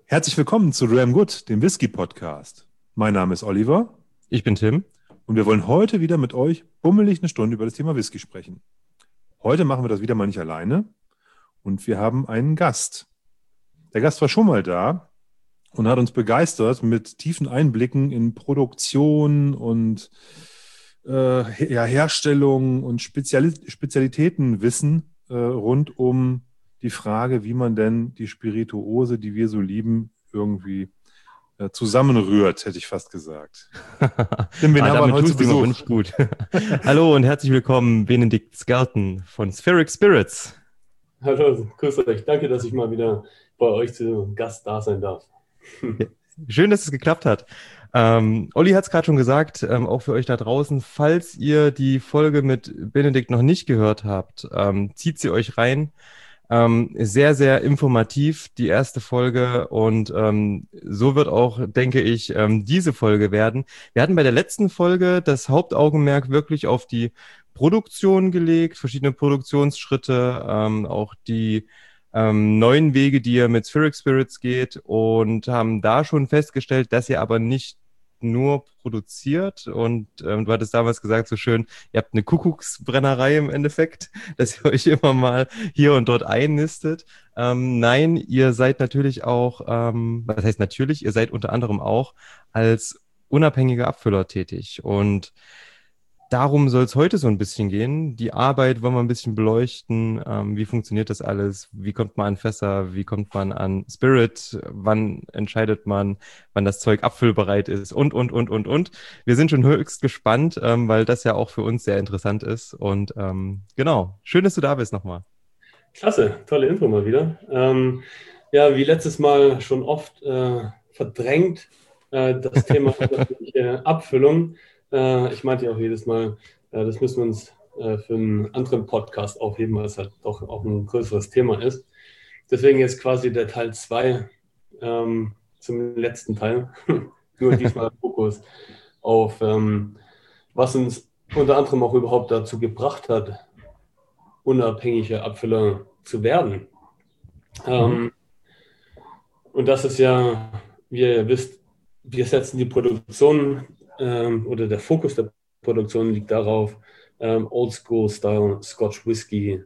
Herzlich willkommen zu Dram Good, dem Whisky-Podcast. Mein Name ist Oliver. Ich bin Tim. Und wir wollen heute wieder mit euch bummelig eine Stunde über das Thema Whisky sprechen. Heute machen wir das wieder mal nicht alleine und wir haben einen Gast. Der Gast war schon mal da und hat uns begeistert mit tiefen Einblicken in Produktion und Herstellung und Spezialitätenwissen rund um die Frage, wie man denn die Spirituose, die wir so lieben, irgendwie zusammenrührt, hätte ich fast gesagt. Damit tust du aber nicht gut. Hallo und herzlich willkommen, Benedikt Skelton von Spheric Spirits. Hallo, grüß euch. Danke, dass ich mal wieder bei euch zu Gast da sein darf. Schön, dass es geklappt hat. Olli hat es gerade schon gesagt, auch für euch da draußen, falls ihr die Folge mit Benedikt noch nicht gehört habt, zieht sie euch rein. Sehr, sehr informativ, die erste Folge, und so wird auch, denke ich, diese Folge werden. Wir hatten bei der letzten Folge das Hauptaugenmerk wirklich auf die Produktion gelegt, verschiedene Produktionsschritte, auch die neuen Wege, die ihr mit Spheric Spirits geht, und haben da schon festgestellt, dass ihr aber nicht nur produziert, und du hattest damals gesagt, so schön, ihr habt eine Kuckucksbrennerei im Endeffekt, dass ihr euch immer mal hier und dort einnistet. Nein, ihr seid natürlich auch, was heißt natürlich, ihr seid unter anderem auch als unabhängiger Abfüller tätig, und darum soll es heute so ein bisschen gehen. Die Arbeit wollen wir ein bisschen beleuchten. Wie funktioniert das alles? Wie kommt man an Fässer? Wie kommt man an Spirit? Wann entscheidet man, wann das Zeug abfüllbereit ist? Und. Wir sind schon höchst gespannt, weil das ja auch für uns sehr interessant ist. Und genau, schön, dass du da bist nochmal. Klasse, tolle Info mal wieder. Wie letztes Mal schon oft verdrängt, das Thema Abfüllung. Ich meinte ja auch jedes Mal, das müssen wir uns für einen anderen Podcast aufheben, weil es halt doch auch ein größeres Thema ist. Deswegen jetzt quasi der Teil 2 zum letzten Teil. Nur diesmal Fokus auf, was uns unter anderem auch überhaupt dazu gebracht hat, unabhängige Abfüller zu werden. Und das ist ja, wie ihr wisst, wir setzen die Produktion oder der Fokus der Produktion liegt darauf, Oldschool-Style Scotch Whisky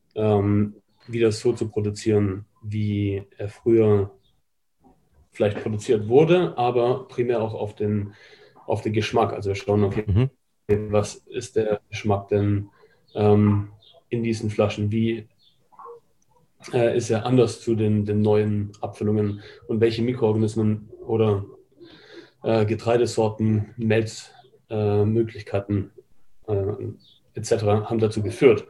wieder so zu produzieren, wie er früher vielleicht produziert wurde, aber primär auch auf den Geschmack. Also wir schauen, okay, was ist der Geschmack denn in diesen Flaschen? Wie ist er anders zu den neuen Abfüllungen, und welche Mikroorganismen oder Getreidesorten, Melzmöglichkeiten etc. haben dazu geführt.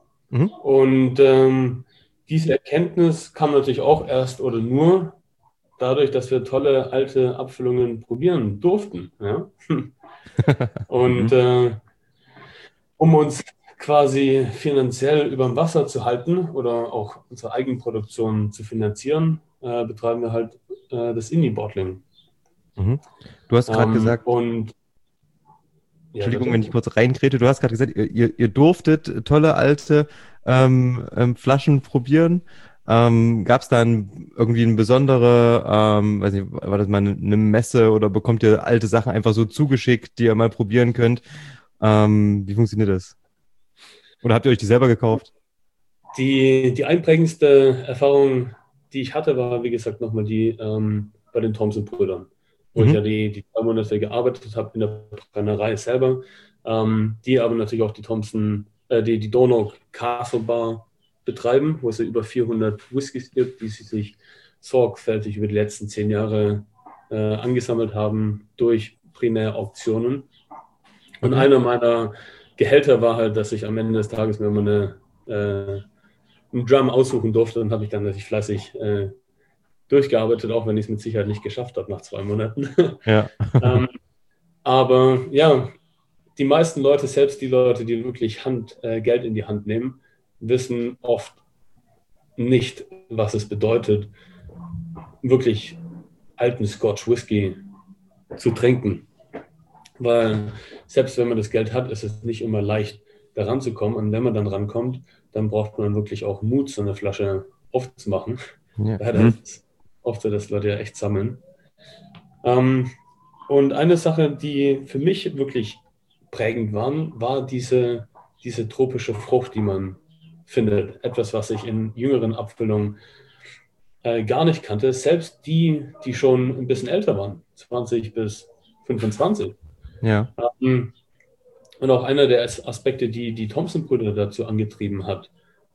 Und diese Erkenntnis kam natürlich auch erst oder nur dadurch, dass wir tolle alte Abfüllungen probieren durften. Ja? Und um uns quasi finanziell über dem Wasser zu halten oder auch unsere Eigenproduktion zu finanzieren, betreiben wir halt das Indie-Bottling. Du hast gerade gesagt, Entschuldigung, wenn ich kurz reinkrete, du hast gerade gesagt, ihr durftet tolle alte Flaschen probieren. Gab es dann irgendwie eine besondere, weiß nicht, war das mal eine Messe, oder bekommt ihr alte Sachen einfach so zugeschickt, die ihr mal probieren könnt? Wie funktioniert das? Oder habt ihr euch die selber gekauft? Die einprägendste Erfahrung, die ich hatte, war, wie gesagt, nochmal die bei den Thompson-Brüdern, wo ich ja die 2 Monate gearbeitet habe in der Brennerei selber, die aber natürlich auch die die Donau Castle Bar betreiben, wo es ja über 400 Whiskys gibt, die sie sich sorgfältig über die letzten 10 Jahre angesammelt haben durch Primär-Auktionen. Und einer meiner Gehälter war halt, dass ich am Ende des Tages mir mal einen Drum aussuchen durfte, und habe ich dann natürlich fleißig durchgearbeitet, auch wenn ich es mit Sicherheit nicht geschafft habe nach 2 Monaten. Ja. Aber ja, die meisten Leute, selbst die Leute, die wirklich Geld in die Hand nehmen, wissen oft nicht, was es bedeutet, wirklich alten Scotch Whisky zu trinken. Weil selbst wenn man das Geld hat, ist es nicht immer leicht, da ranzukommen. Und wenn man dann rankommt, dann braucht man wirklich auch Mut, so eine Flasche aufzumachen. Ja. Daher oft so, dass Leute ja echt sammeln. Und eine Sache, die für mich wirklich prägend war diese tropische Frucht, die man findet. Etwas, was ich in jüngeren Abfüllungen gar nicht kannte. Selbst die schon ein bisschen älter waren, 20 bis 25. Ja. Und auch einer der Aspekte, die Thompson-Brüder dazu angetrieben hat,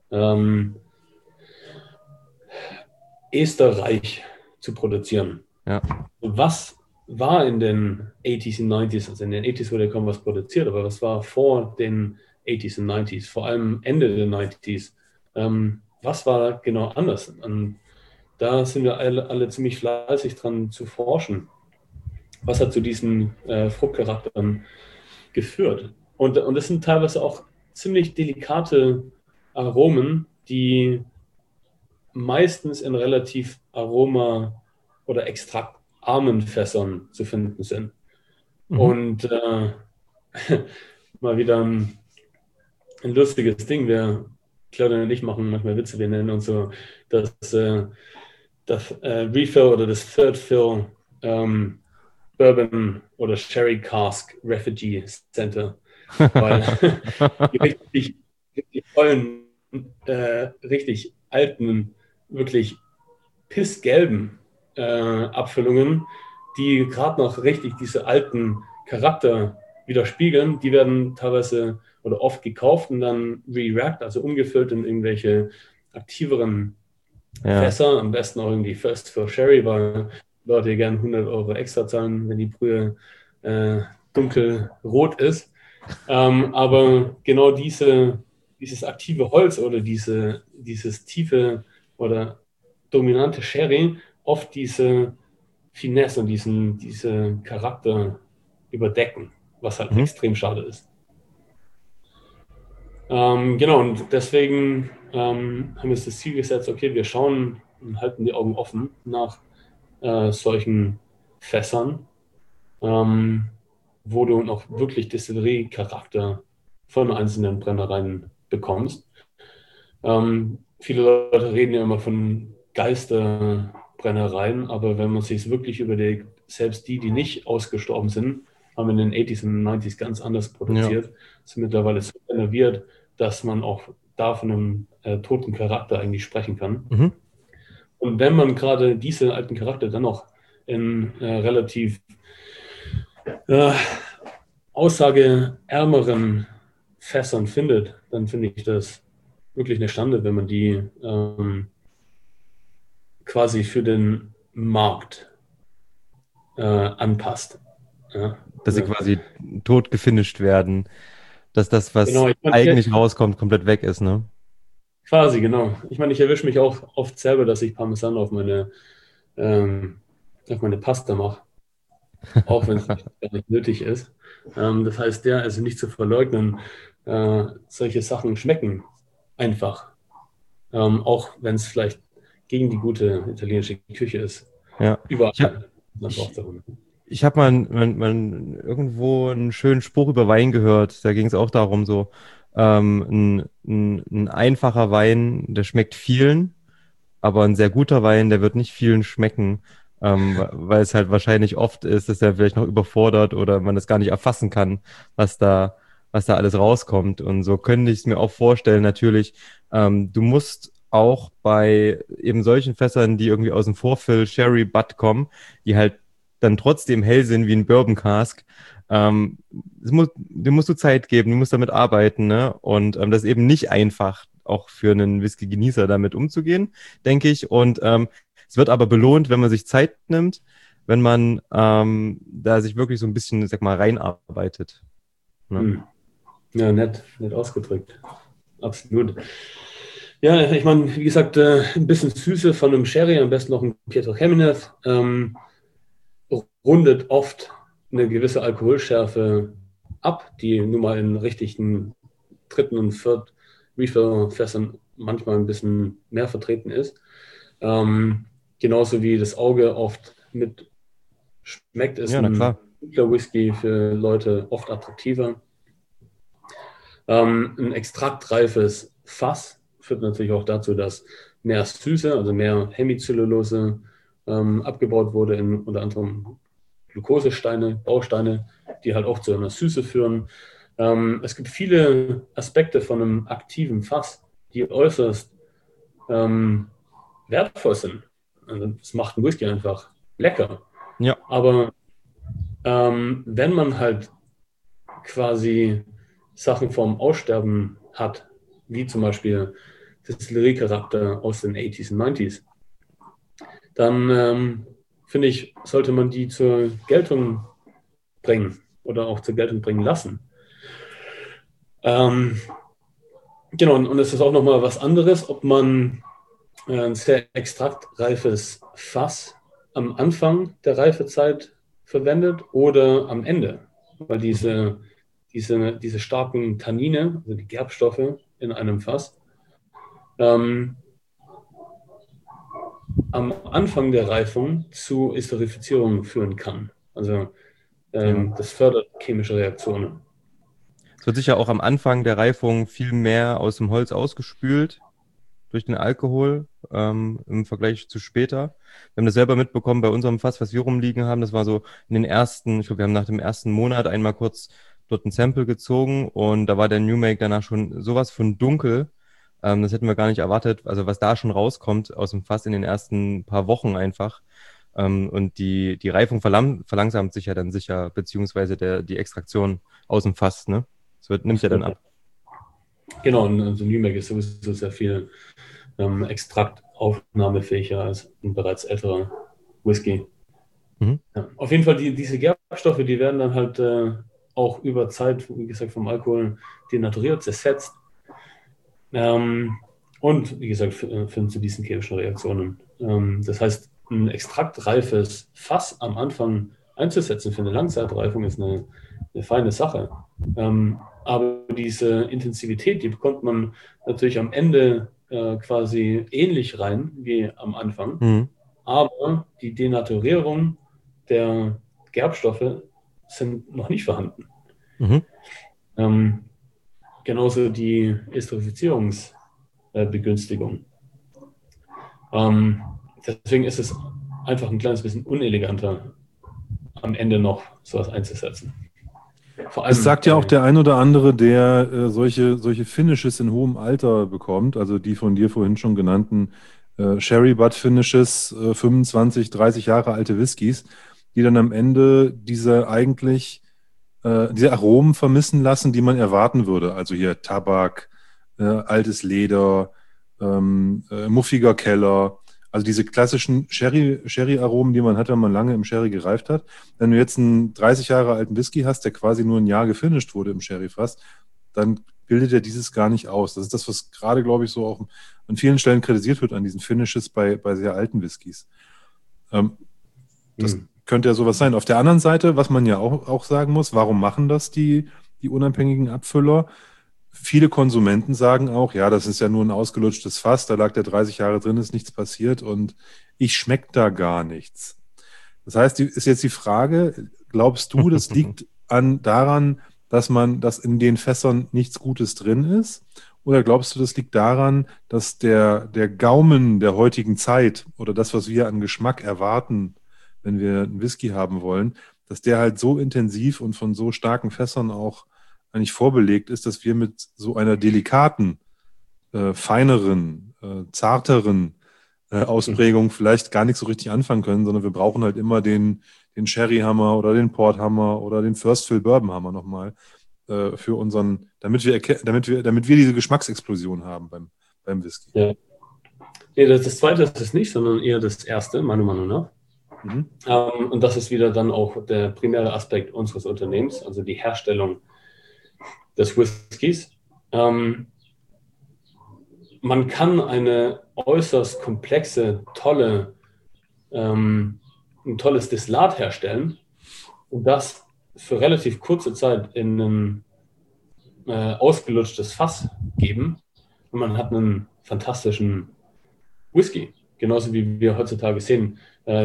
esterreich zu produzieren. Ja. Was war in den 80s und 90s, also in den 80s wurde kaum was produziert, aber was war vor den 80s und 90s, vor allem Ende der 90s? Was war genau anders? Und da sind wir alle ziemlich fleißig dran zu forschen. Was hat zu diesen Fruchtcharakteren geführt? Und das sind teilweise auch ziemlich delikate Aromen, die meistens in relativ aroma- oder extraktarmen Fässern zu finden sind. Und mal wieder ein lustiges Ding. Claudia und ich machen manchmal Witze, wir nennen uns so das Refill oder das Third Fill Bourbon oder Sherry Cask Refugee Center, weil die richtig tollen, richtig alten, wirklich pissgelben Abfüllungen, die gerade noch richtig diese alten Charakter widerspiegeln, die werden teilweise oder oft gekauft und dann re-racked, also umgefüllt in irgendwelche aktiveren Fässer, am besten auch irgendwie First for Sherry, weil Leute gerne 100 Euro extra zahlen, wenn die Brühe dunkelrot ist. Aber genau dieses aktive Holz oder dieses tiefe oder dominante Sherry oft diese Finesse und diese Charakter überdecken, was halt extrem schade ist. Genau, und deswegen haben wir uns das Ziel gesetzt, okay, wir schauen und halten die Augen offen nach solchen Fässern, wo du noch wirklich Destillerie-Charakter von einzelnen Brennereien bekommst. Viele Leute reden ja immer von Geisterbrennereien, aber wenn man sich es wirklich überlegt, selbst die nicht ausgestorben sind, haben in den 80s und 90s ganz anders produziert, sind mittlerweile so renoviert, dass man auch da von einem toten Charakter eigentlich sprechen kann. Und wenn man gerade diese alten Charakter dann noch in relativ aussageärmeren Fässern findet, dann finde ich das wirklich eine Schande, wenn man die quasi für den Markt anpasst. Ja. Dass sie quasi tot gefinisht werden, dass das, was Genau, eigentlich rauskommt, komplett weg ist, ne? Quasi, genau. Ich meine, ich erwische mich auch oft selber, dass ich Parmesan auf meine Pasta mache, auch wenn es gar nicht nötig ist. Das heißt, also nicht zu verleugnen, solche Sachen schmecken einfach. Auch wenn es vielleicht gegen die gute italienische Küche ist. Ja. Überall. Ich habe mal irgendwo einen schönen Spruch über Wein gehört. Da ging es auch darum, so ein einfacher Wein, der schmeckt vielen, aber ein sehr guter Wein, der wird nicht vielen schmecken, weil es halt wahrscheinlich oft ist, dass er vielleicht noch überfordert oder man es gar nicht erfassen kann, was da alles rauskommt. Und so könnte ich es mir auch vorstellen, natürlich, du musst auch bei eben solchen Fässern, die irgendwie aus dem Vorfill Sherry Butt kommen, die halt dann trotzdem hell sind wie ein Bourbon Cask, dem musst du Zeit geben, du musst damit arbeiten, ne? Und das ist eben nicht einfach, auch für einen Whisky-Genießer damit umzugehen, denke ich. Und es wird aber belohnt, wenn man sich Zeit nimmt, wenn man da sich wirklich so ein bisschen, sag mal, reinarbeitet. Ne? Ja, nett ausgedrückt. Absolut. Ja, ich meine, wie gesagt, ein bisschen Süße von einem Sherry, am besten noch ein Pietro Jimenez, rundet oft eine gewisse Alkoholschärfe ab, die nun mal in richtigen dritten und vierten Refill-Fässern manchmal ein bisschen mehr vertreten ist. Genauso wie das Auge oft mit schmeckt, ist ein dunkler Whisky für Leute oft attraktiver. Ein extraktreifes Fass führt natürlich auch dazu, dass mehr Süße, also mehr Hemicellulose abgebaut wurde in unter anderem Glukosesteine, Bausteine, die halt auch zu einer Süße führen. Es gibt viele Aspekte von einem aktiven Fass, die äußerst wertvoll sind. Also das macht einen Whisky einfach lecker. Ja. Aber wenn man halt quasi Sachen vom Aussterben hat, wie zum Beispiel Distillerie-Charakter aus den 80s und 90s, dann finde ich, sollte man die zur Geltung bringen oder auch zur Geltung bringen lassen. Genau, und es ist auch nochmal was anderes, ob man ein sehr extraktreifes Fass am Anfang der Reifezeit verwendet oder am Ende, weil diese starken Tannine, also die Gerbstoffe in einem Fass, am Anfang der Reifung zu Esterifizierung führen kann. Also das fördert chemische Reaktionen. Es wird sicher auch am Anfang der Reifung viel mehr aus dem Holz ausgespült durch den Alkohol im Vergleich zu später. Wir haben das selber mitbekommen bei unserem Fass, was wir rumliegen haben. Das war so in den ersten, ich glaube, wir haben nach dem ersten Monat einmal kurz dort ein Sample gezogen und da war der New Make danach schon sowas von dunkel. Das hätten wir gar nicht erwartet. Also was da schon rauskommt aus dem Fass in den ersten paar Wochen einfach. Und die Reifung verlangsamt sich ja dann sicher, beziehungsweise die Extraktion aus dem Fass, ne? Nimmt ja dann ab. Genau, und also New Make ist sowieso sehr viel extraktaufnahmefähiger als ein bereits älterer Whisky. Mhm. Ja, auf jeden Fall, diese Gerbstoffe, die werden dann halt auch über Zeit, wie gesagt, vom Alkohol denaturiert, zersetzt. Und wie gesagt, führen zu diesen chemischen Reaktionen. Das heißt, ein extraktreifes Fass am Anfang einzusetzen für eine Langzeitreifung ist eine feine Sache. Aber diese Intensivität, die bekommt man natürlich am Ende quasi ähnlich rein wie am Anfang. Mhm. Aber die Denaturierung der Gerbstoffe sind noch nicht vorhanden. Mhm. Genauso die Esterifizierungsbegünstigung. Deswegen ist es einfach ein kleines bisschen uneleganter, am Ende noch sowas einzusetzen. Vor allem, das sagt ja auch der ein oder andere, der solche Finishes in hohem Alter bekommt, also die von dir vorhin schon genannten Sherry Butt Finishes, 25, 30 Jahre alte Whiskys, die dann am Ende diese Aromen vermissen lassen, die man erwarten würde. Also hier Tabak, altes Leder, muffiger Keller, also diese klassischen Sherry-Aromen, die man hat, wenn man lange im Sherry gereift hat. Wenn du jetzt einen 30 Jahre alten Whisky hast, der quasi nur ein Jahr gefinisht wurde im Sherry-Fass, dann bildet er dieses gar nicht aus. Das ist das, was gerade, glaube ich, so auch an vielen Stellen kritisiert wird an diesen Finishes bei sehr alten Whiskys. Das könnte ja sowas sein. Auf der anderen Seite, was man ja auch sagen muss, warum machen das die unabhängigen Abfüller? Viele Konsumenten sagen auch, ja, das ist ja nur ein ausgelutschtes Fass, da lag der 30 Jahre drin, ist nichts passiert und ich schmecke da gar nichts. Das heißt, ist jetzt die Frage, glaubst du, das liegt daran, dass in den Fässern nichts Gutes drin ist? Oder glaubst du, das liegt daran, dass der Gaumen der heutigen Zeit oder das, was wir an Geschmack erwarten, wenn wir einen Whisky haben wollen, dass der halt so intensiv und von so starken Fässern auch eigentlich vorbelegt ist, dass wir mit so einer delikaten, feineren, zarteren Ausprägung vielleicht gar nicht so richtig anfangen können, sondern wir brauchen halt immer den Sherry-Hammer oder den Port-Hammer oder den First-Fill-Bourbon-Hammer nochmal für unseren, damit wir diese Geschmacksexplosion haben beim Whisky. Ja. Nee, das zweite ist es nicht, sondern eher das erste, meiner Meinung nach. Mhm. Und das ist wieder dann auch der primäre Aspekt unseres Unternehmens, also die Herstellung des Whiskys. Man kann eine äußerst komplexe, ein tolles Destillat herstellen und das für relativ kurze Zeit in ein ausgelutschtes Fass geben und man hat einen fantastischen Whisky. Genauso wie wir heutzutage sehen,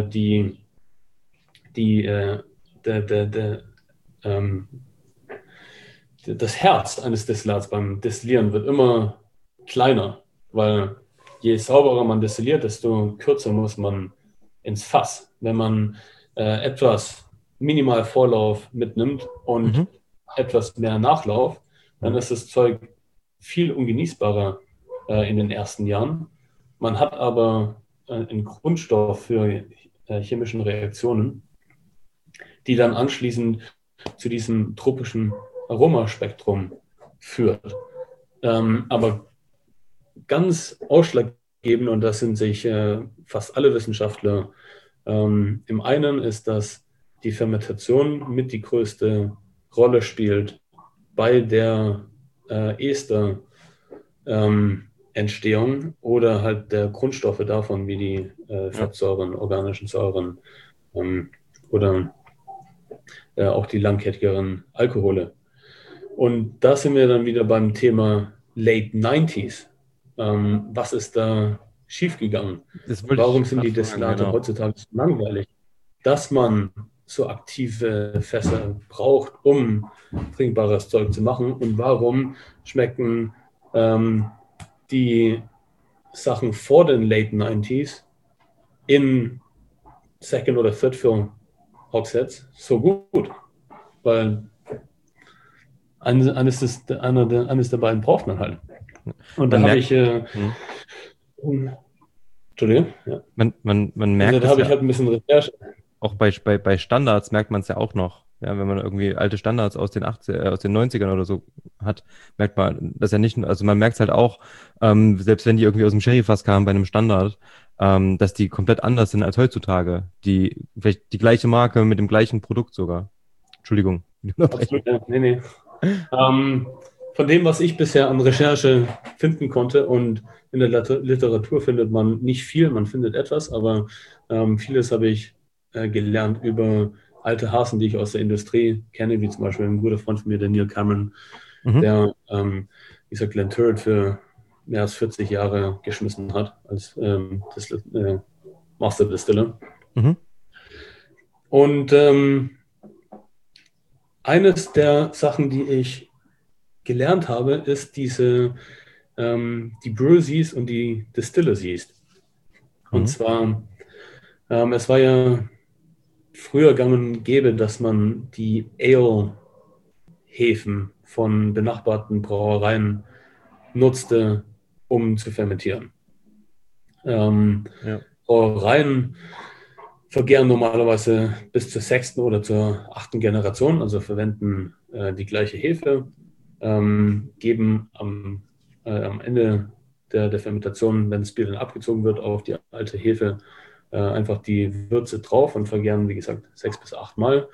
das Herz eines Destillats beim Destillieren wird immer kleiner, weil je sauberer man destilliert, desto kürzer muss man ins Fass. Wenn man etwas minimal Vorlauf mitnimmt und etwas mehr Nachlauf, dann ist das Zeug viel ungenießbarer in den ersten Jahren. Man hat aber einen Grundstoff für chemischen Reaktionen, die dann anschließend zu diesem tropischen Aromaspektrum führt. Aber ganz ausschlaggebend, und das sind sich fast alle Wissenschaftler im einen, ist, dass die Fermentation mit die größte Rolle spielt bei der Esterentstehung oder halt der Grundstoffe davon, wie die Fettsäuren, organischen Säuren oder auch die langkettigeren Alkohole. Und da sind wir dann wieder beim Thema Late 90s. Was ist da schiefgegangen? Warum sind die Destillate heutzutage so langweilig? Dass man so aktive Fässer braucht, um trinkbares Zeug zu machen, und warum schmecken die Sachen vor den Late 90s in Second oder Third Fill Hogsheads so gut? Weil eines der beiden braucht man halt. Und da habe ich Entschuldigung. Ja. Man merkt, also da habe ich halt ein bisschen Recherche. Auch bei Standards merkt man es ja auch noch. Ja, wenn man irgendwie alte Standards aus den 90ern oder so hat, merkt man das ja nicht. Also man merkt es halt auch, selbst wenn die irgendwie aus dem Sherryfass kamen bei einem Standard, dass die komplett anders sind als heutzutage. Vielleicht die gleiche Marke mit dem gleichen Produkt sogar. Entschuldigung. Absolut, ja. Nee. Von dem, was ich bisher an Recherche finden konnte, und in der Literatur findet man nicht viel, man findet etwas, aber vieles habe ich gelernt über alte Hasen, die ich aus der Industrie kenne, wie zum Beispiel ein guter Freund von mir, der Neil Cameron, der dieser Glen Turret für mehr als 40 Jahre geschmissen hat als Master Distiller. Und eines der Sachen, die ich gelernt habe, ist die Brewer's Yeast und die Distiller's Yeast. Und zwar, es war ja früher gang und gäbe, dass man die Ale-Hefen von benachbarten Brauereien nutzte, um zu fermentieren. Brauereien vergären normalerweise bis zur 6. oder zur 8. Generation, also verwenden die gleiche Hefe, geben am Ende der Fermentation, wenn das Bier dann abgezogen wird, auf die alte Hefe einfach die Würze drauf und vergären, wie gesagt, 6 bis 8 Mal.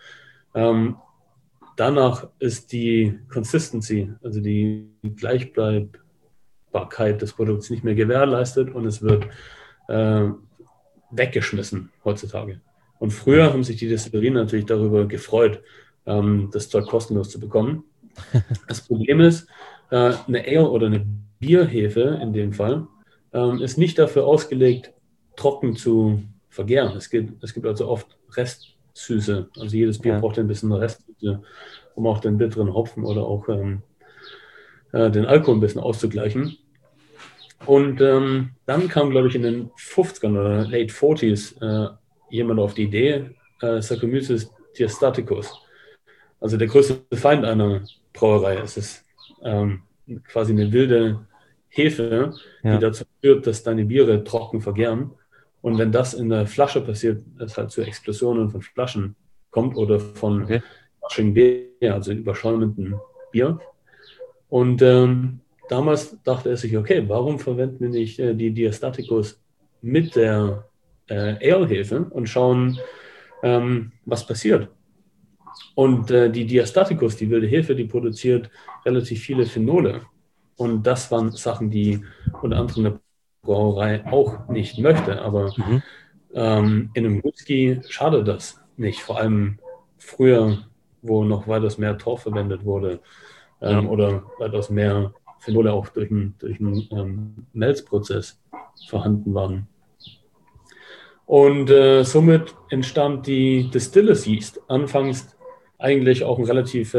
Danach ist die Consistency, also die Gleichbleibbarkeit des Produkts, nicht mehr gewährleistet, und es wird weggeschmissen heutzutage. Und früher haben sich die Destillerien natürlich darüber gefreut, das Zeug kostenlos zu bekommen. Das Problem ist, eine Ale oder eine Bierhefe in dem Fall ist nicht dafür ausgelegt, trocken zu vergären. Es gibt also oft Restsüße. Also jedes Bier braucht ein bisschen Restsüße, um auch den bitteren Hopfen oder auch den Alkohol ein bisschen auszugleichen. Und dann kam, glaube ich, in den 50ern oder Late 40s jemand auf die Idee, Saccharomyces diastaticus. Also der größte Feind einer Brauerei. Es ist quasi eine wilde Hefe, die dazu führt, dass deine Biere trocken vergären. Und wenn das in der Flasche passiert, es halt zu Explosionen von Flaschen kommt oder von Flushing Beer, also überschäumendem Bier. Und damals dachte er sich, okay, warum verwenden wir nicht die Diastaticus mit der Ale-Hefe und schauen, was passiert. Und die Diastaticus, die wilde Hefe, die produziert relativ viele Phenole. Und das waren Sachen, die unter anderem eine Brauerei auch nicht möchte. Aber in einem Whisky schadet das nicht. Vor allem früher, wo noch weitaus mehr Torf verwendet wurde oder weitaus mehr Phenole auch durch einen Melzprozess vorhanden waren. Und somit entstand die Distiller's Yeast. Anfangs eigentlich auch ein relativ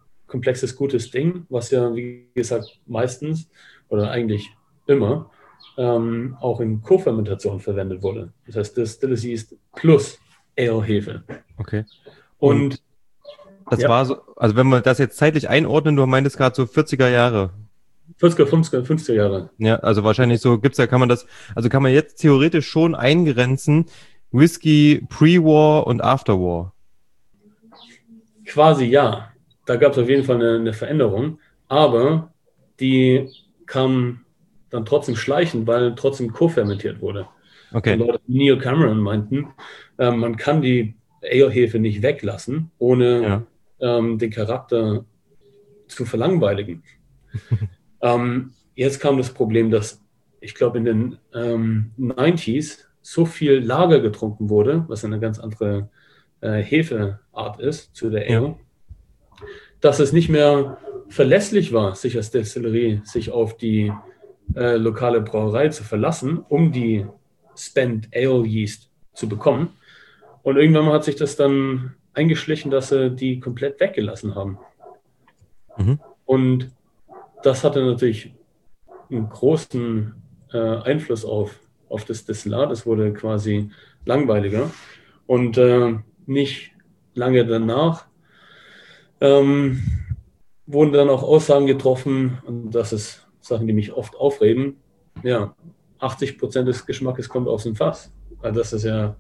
komplexes, gutes Ding, was ja, wie gesagt, meistens oder eigentlich immer auch in Co-Fermentation verwendet wurde. Das heißt, Distillers Yeast plus Ale-Hefe. Okay. Und das war so, also wenn wir das jetzt zeitlich einordnen, du meintest gerade so 40er Jahre. 40er, 50er Jahre. Ja, also wahrscheinlich so kann man jetzt theoretisch schon eingrenzen, Whisky Pre-War und After-War. Quasi ja. Da gab es auf jeden Fall eine Veränderung, aber die kam dann trotzdem schleichend, weil trotzdem co-fermentiert wurde. Okay. Und Leute wie Neil Cameron meinten, man kann die Ale-Hefe nicht weglassen, ohne den Charakter zu verlangweiligen. Jetzt kam das Problem, dass ich glaube in den 90s so viel Lager getrunken wurde, was eine ganz andere Hefeart ist zu der Ale, dass es nicht mehr verlässlich war, sich als Destillerie sich auf die lokale Brauerei zu verlassen, um die Spent Ale Yeast zu bekommen. Und irgendwann hat sich das dann eingeschlichen, dass sie die komplett weggelassen haben. Mhm. Und das hatte natürlich einen großen Einfluss auf das Destillat. Es wurde quasi langweiliger. Und nicht lange danach wurden dann auch Aussagen getroffen, und das ist Sachen, die mich oft aufregen. Ja, 80% des Geschmackes kommt aus dem Fass. Also das ist ja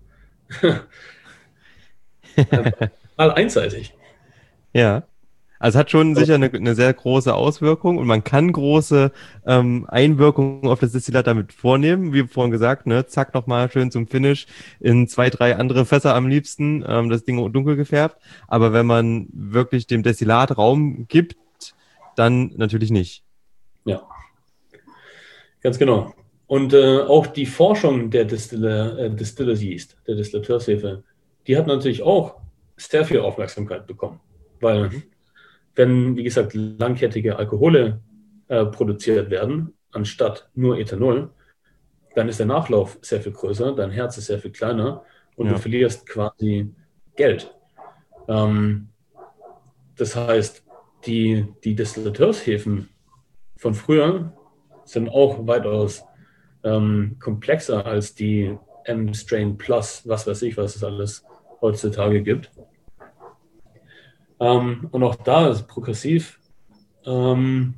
total einseitig. Ja. Also es hat schon sicher eine sehr große Auswirkung und man kann große Einwirkungen auf das Destillat damit vornehmen. Wie vorhin gesagt, ne, zack, nochmal schön zum Finish in 2, 3 andere Fässer am liebsten, das Ding dunkel gefärbt. Aber wenn man wirklich dem Destillat Raum gibt, dann natürlich nicht. Ja, ganz genau. Und auch die Forschung der Distillers Yeast, der Distillateurshefe, die hat natürlich auch sehr viel Aufmerksamkeit bekommen. Weil wenn, wie gesagt, langkettige Alkohole produziert werden, anstatt nur Ethanol, dann ist der Nachlauf sehr viel größer, dein Herz ist sehr viel kleiner und du verlierst quasi Geld. Das heißt, die Distillateurshefen von früher sind auch weitaus komplexer als die M-Strain Plus, was weiß ich, was es alles heutzutage gibt. Und auch da ist progressiv der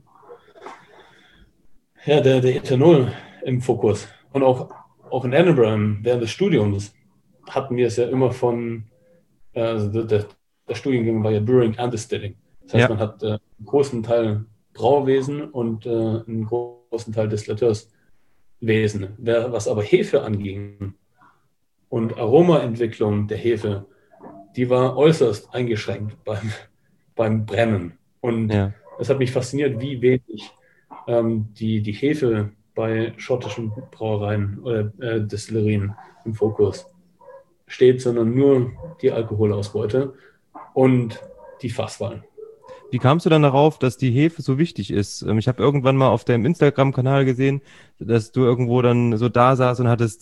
Ethanol im Fokus. Und auch in Edinburgh während des Studiums hatten wir es ja immer von, also der Studiengang war ja Brewing and Distilling. Das heißt, man hat einen großen Teil Brauwesen und einen großen Teil Distillateurswesen. Was aber Hefe anging und Aromaentwicklung der Hefe, die war äußerst eingeschränkt beim Brennen. Und es hat mich fasziniert, wie wenig die Hefe bei schottischen Brauereien oder Destillerien im Fokus steht, sondern nur die Alkoholausbeute und die Fasswahl. Wie kamst du dann darauf, dass die Hefe so wichtig ist? Ich habe irgendwann mal auf deinem Instagram-Kanal gesehen, dass du irgendwo dann so da saßt und hattest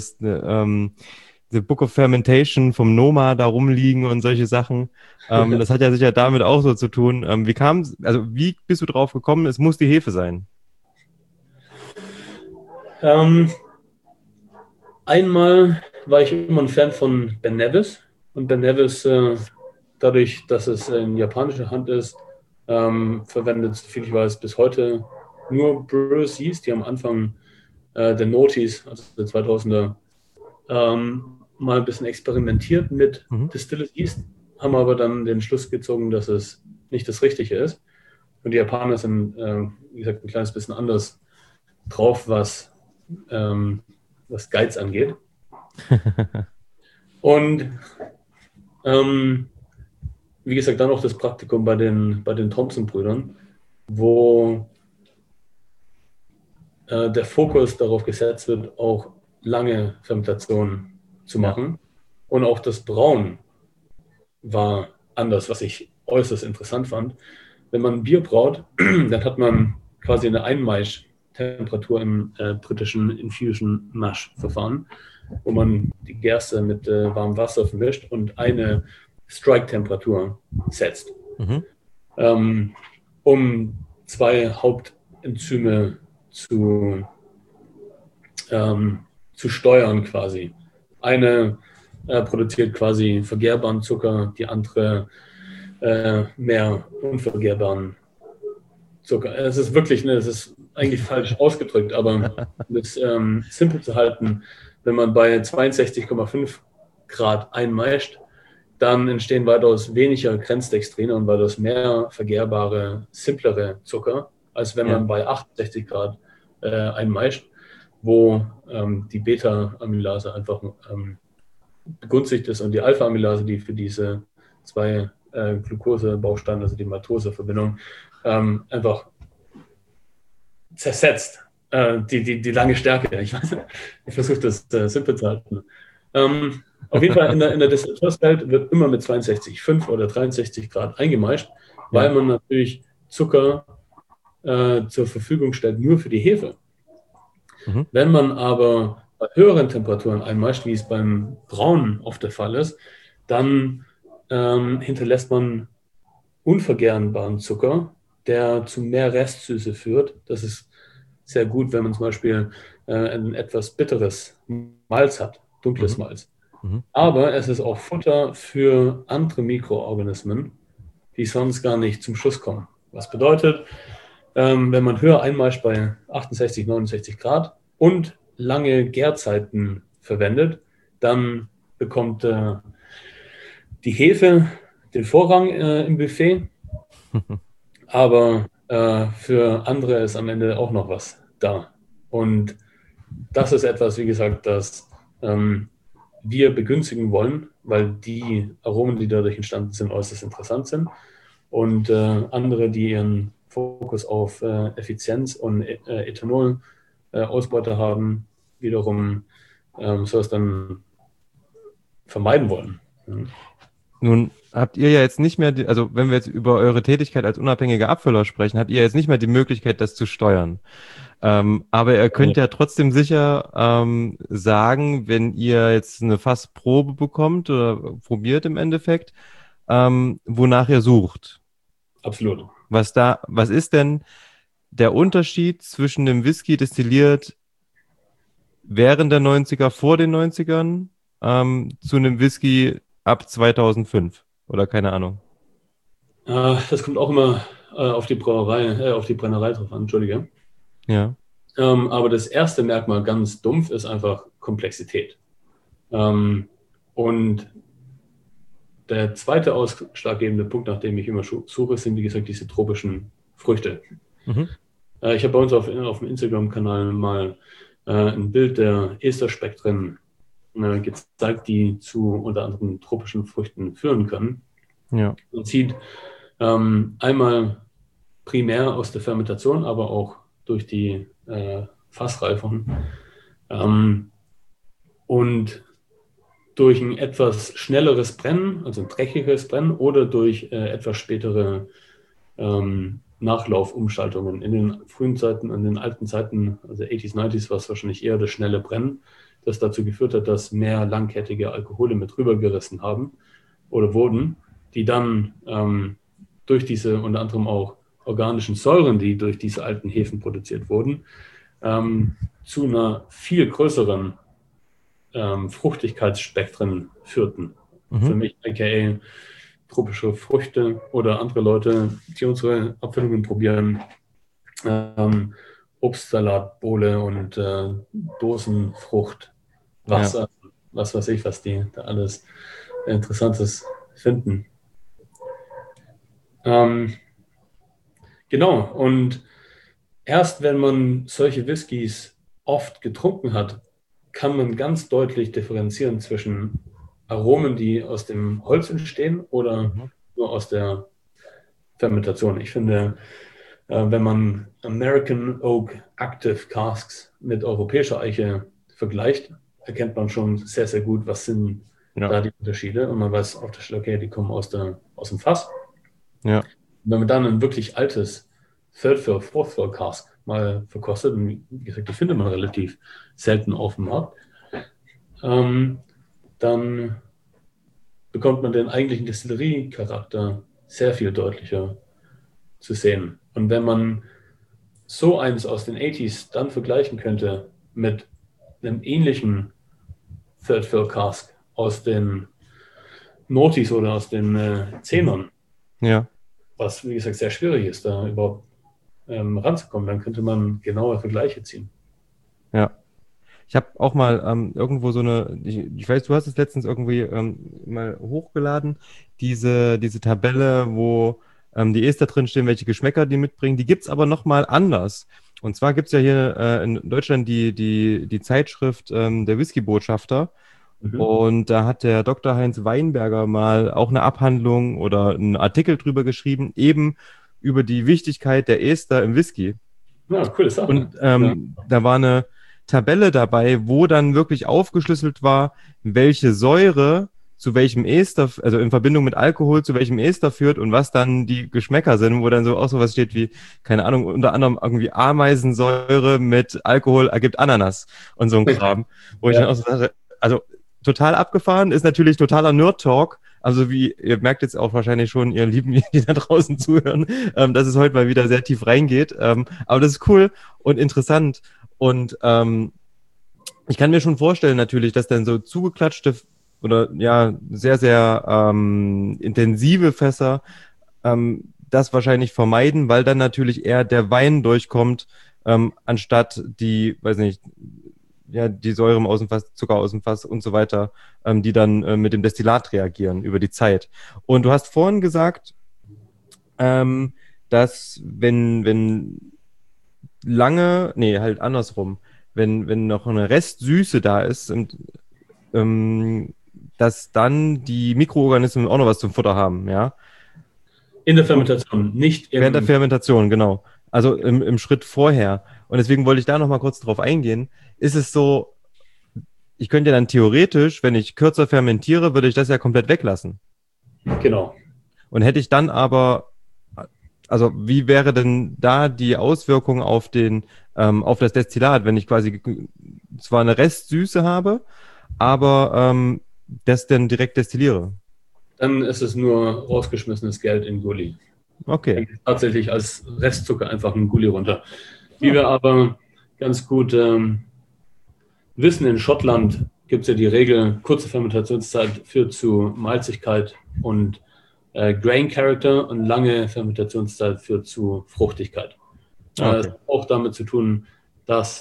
The Book of Fermentation vom Noma da rumliegen und solche Sachen. Das hat ja sicher damit auch so zu tun. Wie bist du drauf gekommen, es muss die Hefe sein? Einmal war ich immer ein Fan von Ben Nevis. Und Ben Nevis, dadurch, dass es in japanischer Hand ist, verwendet, soviel ich weiß, bis heute nur Brewers Yeast, die am Anfang der Noties, also der 2000er, mal ein bisschen experimentiert mit Distillers Yeast, haben aber dann den Schluss gezogen, dass es nicht das Richtige ist. Und die Japaner sind, wie gesagt, ein kleines bisschen anders drauf, was Geiz angeht. Und wie gesagt, dann noch das Praktikum bei den Thompson-Brüdern, wo der Fokus darauf gesetzt wird, auch lange Fermentation zu machen. Und auch das Brauen war anders, was ich äußerst interessant fand. Wenn man Bier braut, dann hat man quasi eine Einmaisch-Temperatur im britischen Infusion Mash Verfahren, wo man die Gerste mit warmem Wasser vermischt und eine Strike-Temperatur setzt, um 2 Hauptenzyme zu zu steuern quasi. Eine produziert quasi vergärbaren Zucker, die andere mehr unvergärbaren Zucker. Es ist wirklich, es ist eigentlich falsch ausgedrückt, aber um das simpel zu halten, wenn man bei 62,5 Grad einmeischt, dann entstehen weitaus weniger Grenzdextrine und weitaus mehr vergärbare, simplere Zucker, als wenn man bei 68 Grad einmeischt, wo die Beta-Amylase einfach begünstigt ist und die Alpha-Amylase, die für diese zwei Glucose-Bausteine, also die Maltose-Verbindung, einfach zersetzt. Die lange Stärke. Ich versuche das simpel zu halten. Auf jeden Fall in der Destillationswelt wird immer mit 62,5 oder 63 Grad eingemeischt, weil man natürlich Zucker zur Verfügung stellt, nur für die Hefe. Wenn man aber bei höheren Temperaturen einmeischt, wie es beim Brauen oft der Fall ist, dann hinterlässt man unvergärbaren Zucker, der zu mehr Restsüße führt. Das ist sehr gut, wenn man zum Beispiel ein etwas bitteres Malz hat, dunkles Malz. Aber es ist auch Futter für andere Mikroorganismen, die sonst gar nicht zum Schuss kommen. Was bedeutet, wenn man höher einmeischt bei 68, 69 Grad und lange Gärzeiten verwendet, dann bekommt die Hefe den Vorrang im Buffet, aber für andere ist am Ende auch noch was da. Und das ist etwas, wie gesagt, das wir begünstigen wollen, weil die Aromen, die dadurch entstanden sind, äußerst interessant sind. Und andere, die ihren Fokus auf Effizienz und Ethanol-Ausbeute haben, wiederum sowas dann vermeiden wollen. Nun habt ihr ja jetzt nicht mehr, also wenn wir jetzt über eure Tätigkeit als unabhängiger Abfüller sprechen, habt ihr jetzt nicht mehr die Möglichkeit, das zu steuern. Aber ihr könnt ja trotzdem sicher sagen, wenn ihr jetzt eine Fassprobe bekommt oder probiert im Endeffekt, wonach ihr sucht. Absolut. Was ist denn der Unterschied zwischen dem Whisky destilliert während der 90er, vor den 90ern, zu einem Whisky ab 2005 oder keine Ahnung? Das kommt auch immer auf die Brennerei drauf an, Entschuldige. Ja. Aber das erste Merkmal, ganz dumpf, ist einfach Komplexität. Und der zweite ausschlaggebende Punkt, nach dem ich immer suche, sind, wie gesagt, diese tropischen Früchte. Ich habe bei uns auf dem Instagram-Kanal mal ein Bild der Esterspektren gezeigt, die zu unter anderem tropischen Früchten führen können. Ja. Man sieht einmal primär aus der Fermentation, aber auch durch die Fassreifung und durch ein etwas schnelleres Brennen, also ein dreckigeres Brennen, oder durch etwas spätere Nachlaufumschaltungen. In den frühen Zeiten, in den alten Zeiten, also 80s, 90s, war es wahrscheinlich eher das schnelle Brennen, das dazu geführt hat, dass mehr langkettige Alkohole mit rübergerissen haben oder wurden, die dann durch diese unter anderem auch organischen Säuren, die durch diese alten Hefen produziert wurden, zu einer viel größeren Fruchtigkeitsspektren führten. Für mich, aka tropische Früchte oder andere Leute, die unsere Abfüllungen probieren, Obstsalat, Bowle und Dosenfrucht, Wasser, was weiß ich, was die da alles Interessantes finden. Genau, und erst wenn man solche Whiskys oft getrunken hat, kann man ganz deutlich differenzieren zwischen Aromen, die aus dem Holz entstehen oder nur aus der Fermentation. Ich finde, wenn man American Oak Active Casks mit europäischer Eiche vergleicht, erkennt man schon sehr, sehr gut, was sind da die Unterschiede. Und man weiß auf der Stelle, okay, die kommen aus dem Fass. Ja. Wenn man dann ein wirklich altes Third-Fill, Fourth-Fill Cask mal verkostet, und wie gesagt, die findet man relativ selten auf dem Markt, dann bekommt man den eigentlichen Destillerie-Charakter sehr viel deutlicher zu sehen. Und wenn man so eins aus den 80s dann vergleichen könnte mit einem ähnlichen Third Fill Cask aus den Naughties oder aus den Zehnern, Ja. was, wie gesagt, sehr schwierig ist, da überhaupt ranzukommen, dann könnte man genaue Vergleiche ziehen. Ja. Ich habe auch mal irgendwo so eine, ich weiß, du hast es letztens irgendwie mal hochgeladen, diese Tabelle, wo die Ester drin stehen, welche Geschmäcker die mitbringen. Die gibt's aber nochmal anders. Und zwar gibt's ja hier in Deutschland die Zeitschrift der Whisky-Botschafter. Und da hat der Dr. Heinz Weinberger mal auch eine Abhandlung oder einen Artikel drüber geschrieben, eben über die Wichtigkeit der Ester im Whisky. Ja, coole Sache. Und da war eine Tabelle dabei, wo dann wirklich aufgeschlüsselt war, welche Säure zu welchem Ester, also in Verbindung mit Alkohol zu welchem Ester führt und was dann die Geschmäcker sind, wo dann so auch sowas steht wie, keine Ahnung, unter anderem irgendwie Ameisensäure mit Alkohol ergibt Ananas und so ein Kram, wo ich dann auch so sage, also total abgefahren, ist natürlich totaler Nerd-Talk. Also wie ihr merkt jetzt auch wahrscheinlich schon, ihr Lieben, die da draußen zuhören, dass es heute mal wieder sehr tief reingeht. Aber das ist cool und interessant. Und ich kann mir schon vorstellen natürlich, dass dann so zugeklatschte oder ja sehr, sehr intensive Fässer das wahrscheinlich vermeiden, weil dann natürlich eher der Wein durchkommt, anstatt die, weiß nicht, ja, die Säure im Außenfass, Zucker aus dem Fass und so weiter, die dann mit dem Destillat reagieren über die Zeit. Und du hast vorhin gesagt, dass wenn lange, nee, halt andersrum, wenn noch eine Restsüße da ist, dass dann die Mikroorganismen auch noch was zum Futter haben, ja? In der Fermentation, nicht während der Fermentation, genau. Also im Schritt vorher. Und deswegen wollte ich da noch mal kurz drauf eingehen. Ist es so, ich könnte ja dann theoretisch, wenn ich kürzer fermentiere, würde ich das ja komplett weglassen. Genau. Und hätte ich dann aber, also wie wäre denn da die Auswirkung auf auf das Destillat, wenn ich quasi zwar eine Restsüße habe, aber das dann direkt destilliere? Dann ist es nur rausgeschmissenes Geld in Gully. Okay. Tatsächlich als Restzucker einfach ein Gully runter. Wie wir aber ganz gut wissen, in Schottland gibt es ja die Regel, kurze Fermentationszeit führt zu Malzigkeit und Grain Character und lange Fermentationszeit führt zu Fruchtigkeit. Das hat auch damit zu tun, dass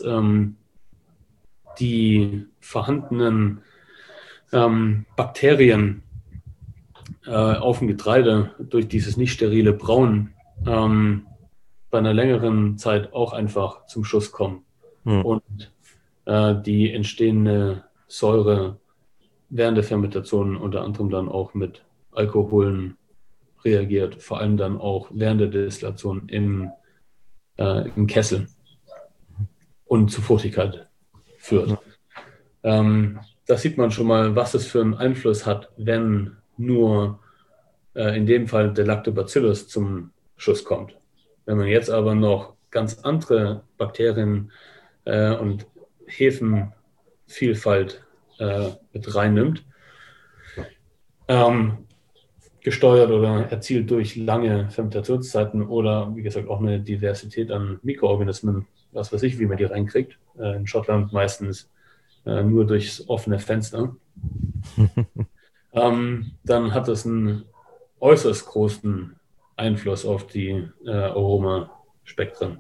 die vorhandenen Bakterien auf dem Getreide durch dieses nicht sterile Brauen bei einer längeren Zeit auch einfach zum Schuss kommen. Und die entstehende Säure während der Fermentation unter anderem dann auch mit Alkoholen reagiert, vor allem dann auch während der Destillation im Kessel und zu Fruchtigkeit führt. Da sieht man schon mal, was es für einen Einfluss hat, wenn nur in dem Fall der Lactobacillus zum Schuss kommt. Wenn man jetzt aber noch ganz andere Bakterien und Hefenvielfalt mit reinnimmt, gesteuert oder erzielt durch lange Fermentationszeiten oder wie gesagt auch eine Diversität an Mikroorganismen, was weiß ich, wie man die reinkriegt. In Schottland meistens nur durchs offene Fenster. Dann hat das einen äußerst großen Einfluss auf die Aromaspektren.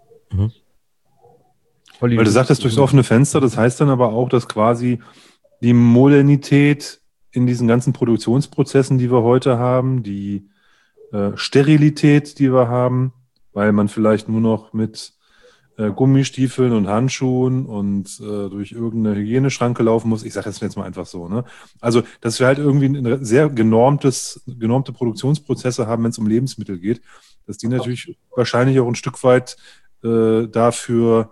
Weil du sagtest, durchs offene Fenster, das heißt dann aber auch, dass quasi die Modernität in diesen ganzen Produktionsprozessen, die wir heute haben, die Sterilität, die wir haben, weil man vielleicht nur noch mit Gummistiefeln und Handschuhen und durch irgendeine Hygieneschranke laufen muss. Ich sage jetzt mal einfach so. Ne? Also, dass wir halt irgendwie ein sehr genormte Produktionsprozesse haben, wenn es um Lebensmittel geht, dass die natürlich wahrscheinlich auch ein Stück weit dafür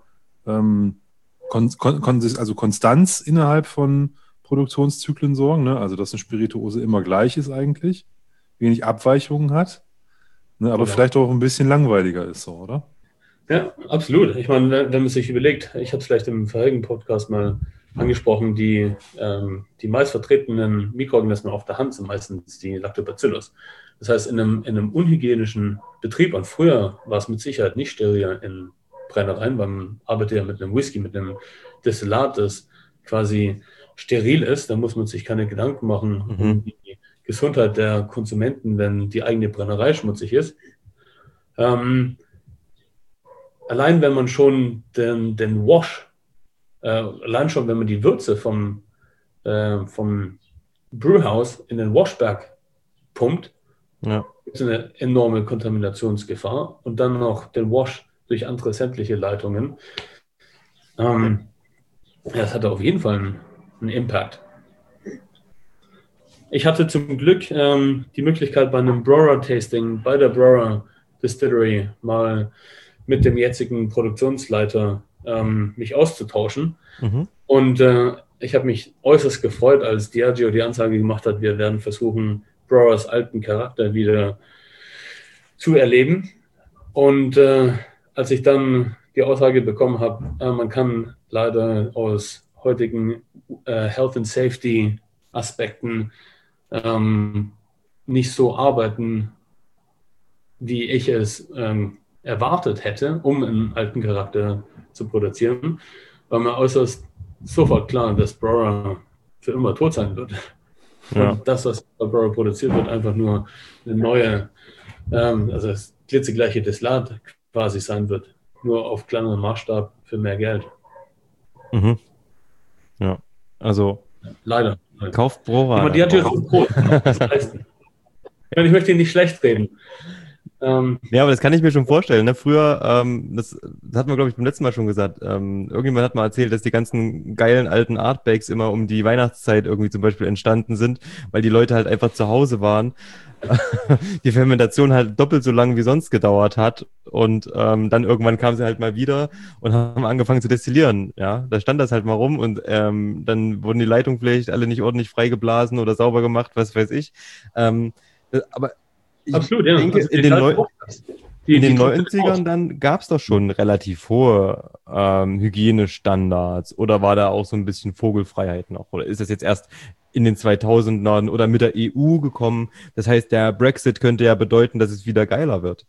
Konstanz innerhalb von Produktionszyklen sorgen. Ne? Also, dass eine Spirituose immer gleich ist eigentlich, wenig Abweichungen hat, ne? Aber vielleicht auch ein bisschen langweiliger ist, so, oder? Ja, absolut. Ich meine, wenn man sich überlegt, ich habe es vielleicht im vorherigen Podcast mal angesprochen, die meist vertretenen Mikroorganismen auf der Hand sind meistens die Lactobacillus. Das heißt, in einem unhygienischen Betrieb, und früher war es mit Sicherheit nicht steril in Brennereien, weil man arbeitet ja mit einem Whisky, mit einem Destillat, das quasi steril ist. Da muss man sich keine Gedanken machen um die Gesundheit der Konsumenten, wenn die eigene Brennerei schmutzig ist. Allein wenn man schon den Wash, allein schon wenn man die Würze vom Brewhouse in den Washberg pumpt, gibt es eine enorme Kontaminationsgefahr und dann noch den Wash durch andere sämtliche Leitungen. Das hatte auf jeden Fall einen Impact. Ich hatte zum Glück die Möglichkeit bei einem Brora-Tasting bei der Brora Distillery mal mit dem jetzigen Produktionsleiter mich auszutauschen. Und ich habe mich äußerst gefreut, als Diageo die Ansage gemacht hat, wir werden versuchen, Broras alten Charakter wieder zu erleben. Und als ich dann die Aussage bekommen habe, man kann leider aus heutigen Health and Safety Aspekten nicht so arbeiten, wie ich es erwartet hätte, um einen alten Charakter zu produzieren, war mir äußerst sofort klar, dass Brora für immer tot sein wird. Ja. Und das, was bei Brora produziert wird, einfach nur eine neue, also das glitzegleiche Destillat quasi sein wird, nur auf kleinerem Maßstab für mehr Geld. Ja, also leider. Kauft Brora. Die hat ja so groß. Ich möchte ihn nicht schlecht reden. Ja, aber das kann ich mir schon vorstellen. Ne? Früher, das hatten wir, glaube ich, beim letzten Mal schon gesagt, irgendjemand hat mal erzählt, dass die ganzen geilen alten Artbakes immer um die Weihnachtszeit irgendwie zum Beispiel entstanden sind, weil die Leute halt einfach zu Hause waren. Die Fermentation halt doppelt so lang wie sonst gedauert hat und dann irgendwann kamen sie halt mal wieder und haben angefangen zu destillieren. Ja, da stand das halt mal rum und dann wurden die Leitungen vielleicht alle nicht ordentlich freigeblasen oder sauber gemacht, was weiß ich. Aber ich absolut, ja. denke, also in den 90ern dann gab es doch schon relativ hohe Hygienestandards oder war da auch so ein bisschen Vogelfreiheit noch? Oder ist das jetzt erst in den 2000ern oder mit der EU gekommen? Das heißt, der Brexit könnte ja bedeuten, dass es wieder geiler wird.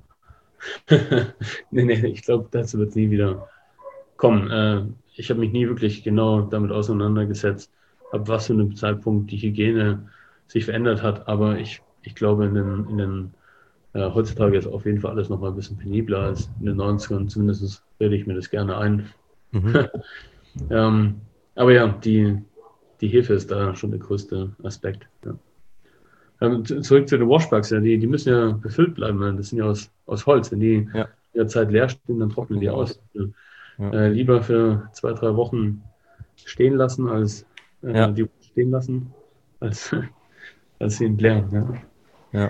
Nee, ich glaube, dazu wird es nie wieder kommen. Ich habe mich nie wirklich genau damit auseinandergesetzt, ab was für einem Zeitpunkt die Hygiene sich verändert hat, aber ich glaube, heutzutage ist auf jeden Fall alles noch mal ein bisschen penibler als in den 90ern. Zumindest rede ich mir das gerne ein. Aber ja, die Hefe ist da schon der größte Aspekt. Ja. Zurück zu den Washbacks. Ja, die müssen ja befüllt bleiben. Das sind ja aus Holz. Wenn die in der Zeit leer stehen, dann trocknen die aus. Ja. Lieber für 2-3 Wochen stehen lassen, als die stehen lassen, als sie entleeren. Ja.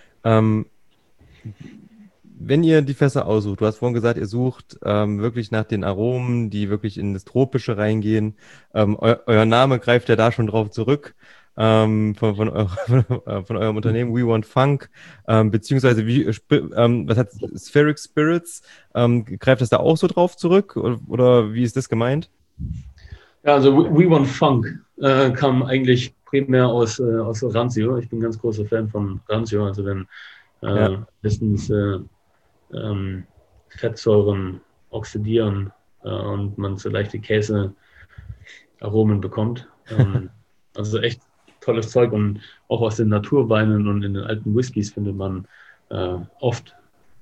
Wenn ihr die Fässer aussucht, du hast vorhin gesagt, ihr sucht wirklich nach den Aromen, die wirklich in das Tropische reingehen. Euer Name greift ja da schon drauf zurück, von eurem Unternehmen We Want Funk, beziehungsweise was hat Spheric Spirits, greift das da auch so drauf zurück oder wie ist das gemeint? Ja, also We Want Funk kam eigentlich primär aus Ranzio. Ich bin ein ganz großer Fan von Ranzio, also wenn meistens Fettsäuren oxidieren und man so leichte Käsearomen bekommt. Also echt tolles Zeug und auch aus den Naturweinen und in den alten Whiskys findet man oft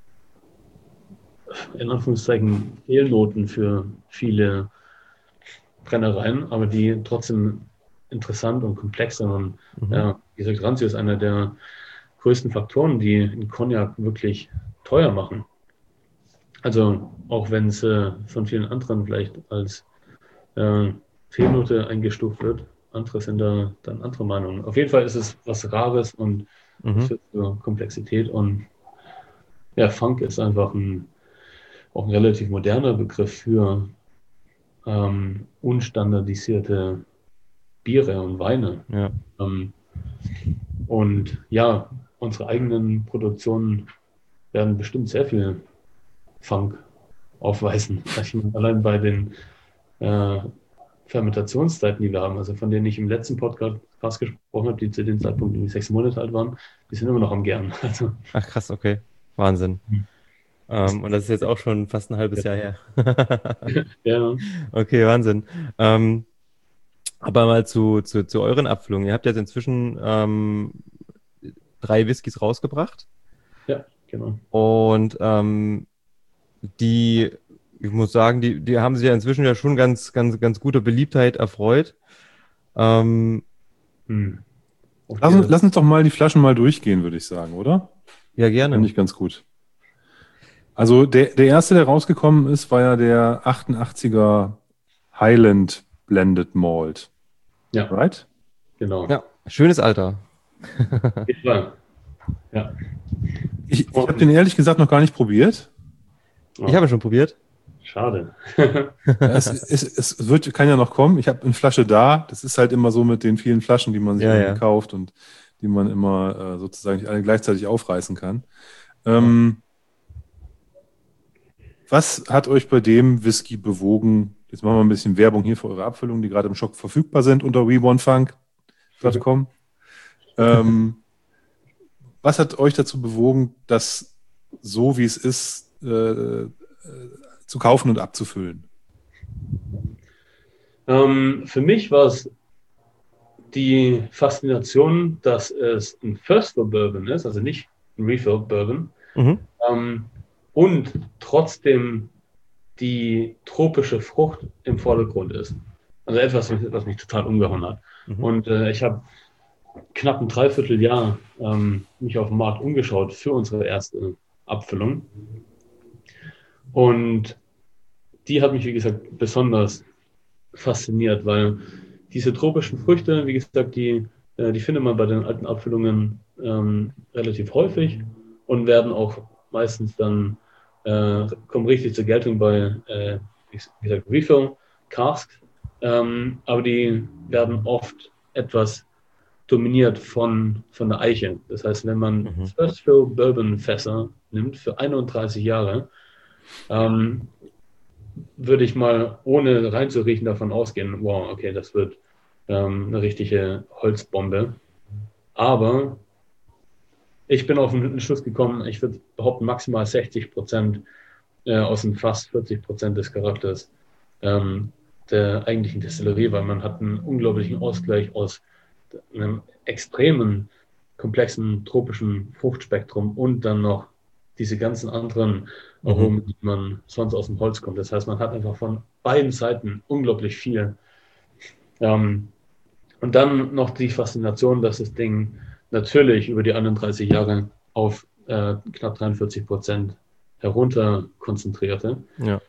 in Anführungszeichen Fehlnoten für viele Brennereien, aber die trotzdem interessant und komplex sind. Und wie gesagt, Ranzio ist einer der größten Faktoren, die in Cognac wirklich teuer machen. Also auch wenn es von vielen anderen vielleicht als Fehlnote eingestuft wird, andere sind da dann andere Meinungen. Auf jeden Fall ist es was Rares und führt zur Komplexität und ja, Funk ist einfach auch ein relativ moderner Begriff für unstandardisierte Biere und Weine. Ja. Und ja, unsere eigenen Produktionen werden bestimmt sehr viel Funk aufweisen. Allein bei den Fermentationszeiten, die wir haben, also von denen ich im letzten Podcast gesprochen habe, die zu dem Zeitpunkt irgendwie 6 Monate alt waren, die sind immer noch am Gären. Also, ach krass, okay. Wahnsinn. Und das ist jetzt auch schon fast ein halbes Jahr her. Ja. Okay, Wahnsinn. Aber mal zu euren Abfüllungen. Ihr habt jetzt inzwischen 3 Whiskys rausgebracht. Ja, genau. Und die, ich muss sagen, die haben sich ja inzwischen ja schon ganz gute Beliebtheit erfreut. Okay. Lass uns doch mal die Flaschen mal durchgehen, würde ich sagen, oder? Ja, gerne. Finde ich ganz gut. Also der erste, der rausgekommen ist, war ja der 88er Highland Blended Malt. Ja, Right? genau. Ja, schönes Alter. Ja. Ich habe den ehrlich gesagt noch gar nicht probiert. Ich habe ihn schon probiert. Schade. Ja, kann ja noch kommen. Ich habe eine Flasche da. Das ist halt immer so mit den vielen Flaschen, die man sich kauft und die man immer sozusagen nicht alle gleichzeitig aufreißen kann. Was hat euch bei dem Whisky bewogen? Jetzt machen wir ein bisschen Werbung hier für eure Abfüllungen, die gerade im Shop verfügbar sind unter weonefunk.com. Was hat euch dazu bewogen, das so wie es ist zu kaufen und abzufüllen? Für mich war es die Faszination, dass es ein First Fill Bourbon ist, also nicht ein Refill Bourbon, und trotzdem die tropische Frucht im Vordergrund ist. Also etwas, was mich total umgehauen hat. Und ich habe knapp ein Dreivierteljahr mich auf dem Markt umgeschaut für unsere erste Abfüllung. Und die hat mich, wie gesagt, besonders fasziniert, weil diese tropischen Früchte, wie gesagt, die findet man bei den alten Abfüllungen relativ häufig und werden auch meistens dann, kommen richtig zur Geltung bei, wie gesagt, Refill Casks, aber die werden oft etwas dominiert von der Eiche. Das heißt, wenn man First Fill Bourbon Fässer nimmt für 31 Jahre, würde ich mal ohne reinzuriechen davon ausgehen, wow, okay, das wird eine richtige Holzbombe. Aber ich bin auf den Schluss gekommen, ich würde behaupten, maximal 60% aus dem Fass, 40% des Charakters der eigentlichen Destillerie, weil man hat einen unglaublichen Ausgleich aus einem extremen, komplexen, tropischen Fruchtspektrum und dann noch diese ganzen anderen Aromen, die man sonst aus dem Holz kommt. Das heißt, man hat einfach von beiden Seiten unglaublich viel. Und dann noch die Faszination, dass das Ding natürlich über die 31 Jahre auf knapp 43% herunter konzentrierte. Ja.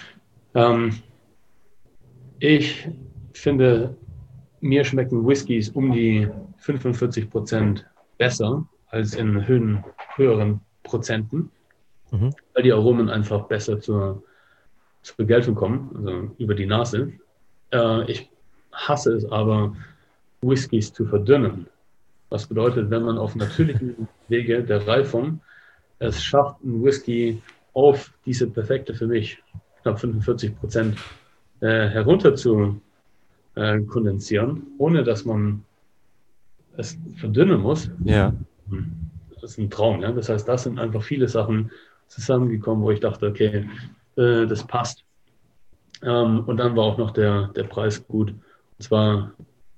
Ich finde, mir schmecken Whiskys um die 45% besser als in höheren Prozenten, weil die Aromen einfach besser zur Geltung kommen, also über die Nase. Ich hasse es aber, Whiskys zu verdünnen. Was bedeutet, wenn man auf natürlichen Wege der Reifung es schafft, einen Whisky auf diese perfekte, für mich knapp 45% herunter zu kondensieren, ohne dass man es verdünnen muss. Ja. Das ist ein Traum. Ja? Das heißt, das sind einfach viele Sachen zusammengekommen, wo ich dachte, okay, das passt. Und dann war auch noch der Preis gut. Und zwar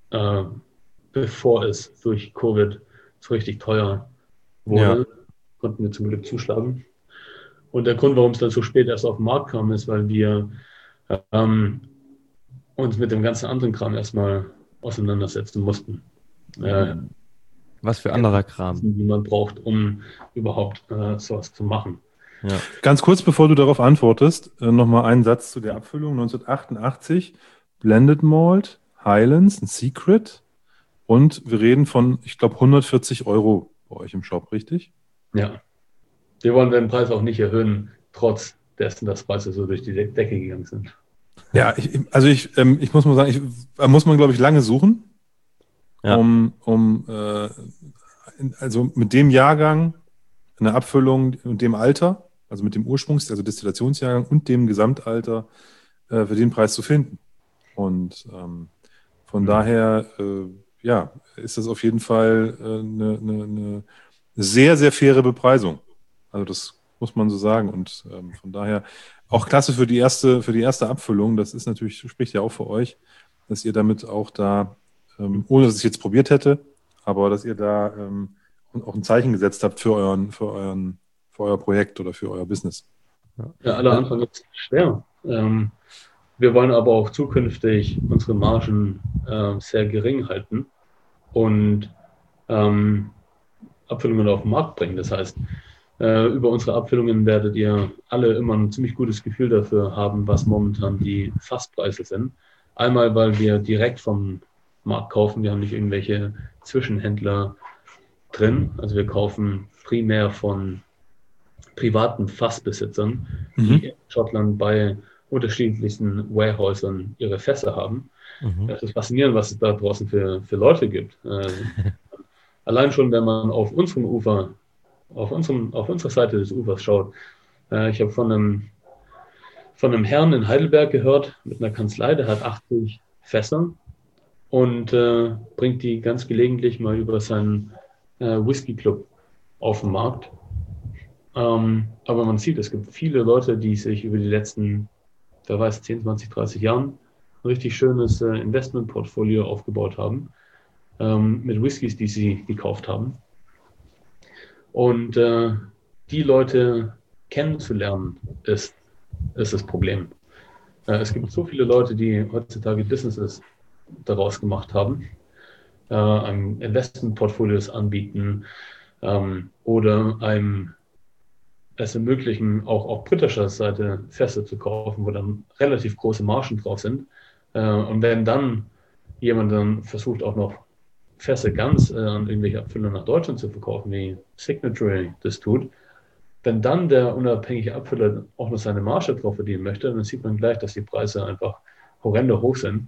bevor es durch Covid so richtig teuer wurde, konnten wir zum Glück zuschlagen. Und der Grund, warum es dann so spät erst auf den Markt kam, ist, weil wir uns mit dem ganzen anderen Kram erstmal auseinandersetzen mussten. Was für anderer Kram? Die man braucht, um überhaupt sowas zu machen. Ja. Ganz kurz, bevor du darauf antwortest, nochmal einen Satz zu der Abfüllung. 1988, Blended Malt, Highlands, ein Secret. Und wir reden von, ich glaube, 140 € bei euch im Shop, richtig? Ja. Wir wollen den Preis auch nicht erhöhen, trotz dessen, dass Preise so durch die Decke gegangen sind. Ja, ich muss mal sagen, muss man, glaube ich, lange suchen, also mit dem Jahrgang, eine Abfüllung und dem Alter, also mit dem also Destillationsjahrgang und dem Gesamtalter für den Preis zu finden. Und von daher, ist das auf jeden Fall eine sehr, sehr faire Bepreisung. Also das muss man so sagen. Und von daher auch klasse für die erste Abfüllung. Das ist natürlich, spricht ja auch für euch, dass ihr damit auch da, ohne dass ich jetzt probiert hätte, aber dass ihr da auch ein Zeichen gesetzt habt für euer Projekt oder für euer Business. Ja, aller Anfang ist schwer. Wir wollen aber auch zukünftig unsere Margen sehr gering halten und Abfüllungen auf den Markt bringen. Das heißt, über unsere Abfüllungen werdet ihr alle immer ein ziemlich gutes Gefühl dafür haben, was momentan die Fasspreise sind. Einmal, weil wir direkt vom Markt kaufen. Wir haben nicht irgendwelche Zwischenhändler drin. Also wir kaufen primär von privaten Fassbesitzern, die in Schottland bei unterschiedlichsten Warehäusern ihre Fässer haben. Das ist faszinierend, was es da draußen für Leute gibt. Allein schon, wenn man auf unserem Ufer, auf unserer Seite des Ufers schaut. Ich habe von einem Herrn in Heidelberg gehört, mit einer Kanzlei, der hat 80 Fässer und bringt die ganz gelegentlich mal über seinen Whisky Club auf den Markt. Aber man sieht, es gibt viele Leute, die sich über die letzten, wer weiß, 10, 20, 30 Jahren ein richtig schönes Investmentportfolio aufgebaut haben, mit Whiskys, die sie gekauft haben. Und die Leute kennenzulernen, ist das Problem. Es gibt so viele Leute, die heutzutage Businesses daraus gemacht haben, Investmentportfolios anbieten oder einem es ermöglichen, auch auf britischer Seite Fässer zu kaufen, wo dann relativ große Margen drauf sind. Und wenn dann jemand dann versucht, auch noch Fässer ganz an irgendwelche Abfüller nach Deutschland zu verkaufen, wie Signatory das tut, wenn dann der unabhängige Abfüller auch noch seine Marge drauf verdienen möchte, dann sieht man gleich, dass die Preise einfach horrende hoch sind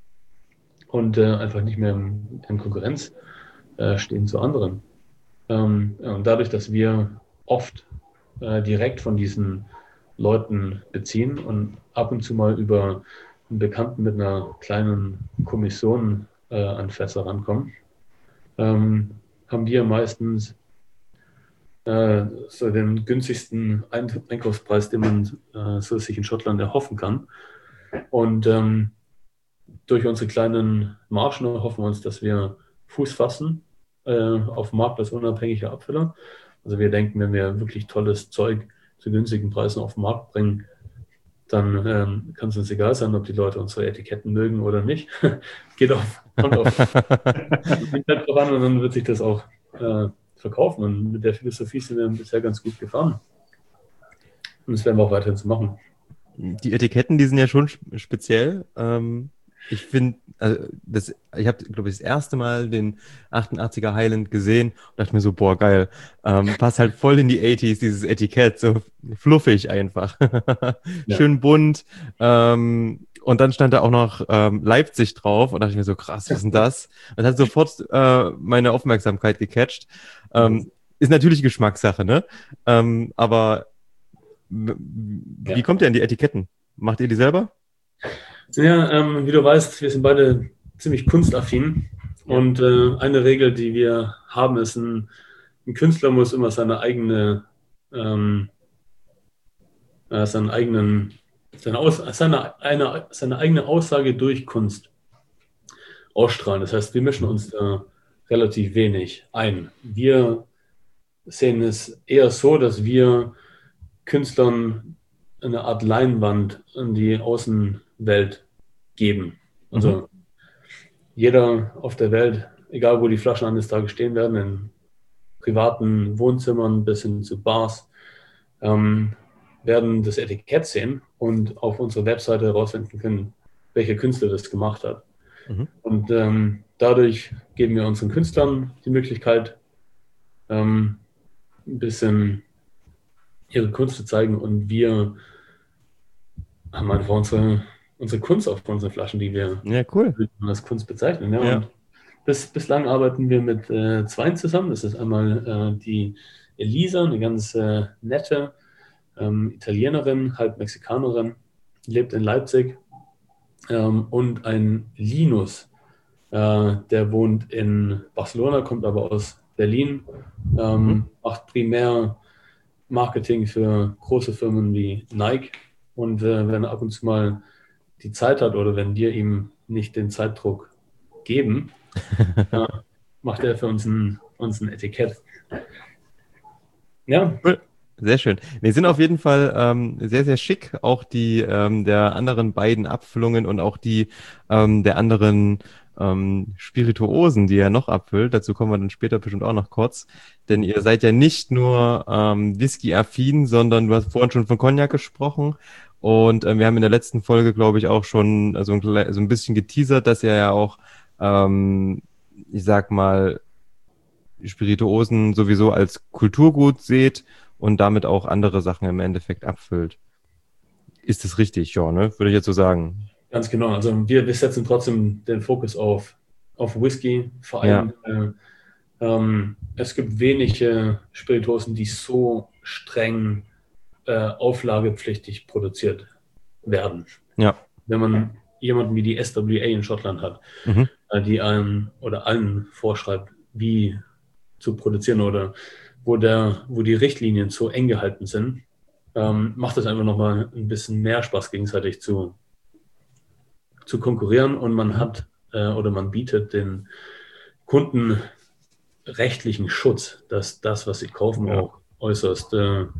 und einfach nicht mehr in Konkurrenz stehen zu anderen. Und dadurch, dass wir oft direkt von diesen Leuten beziehen und ab und zu mal über einen Bekannten mit einer kleinen Kommission an Fässer rankommen, haben wir meistens so den günstigsten Einkaufspreis, den man so sich in Schottland erhoffen kann. Und durch unsere kleinen Margen erhoffen wir uns, dass wir Fuß fassen auf dem Markt als unabhängiger Abfüller. Also wir denken, wenn wir wirklich tolles Zeug zu günstigen Preisen auf den Markt bringen, dann kann es uns egal sein, ob die Leute unsere Etiketten mögen oder nicht. Kommt auf Internet voran und dann wird sich das auch verkaufen. Und mit der Philosophie sind wir bisher ganz gut gefahren. Und das werden wir auch weiterhin so machen. Die Etiketten, die sind ja schon speziell. Ich finde, ich habe, glaube ich, das erste Mal den 88er Highland gesehen und dachte mir so, boah, geil. Passt halt voll in die 80s, dieses Etikett, so fluffig einfach. Ja. Schön bunt. Und dann stand da auch noch Leipzig drauf und dachte ich mir so, krass, was ist denn das? Das hat sofort meine Aufmerksamkeit gecatcht. Ist natürlich Geschmackssache, ne? Aber wie kommt ihr an die Etiketten? Macht ihr die selber? Ja, wie du weißt, wir sind beide ziemlich kunstaffin. Und eine Regel, die wir haben, ist, ein Künstler muss immer seine eigene Aussage durch Kunst ausstrahlen. Das heißt, wir mischen uns da relativ wenig ein. Wir sehen es eher so, dass wir Künstlern eine Art Leinwand an die Außenwelt geben. Also jeder auf der Welt, egal wo die Flaschen eines Tages stehen werden, in privaten Wohnzimmern bis hin zu Bars, werden das Etikett sehen und auf unserer Webseite herausfinden können, welcher Künstler das gemacht hat. Und dadurch geben wir unseren Künstlern die Möglichkeit, ein bisschen ihre Kunst zu zeigen, und wir haben einfach unsere Kunst auf unseren Flaschen, die wir als Kunst bezeichnen. Ja. Und bislang arbeiten wir mit zweien zusammen. Das ist einmal die Elisa, eine ganz nette Italienerin, halb Mexikanerin, lebt in Leipzig, und ein Linus, der wohnt in Barcelona, kommt aber aus Berlin, macht primär Marketing für große Firmen wie Nike. Und wenn er ab und zu mal die Zeit hat oder wenn wir ihm nicht den Zeitdruck geben, macht er für uns ein Etikett. Ja. Cool. Sehr schön. Wir sind auf jeden Fall sehr, sehr schick. Auch die der anderen beiden Abfüllungen und auch die der anderen Spirituosen, die er noch abfüllt. Dazu kommen wir dann später bestimmt auch noch kurz. Denn ihr seid ja nicht nur Whisky-affin, sondern du hast vorhin schon von Cognac gesprochen. Und wir haben in der letzten Folge, glaube ich, auch schon so ein bisschen geteasert, dass ihr ja auch, ich sag mal, Spirituosen sowieso als Kulturgut seht und damit auch andere Sachen im Endeffekt abfüllt. Ist das richtig? Ja, ne? Würde ich jetzt so sagen. Ganz genau. Also wir setzen trotzdem den Fokus auf Whisky. Vor allem, es gibt wenige Spirituosen, die so streng auflagepflichtig produziert werden. Ja. Wenn man jemanden wie die SWA in Schottland hat, die allen vorschreibt, wie zu produzieren oder wo die Richtlinien so eng gehalten sind, macht es einfach nochmal ein bisschen mehr Spaß, gegenseitig zu konkurrieren, und man hat man bietet den Kunden rechtlichen Schutz, dass das, was sie kaufen, auch äußerst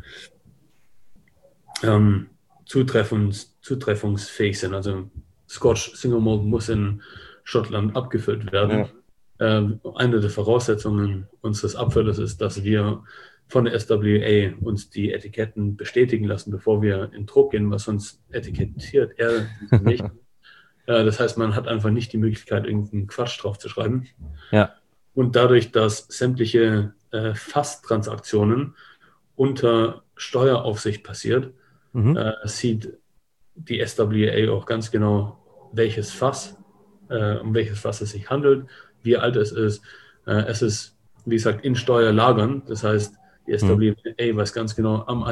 zutreffungsfähig sind. Also Scotch Single Malt muss in Schottland abgefüllt werden. Eine der Voraussetzungen unseres Abfüllers ist, dass wir von der SWA uns die Etiketten bestätigen lassen, bevor wir in Druck gehen, was uns etikettiert er nicht. Das heißt, man hat einfach nicht die Möglichkeit, irgendeinen Quatsch drauf zu schreiben. Ja. Und dadurch, dass sämtliche Fasstransaktionen unter Steueraufsicht passiert, sieht die SWA auch ganz genau, um welches Fass es sich handelt, wie alt es ist. Es ist, wie gesagt, in Steuerlagern. Das heißt, die SWA weiß ganz genau, am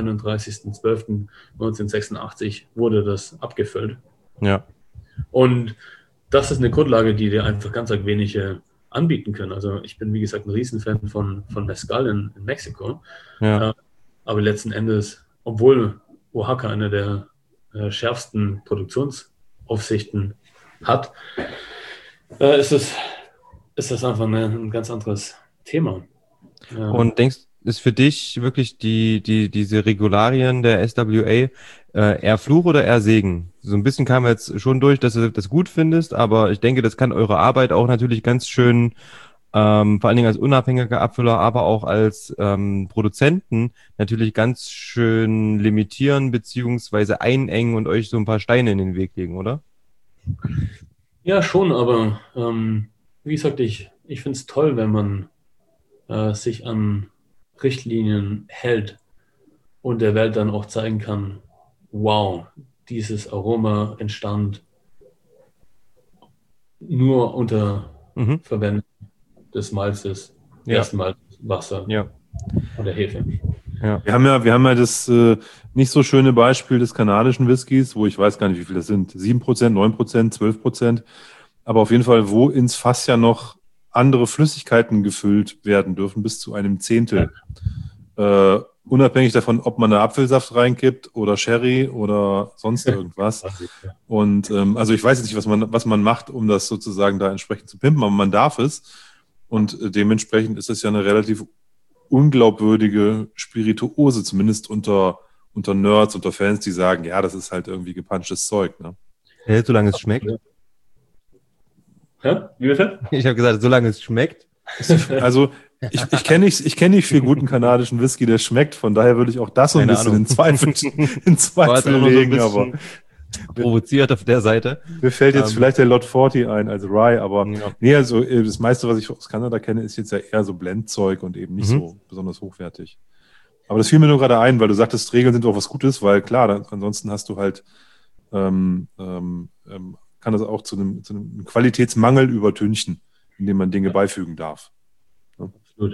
31.12.1986 wurde das abgefüllt. Ja. Und das ist eine Grundlage, die dir einfach ganz wenige anbieten können. Also ich bin, wie gesagt, ein Riesenfan von Mezcal in Mexiko. Ja. Aber letzten Endes, obwohl Oaxaca eine der schärfsten Produktionsaufsichten hat, ist das einfach ein ganz anderes Thema. Und denkst du, ist für dich wirklich diese Regularien der SWA eher Fluch oder eher Segen? So ein bisschen kam jetzt schon durch, dass du das gut findest, aber ich denke, das kann eure Arbeit auch natürlich ganz schön, vor allen Dingen als unabhängiger Abfüller, aber auch als Produzenten natürlich ganz schön limitieren beziehungsweise einengen und euch so ein paar Steine in den Weg legen, oder? Ja, schon, aber wie gesagt, ich finde es toll, wenn man sich an Richtlinien hält und der Welt dann auch zeigen kann, wow, dieses Aroma entstand nur unter Verwendung des Malzes, ersten Malzes, Wasser oder Hefe. Ja. Wir haben ja das nicht so schöne Beispiel des kanadischen Whiskys, wo ich weiß gar nicht, wie viel das sind, 7%, 9%, 12%, aber auf jeden Fall, wo ins Fass ja noch andere Flüssigkeiten gefüllt werden dürfen, bis zu einem Zehntel. Unabhängig davon, ob man da Apfelsaft reinkippt oder Sherry oder sonst irgendwas. Und also ich weiß jetzt nicht, was man macht, um das sozusagen da entsprechend zu pimpen, aber man darf es. Und dementsprechend ist es ja eine relativ unglaubwürdige Spirituose, zumindest unter Nerds, unter Fans, die sagen, ja, das ist halt irgendwie gepanschtes Zeug. Ne? Hält, solange es schmeckt. Ja, wie bitte? Ich habe gesagt, solange es schmeckt. Also ich kenne nicht viel guten kanadischen Whisky, der schmeckt. Von daher würde ich auch das so ein bisschen in Zweifel legen. Aber provoziert auf der Seite. Mir fällt jetzt vielleicht der Lot 40 ein als Rye, aber nee, also das meiste, was ich aus Kanada kenne, ist jetzt ja eher so Blendzeug und eben nicht so besonders hochwertig. Aber das fiel mir nur gerade ein, weil du sagtest, Regeln sind auch was Gutes, weil klar, ansonsten hast du halt kann das auch zu einem Qualitätsmangel übertünchen, indem man Dinge beifügen darf. Ja. Absolut,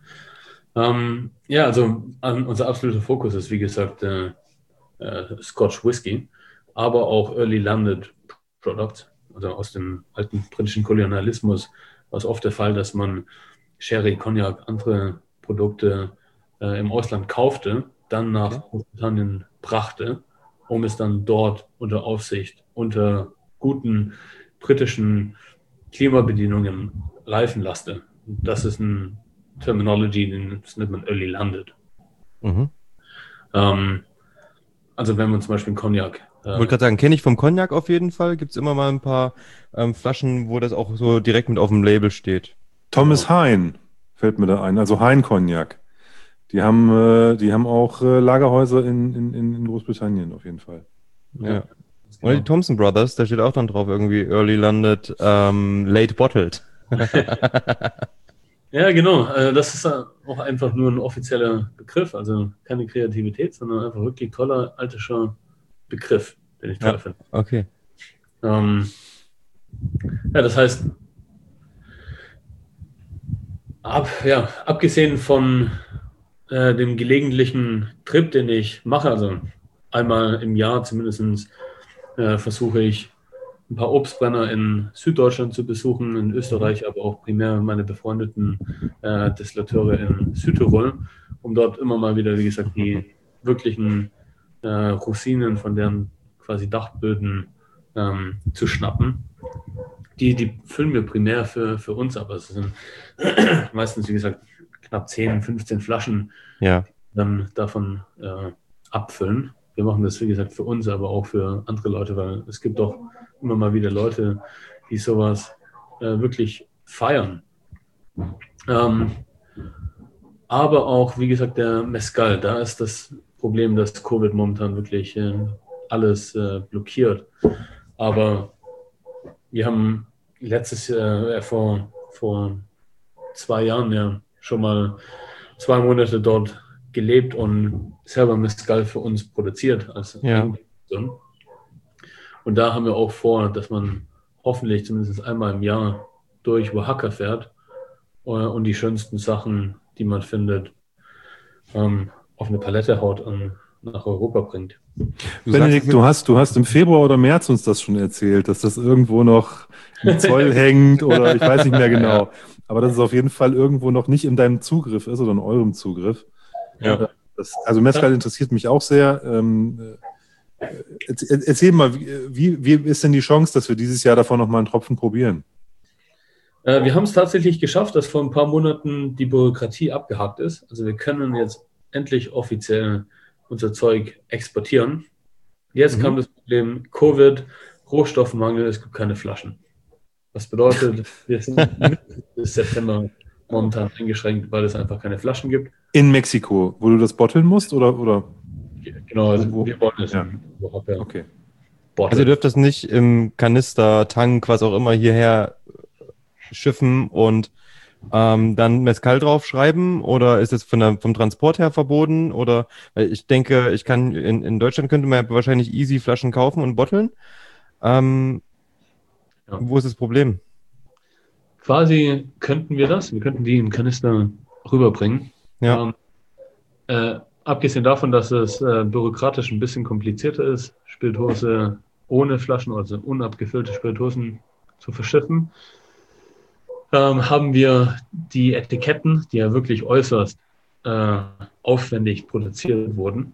ja. Also unser absoluter Fokus ist, wie gesagt, Scotch Whisky, aber auch Early Landed Products, also aus dem alten britischen Kolonialismus war es oft der Fall, dass man Sherry, Cognac, andere Produkte im Ausland kaufte, dann nach Großbritannien brachte, um es dann dort unter Aufsicht, unter guten britischen Klimabedingungen reifen lasse. Das ist eine Terminology, das nennt man Early Landed. Mhm. Also wenn man zum Beispiel einen Cognac... Ich wollte gerade sagen, kenne ich vom Cognac auf jeden Fall. Gibt es immer mal ein paar Flaschen, wo das auch so direkt mit auf dem Label steht. Thomas Hein fällt mir da ein, also Hein Cognac. Die haben auch Lagerhäuser in Großbritannien auf jeden Fall. Ja. Oder die Thompson Brothers, da steht auch dann drauf irgendwie Early Landed, Late Bottled. Ja, genau. Das ist auch einfach nur ein offizieller Begriff, also keine Kreativität, sondern einfach wirklich toller altischer Begriff, den ich toll finde. Okay. Ja, das heißt, abgesehen von dem gelegentlichen Trip, den ich mache, also einmal im Jahr zumindest versuche ich ein paar Obstbrenner in Süddeutschland zu besuchen, in Österreich, aber auch primär meine befreundeten Destillateure in Südtirol, um dort immer mal wieder, wie gesagt, die wirklichen Rosinen von deren quasi Dachböden zu schnappen. Die füllen wir primär für uns, aber es sind meistens, wie gesagt, knapp 10, 15 Flaschen, die dann davon abfüllen. Wir machen das, wie gesagt, für uns, aber auch für andere Leute, weil es gibt doch immer mal wieder Leute, die sowas wirklich feiern. Aber auch, wie gesagt, der Mezcal, da ist das Problem, dass Covid momentan wirklich alles blockiert. Aber wir haben letztes Jahr, vor 2 Jahren ja schon mal 2 Monate dort gelebt und selber Mezcal für uns produziert als Eigenproduktion. Und da haben wir auch vor, dass man hoffentlich zumindest einmal im Jahr durch Oaxaca fährt und die schönsten Sachen, die man findet, auf eine Palette haut und nach Europa bringt. Benedikt, du hast im Februar oder März uns das schon erzählt, dass das irgendwo noch im Zoll hängt oder ich weiß nicht mehr genau. Aber dass es auf jeden Fall irgendwo noch nicht in deinem Zugriff ist oder in eurem Zugriff. Ja. Also Mezcal interessiert mich auch sehr. Erzähl mal, wie ist denn die Chance, dass wir dieses Jahr davon nochmal einen Tropfen probieren? Wir haben es tatsächlich geschafft, dass vor ein paar Monaten die Bürokratie abgehakt ist. Also wir können jetzt endlich offiziell unser Zeug exportieren. Jetzt kam das Problem Covid, Rohstoffmangel, es gibt keine Flaschen. Was bedeutet, wir sind bis September momentan eingeschränkt, weil es einfach keine Flaschen gibt. In Mexiko, wo du das botteln musst, oder? Genau, also wir wollen es überhaupt. Okay. Also ihr dürft das nicht im Kanister, Tank, was auch immer hierher schiffen und dann Mezcal draufschreiben, oder ist es vom Transport her verboten? Oder weil ich denke, in Deutschland könnte man ja wahrscheinlich easy Flaschen kaufen und botteln. Wo ist das Problem? Quasi könnten wir das. Wir könnten die im Kanister rüberbringen. Ja. Abgesehen davon, dass es bürokratisch ein bisschen komplizierter ist, Spirituose ohne Flaschen, also unabgefüllte Spirituosen zu verschiffen, haben wir die Etiketten, die ja wirklich äußerst aufwendig produziert wurden,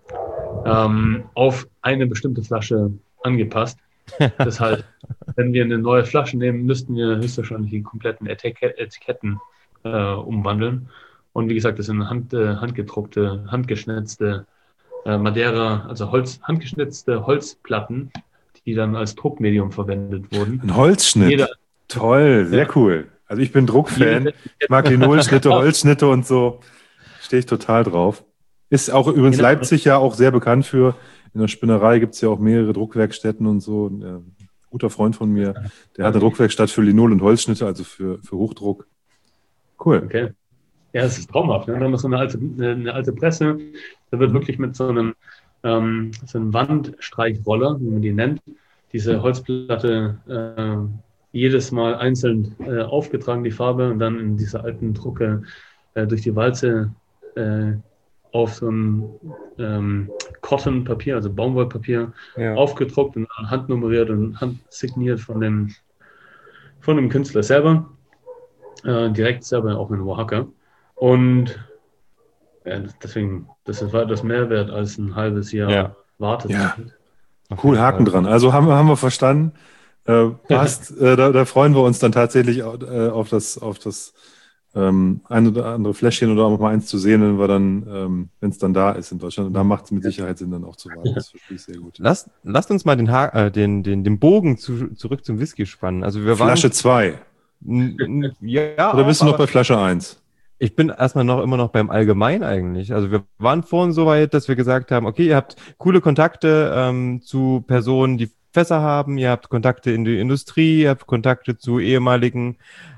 auf eine bestimmte Flasche angepasst. Das heißt, wenn wir eine neue Flasche nehmen, müssten wir höchstwahrscheinlich die kompletten Etiketten umwandeln. Und wie gesagt, das sind handgedruckte, handgeschnitzte Madeira, also handgeschnitzte Holzplatten, die dann als Druckmedium verwendet wurden. Ein Holzschnitt? Toll, sehr cool. Also ich bin Druckfan. Ich mag Linolschnitte, Holzschnitte und so. Stehe ich total drauf. Ist auch übrigens Leipzig ja auch sehr bekannt für. In der Spinnerei gibt es ja auch mehrere Druckwerkstätten und so. Ein guter Freund von mir, der hat eine Druckwerkstatt für Linol- und Holzschnitte, also für Hochdruck. Cool. Okay. Ja, das ist traumhaft. Ne? Da haben wir so eine alte Presse. Da wird wirklich mit so einem Wandstreichroller, wie man die nennt, diese Holzplatte jedes Mal einzeln aufgetragen, die Farbe, und dann in dieser alten Drucke durch die Walze auf so ein Cotton-Papier, also Baumwollpapier, aufgedruckt und handnummeriert und handsigniert von dem Künstler selber. Direkt selber auch in Oaxaca. Und Ja, deswegen, das ist weitaus mehr wert als ein halbes Jahr Ja. Wartezeit. Ja. Cool, Haken dran. Also haben wir verstanden. Passt. Da freuen wir uns dann tatsächlich auf das ein oder andere Fläschchen oder auch mal eins zu sehen, wenn es dann da ist in Deutschland. Und da macht es mit Sicherheit Sinn, dann auch zu warten. Das verstehe ich sehr gut. Lasst uns mal den Bogen zurück zum Whisky spannen. Also wir Flasche 2. Ja, Oder bist du noch bei Flasche 1? Ich bin erstmal immer noch beim Allgemein eigentlich. Also wir waren vorhin so weit, dass wir gesagt haben, okay, ihr habt coole Kontakte zu Personen, die Fässer haben, ihr habt Kontakte in die Industrie, ihr habt Kontakte zu ehemaligen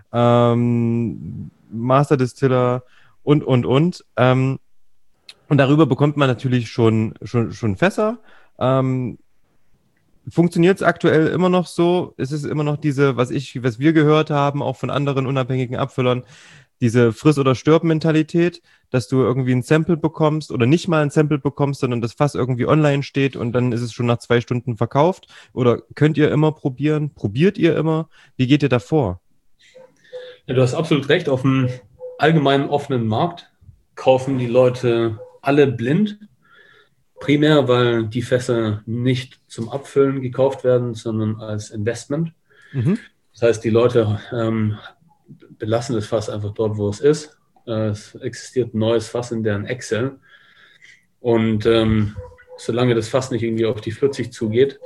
Master Distiller und. Und darüber bekommt man natürlich schon Fässer. Funktioniert es aktuell immer noch so? Ist es immer noch was wir gehört haben, auch von anderen unabhängigen Abfüllern, diese Friss- oder Stirb-Mentalität, dass du irgendwie ein Sample bekommst oder nicht mal ein Sample bekommst, sondern das Fass irgendwie online steht und dann ist es schon nach 2 Stunden verkauft? Oder könnt ihr immer probieren? Probiert ihr immer? Wie geht ihr da vor? Ja, du hast absolut recht. Auf dem allgemeinen offenen Markt kaufen die Leute alle blind. Primär, weil die Fässer nicht zum Abfüllen gekauft werden, sondern als Investment. Mhm. Das heißt, die Leute belassen das Fass einfach dort, wo es ist. Es existiert ein neues Fass in deren Excel. Und solange das Fass nicht irgendwie auf die 40 zugeht,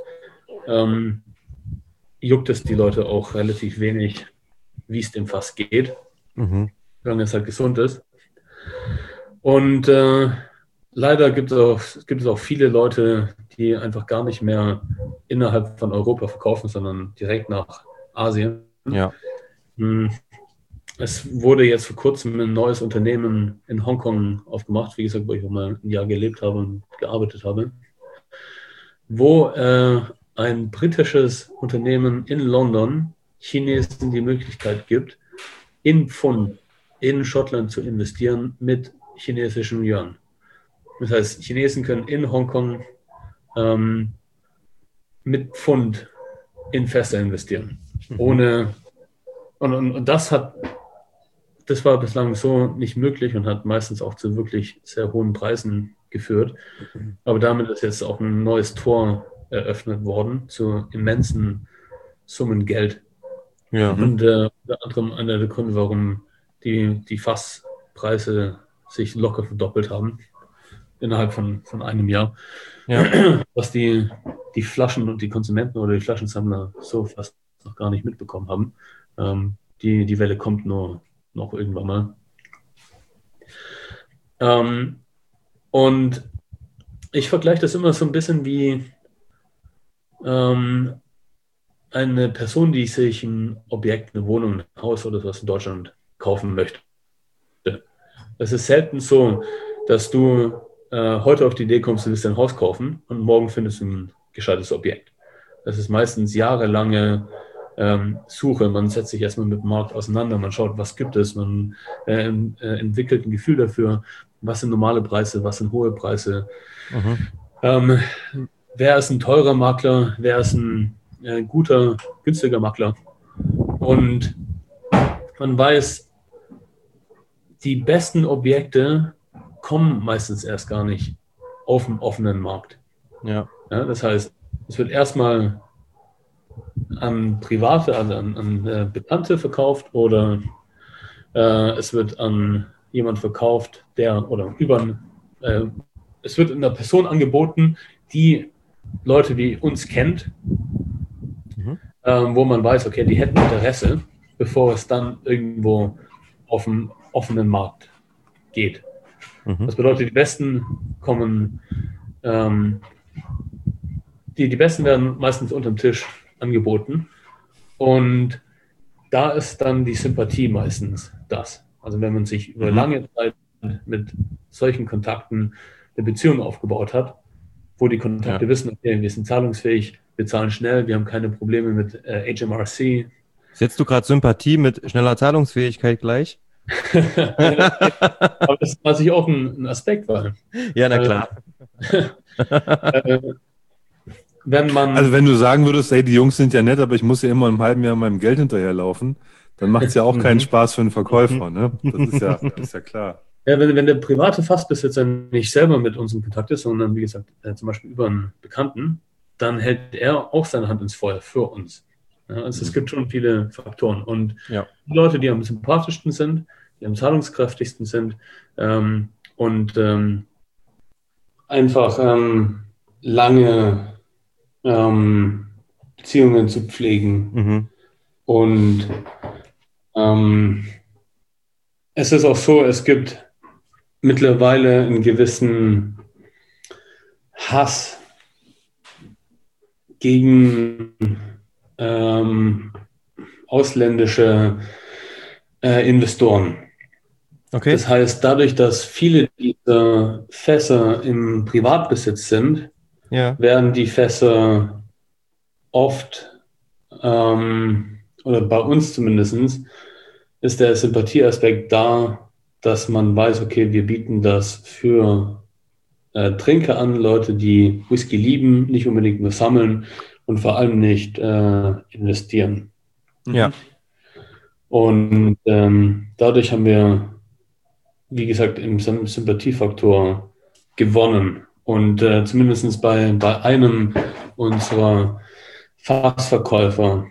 juckt es die Leute auch relativ wenig, wie es dem Fass geht, solange es halt gesund ist. Und leider gibt es auch viele Leute, die einfach gar nicht mehr innerhalb von Europa verkaufen, sondern direkt nach Asien. Ja. Es wurde jetzt vor kurzem ein neues Unternehmen in Hongkong aufgemacht, wie gesagt, wo ich auch mal ein Jahr gelebt habe und gearbeitet habe, wo ein britisches Unternehmen in London Chinesen die Möglichkeit gibt, in Pfund in Schottland zu investieren mit chinesischem Yuan. Das heißt, Chinesen können in Hongkong mit Pfund in Fässer investieren. Ohne und das war bislang so nicht möglich und hat meistens auch zu wirklich sehr hohen Preisen geführt. Aber damit ist jetzt auch ein neues Tor eröffnet worden zu immensen Summen Geld. Ja. Und unter anderem einer der Gründe, warum die Fasspreise sich locker verdoppelt haben innerhalb von einem Jahr. Ja. Was die Flaschen und die Konsumenten oder die Flaschensammler so fast noch gar nicht mitbekommen haben. Die Welle kommt nur noch irgendwann mal. Und ich vergleiche das immer so ein bisschen wie eine Person, die sich ein Objekt, eine Wohnung, ein Haus oder was in Deutschland kaufen möchte. Es ist selten so, dass du heute auf die Idee kommst, du willst ein Haus kaufen und morgen findest du ein gescheites Objekt. Das ist meistens jahrelange Suche. Man setzt sich erstmal mit dem Markt auseinander, man schaut, was gibt es, man entwickelt ein Gefühl dafür, was sind normale Preise, was sind hohe Preise. Wer ist ein teurer Makler, wer ist ein guter, günstiger Makler. Und man weiß, die besten Objekte kommen meistens erst gar nicht auf dem offenen Markt. Ja. Ja, das heißt, es wird erstmal an Private, also an Bekannte verkauft oder es wird an jemand verkauft, es wird einer Person angeboten, die Leute wie uns kennt, wo man weiß, okay, die hätten Interesse, bevor es dann irgendwo auf dem offenen Markt geht. Das bedeutet, die Besten kommen, die Besten werden meistens unterm Tisch angeboten und da ist dann die Sympathie meistens das. Also wenn man sich über lange Zeit mit solchen Kontakten eine Beziehung aufgebaut hat, wo die Kontakte wissen, okay, wir sind zahlungsfähig, wir zahlen schnell, wir haben keine Probleme mit HMRC. Setzt du gerade Sympathie mit schneller Zahlungsfähigkeit gleich? Aber das ist natürlich auch ein Aspekt, weil ja, na klar. Wenn du sagen würdest, ey, die Jungs sind ja nett, aber ich muss ja immer im halben Jahr meinem Geld hinterherlaufen, dann macht es ja auch keinen Spaß für einen Verkäufer, ne? Das ist ja klar. Ja, wenn der private Fassbesitzer nicht selber mit uns in Kontakt ist, sondern wie gesagt, zum Beispiel über einen Bekannten, dann hält er auch seine Hand ins Feuer für uns. Ja, also es gibt schon viele Faktoren. Und Ja. die Leute, die am sympathischsten sind, die am zahlungskräftigsten sind einfach lange Beziehungen zu pflegen. Mhm. Und es ist auch so, es gibt mittlerweile einen gewissen Hass gegen ausländische Investoren. Okay. Das heißt, dadurch, dass viele dieser Fässer im Privatbesitz sind, Ja. werden die Fässer oft, oder bei uns zumindest, ist der Sympathieaspekt da, dass man weiß, okay, wir bieten das für Trinker an, Leute, die Whisky lieben, nicht unbedingt nur sammeln und vor allem nicht investieren. Ja. Und dadurch haben wir, wie gesagt, im Sympathiefaktor gewonnen. Und zumindest bei einem unserer Fassverkäufer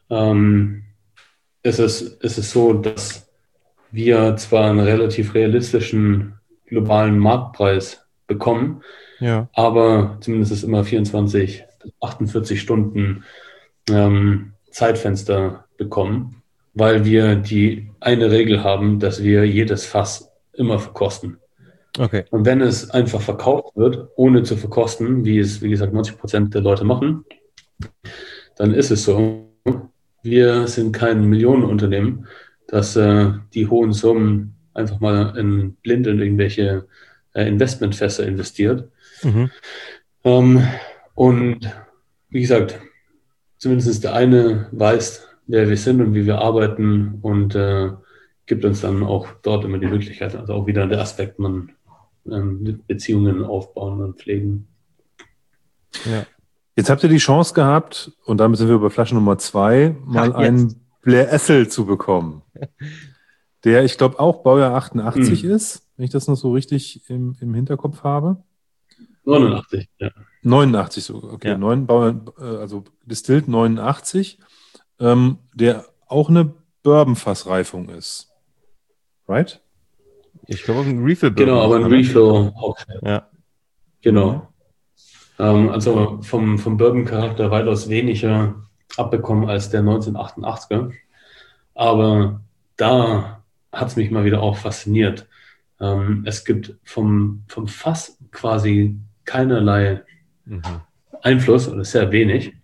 ist es so, dass wir zwar einen relativ realistischen globalen Marktpreis bekommen, Ja. aber zumindest immer 24 bis 48 Stunden Zeitfenster bekommen, weil wir die eine Regel haben, dass wir jedes Fass immer verkosten. Okay. Und wenn es einfach verkauft wird, ohne zu verkosten, wie es, wie gesagt, 90% der Leute machen, dann ist es so. Wir sind kein Millionenunternehmen, das die hohen Summen einfach mal blind in irgendwelche Investmentfässer investiert. Mhm. Und wie gesagt, zumindest der eine weiß, wer wir sind und wie wir arbeiten und gibt uns dann auch dort immer die Möglichkeit, also auch wieder der Aspekt, man Beziehungen aufbauen und pflegen. Ja. Jetzt habt ihr die Chance gehabt, und damit sind wir bei Flasche Nummer 2, mal einen Blair Essel zu bekommen. Der, ich glaube, auch Baujahr 88 ist, wenn ich das noch so richtig im Hinterkopf habe. 89, ja. 89 so, okay. Ja. Also Distilled 89, der auch eine Bourbon-Fassreifung ist. Right? Ich glaube, ein Refill. Genau, aber ein Refill auch. Ja. Genau. Also vom Bourbon-Charakter weitaus weniger abbekommen als der 1988er. Aber da hat es mich mal wieder auch fasziniert. Es gibt vom Fass quasi keinerlei Einfluss oder sehr wenig.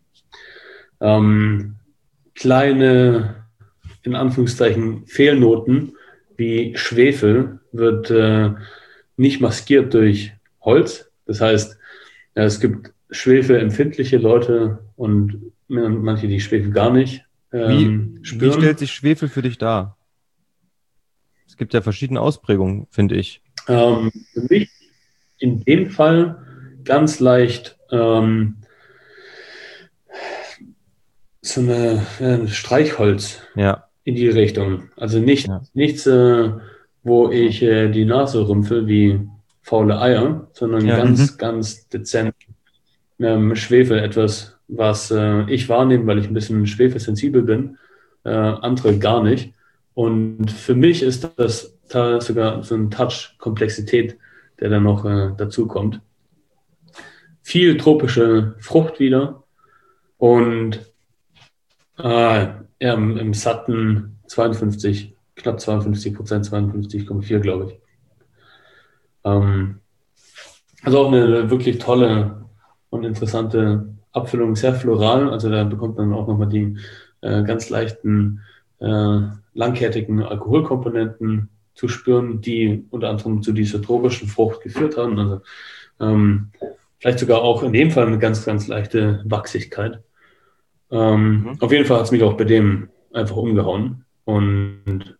Kleine, in Anführungszeichen, Fehlnoten wie Schwefel wird nicht maskiert durch Holz. Das heißt, ja, es gibt schwefelempfindliche Leute und manche, die Schwefel gar nicht Wie spüren. stellt sich Schwefel für dich dar? Es gibt ja verschiedene Ausprägungen, finde ich. Für mich in dem Fall ganz leicht so eine Streichholz in die Richtung. Also nichts, wo ich die Nase rümpfe wie faule Eier, sondern ganz dezent Schwefel, etwas, was ich wahrnehme, weil ich ein bisschen schwefelsensibel bin, andere gar nicht. Und für mich ist das sogar so ein Touch Komplexität, der dann noch dazu kommt. Viel tropische Frucht wieder und im satten 52, knapp 52%, 52,4 glaube ich. Also auch eine wirklich tolle und interessante Abfüllung, sehr floral. Also da bekommt man auch nochmal die ganz leichten, langkettigen Alkoholkomponenten zu spüren, die unter anderem zu dieser tropischen Frucht geführt haben. Also vielleicht sogar auch in dem Fall eine ganz, ganz leichte Wachsigkeit. Auf jeden Fall hat es mich auch bei dem einfach umgehauen. Und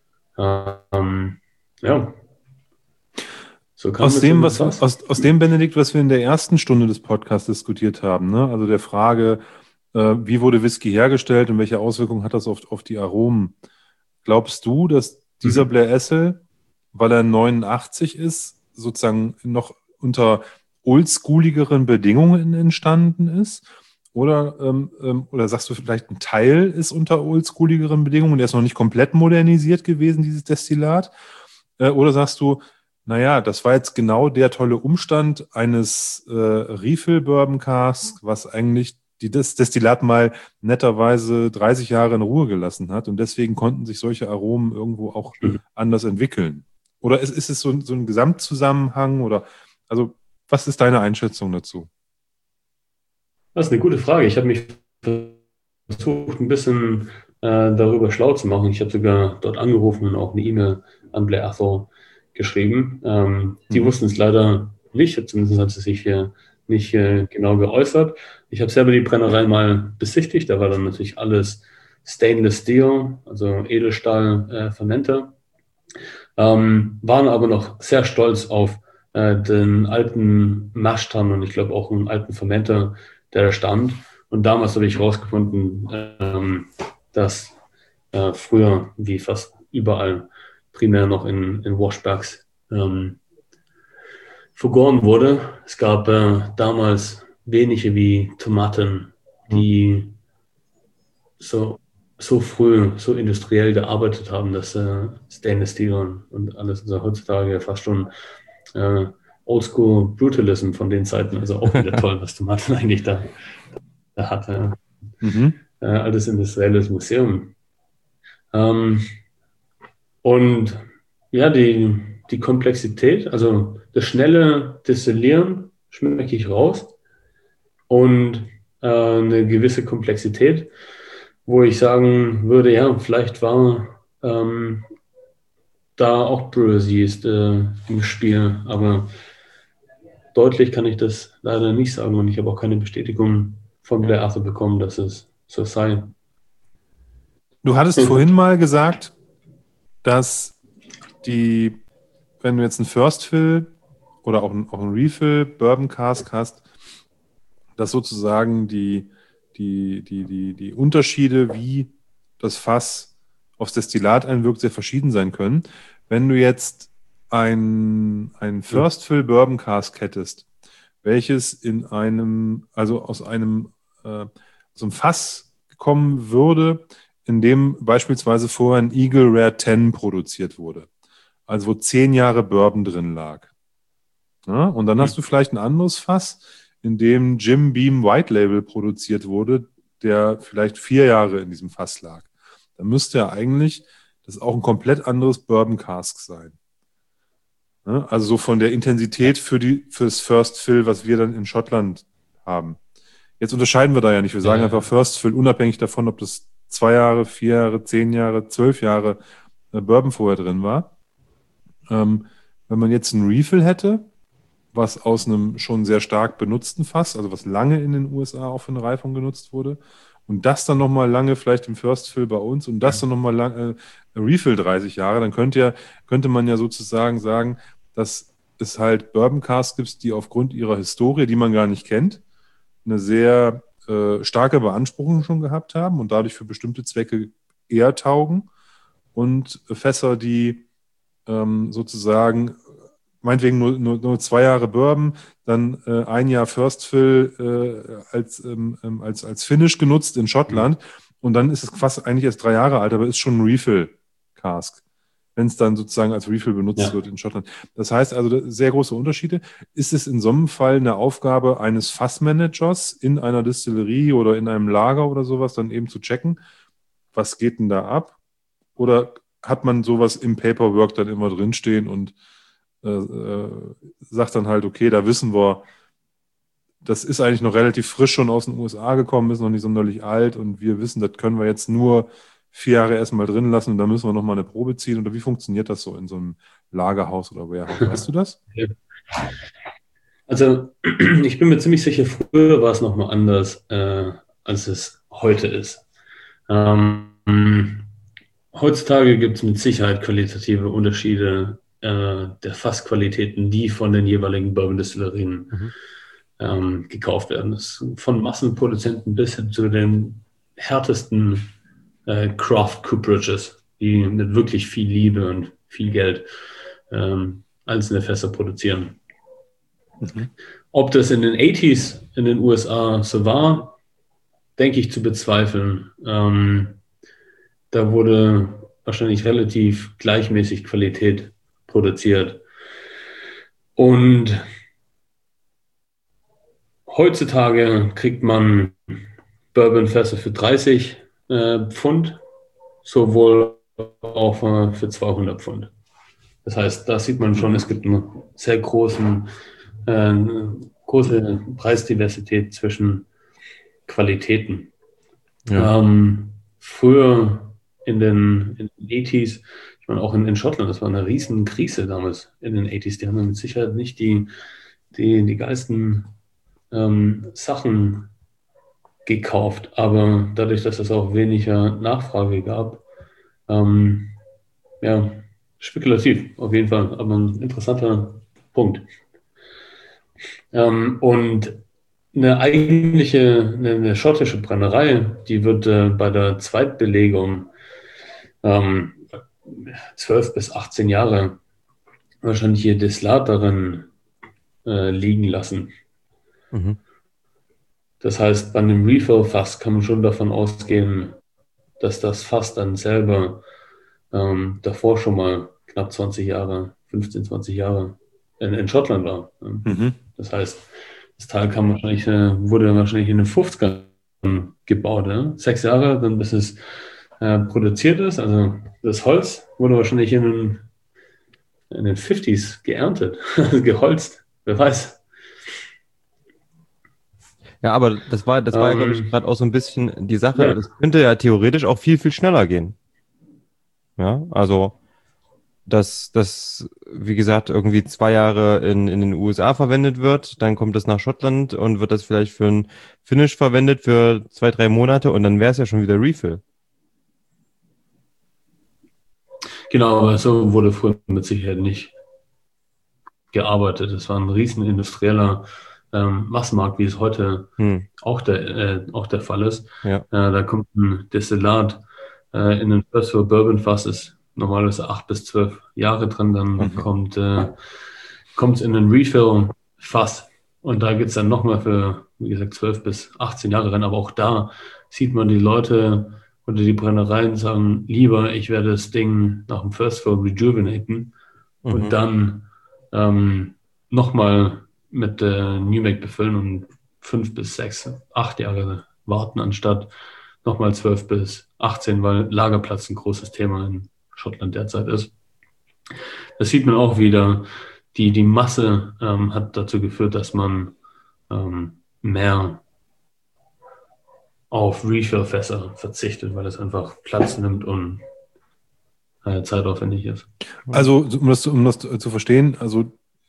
ja. So aus dem, Benedikt, was wir in der ersten Stunde des Podcasts diskutiert haben, ne? Also der Frage, wie wurde Whisky hergestellt und welche Auswirkungen hat das auf die Aromen? Glaubst du, dass dieser Blair Essel weil er 89 ist, sozusagen noch unter oldschooligeren Bedingungen entstanden ist? Oder sagst du vielleicht, ein Teil ist unter oldschooligeren Bedingungen, der ist noch nicht komplett modernisiert gewesen, dieses Destillat? Oder sagst du, naja, das war jetzt genau der tolle Umstand eines Refill Bourbon Cask, was eigentlich das Destillat mal netterweise 30 Jahre in Ruhe gelassen hat und deswegen konnten sich solche Aromen irgendwo auch anders entwickeln? Oder ist es so ein Gesamtzusammenhang? Oder also, was ist deine Einschätzung dazu? Das ist eine gute Frage. Ich habe mich versucht, ein bisschen darüber schlau zu machen. Ich habe sogar dort angerufen und auch eine E-Mail an Blair Athol geschrieben. Die wussten es leider nicht, zumindest hat sie sich hier nicht genau geäußert. Ich habe selber die Brennerei mal besichtigt. Da war dann natürlich alles Stainless Steel, also Edelstahl Fermenter. Waren aber noch sehr stolz auf den alten Maschtan und ich glaube auch einen alten Fermenter, der da stand. Und damals habe ich herausgefunden, dass früher, wie fast überall, primär noch in Washbacks vergoren wurde. Es gab damals wenige wie Tomaten, die so früh, so industriell gearbeitet haben, dass Stainless Steel und alles, also heutzutage fast schon Oldschool Brutalism von den Zeiten, also auch wieder toll, was Tomaten eigentlich da hatte. Altes industrielles Museum. Und ja, die Komplexität, also das schnelle Destillieren schmecke ich raus und eine gewisse Komplexität, wo ich sagen würde, ja, vielleicht war da auch Brewer's Yeast im Spiel, aber deutlich kann ich das leider nicht sagen und ich habe auch keine Bestätigung von Blair Athol bekommen, dass es so sei. Du hattest vorhin mal gesagt, dass wenn du jetzt einen First Fill oder auch ein Refill Bourbon Cask hast, dass sozusagen die Unterschiede, wie das Fass aufs Destillat einwirkt, sehr verschieden sein können. Wenn du jetzt ein First Fill Bourbon Cask hättest, welches aus einem Fass kommen würde, in dem beispielsweise vorher ein Eagle Rare 10 produziert wurde, also wo 10 Jahre Bourbon drin lag. Ja, und dann hast du vielleicht ein anderes Fass, in dem Jim Beam White Label produziert wurde, der vielleicht 4 Jahre in diesem Fass lag. Dann müsste ja eigentlich das auch ein komplett anderes Bourbon Cask sein. Ja, also so von der Intensität fürs First Fill, was wir dann in Schottland haben. Jetzt unterscheiden wir da ja nicht. Wir sagen einfach First Fill, unabhängig davon, ob das 2 Jahre, 4 Jahre, 10 Jahre, 12 Jahre Bourbon vorher drin war. Wenn man jetzt einen Refill hätte, was aus einem schon sehr stark benutzten Fass, also was lange in den USA auch für eine Reifung genutzt wurde, und das dann nochmal lange vielleicht im First Fill bei uns und das dann nochmal lange Refill 30 Jahre, dann könnte man ja sozusagen sagen, dass es halt Bourbon Casks gibt, die aufgrund ihrer Historie, die man gar nicht kennt, eine sehr starke Beanspruchung schon gehabt haben und dadurch für bestimmte Zwecke eher taugen und Fässer, die sozusagen meinetwegen nur 2 Jahre Bourbon, dann 1 Jahr First Fill als Finish genutzt in Schottland und dann ist es fast eigentlich erst 3 Jahre alt, aber ist schon ein Refill Cask, wenn es dann sozusagen als Refill benutzt wird in Schottland. Das heißt also sehr große Unterschiede. Ist es in so einem Fall eine Aufgabe eines Fassmanagers in einer Distillerie oder in einem Lager oder sowas, dann eben zu checken, was geht denn da ab? Oder hat man sowas im Paperwork dann immer drinstehen und sagt dann halt, okay, da wissen wir, das ist eigentlich noch relativ frisch schon aus den USA gekommen, ist noch nicht sonderlich alt und wir wissen, das können wir jetzt nur 4 Jahre erstmal drin lassen und dann müssen wir nochmal eine Probe ziehen. Oder wie funktioniert das so in so einem Lagerhaus oder Warehouse? Weißt du das? Also ich bin mir ziemlich sicher, früher war es nochmal anders, als es heute ist. Heutzutage gibt es mit Sicherheit qualitative Unterschiede der Fassqualitäten, die von den jeweiligen Bourbon-Destillerien gekauft werden. Das ist von Massenproduzenten bis hin zu den härtesten Craft Cooperages, die mit wirklich viel Liebe und viel Geld einzelne Fässer produzieren. Ob das in den 80s in den USA so war, denke ich zu bezweifeln. Da wurde wahrscheinlich relativ gleichmäßig Qualität produziert. Und heutzutage kriegt man Bourbonfässer für 30 Pfund, sowohl auch für 200 Pfund. Das heißt, da sieht man schon, es gibt eine sehr große Preisdiversität zwischen Qualitäten. Ja. Früher in den 80s, ich meine auch in Schottland, das war eine riesen Krise damals in den 80s, die haben mit Sicherheit nicht die geilsten Sachen gekauft, aber dadurch, dass es auch weniger Nachfrage gab, ja, spekulativ auf jeden Fall, aber ein interessanter Punkt. Und eine schottische Brennerei, die wird bei der Zweitbelegung 12 bis 18 Jahre wahrscheinlich ihr Destillat darin liegen lassen. Mhm. Das heißt, bei einem Refill-Fass kann man schon davon ausgehen, dass das Fass dann selber davor schon mal knapp 20 Jahre, 15, 20 Jahre in Schottland war. Das heißt, das Teil wurde wahrscheinlich in den 50ern gebaut. 6 Jahre, dann bis es produziert ist. Also das Holz wurde wahrscheinlich in den 50s geerntet, geholzt. Wer weiß. Ja, aber das war ja, glaube ich, gerade auch so ein bisschen die Sache. Ja. Das könnte ja theoretisch auch viel, viel schneller gehen. Ja, also dass das, wie gesagt, irgendwie 2 Jahre in den USA verwendet wird, dann kommt es nach Schottland und wird das vielleicht für ein Finish verwendet für 2, 3 Monate und dann wäre es ja schon wieder Refill. Genau, aber so wurde früher mit Sicherheit nicht gearbeitet. Es war ein riesen industrieller Massenmarkt, wie es heute auch der Fall ist. Ja. Da kommt ein Destillat in den First Fill Bourbon Fass, ist normalerweise 8 bis 12 Jahre drin, dann kommt es in den Refill Fass und da geht es dann nochmal für, wie gesagt, 12 bis 18 Jahre rein, aber auch da sieht man die Leute oder die Brennereien sagen, lieber ich werde das Ding nach dem First Fill rejuvenaten und dann nochmal mit New Make befüllen und 5 bis 6, 8 Jahre warten, anstatt nochmal 12 bis 18, weil Lagerplatz ein großes Thema in Schottland derzeit ist. Das sieht man auch wieder. Die Masse hat dazu geführt, dass man mehr auf Refill-Fässer verzichtet, weil es einfach Platz nimmt und zeitaufwendig ist. Also, um das zu verstehen, also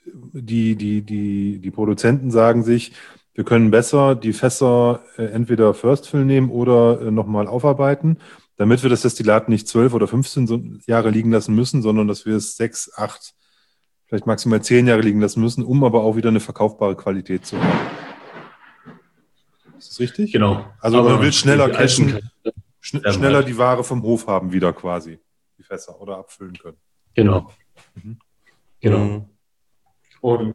die Produzenten sagen sich, wir können besser die Fässer entweder First Fill nehmen oder nochmal aufarbeiten, damit wir das Destillat nicht 12 oder 15 Jahre liegen lassen müssen, sondern dass wir es 6, 8, vielleicht maximal 10 Jahre liegen lassen müssen, um aber auch wieder eine verkaufbare Qualität zu haben. Ist das richtig? Genau. Also man will schneller cashen, schneller die Ware vom Hof haben wieder quasi, die Fässer, oder abfüllen können. Genau. Genau. Und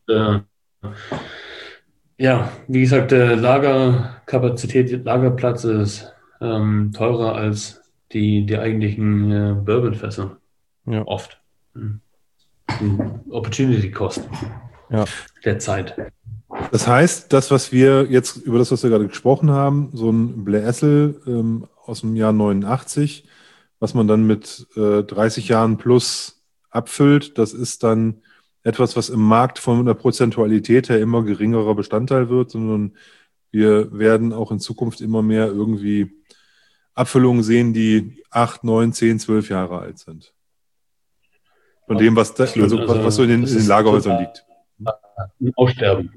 ja, wie gesagt, Lagerkapazität, Lagerplatz ist teurer als die eigentlichen Bourbonfässer. Ja. Oft. Opportunity Cost der Zeit. Das heißt, was wir gerade gesprochen haben, so ein Blässel aus dem Jahr 89, was man dann mit 30 Jahren plus abfüllt, das ist dann etwas, was im Markt von der Prozentualität her immer geringerer Bestandteil wird, sondern wir werden auch in Zukunft immer mehr irgendwie Abfüllungen sehen, die 8, 9, 10, 12 Jahre alt sind. Von dem, was so in den Lagerhäusern liegt. Ein Aussterben.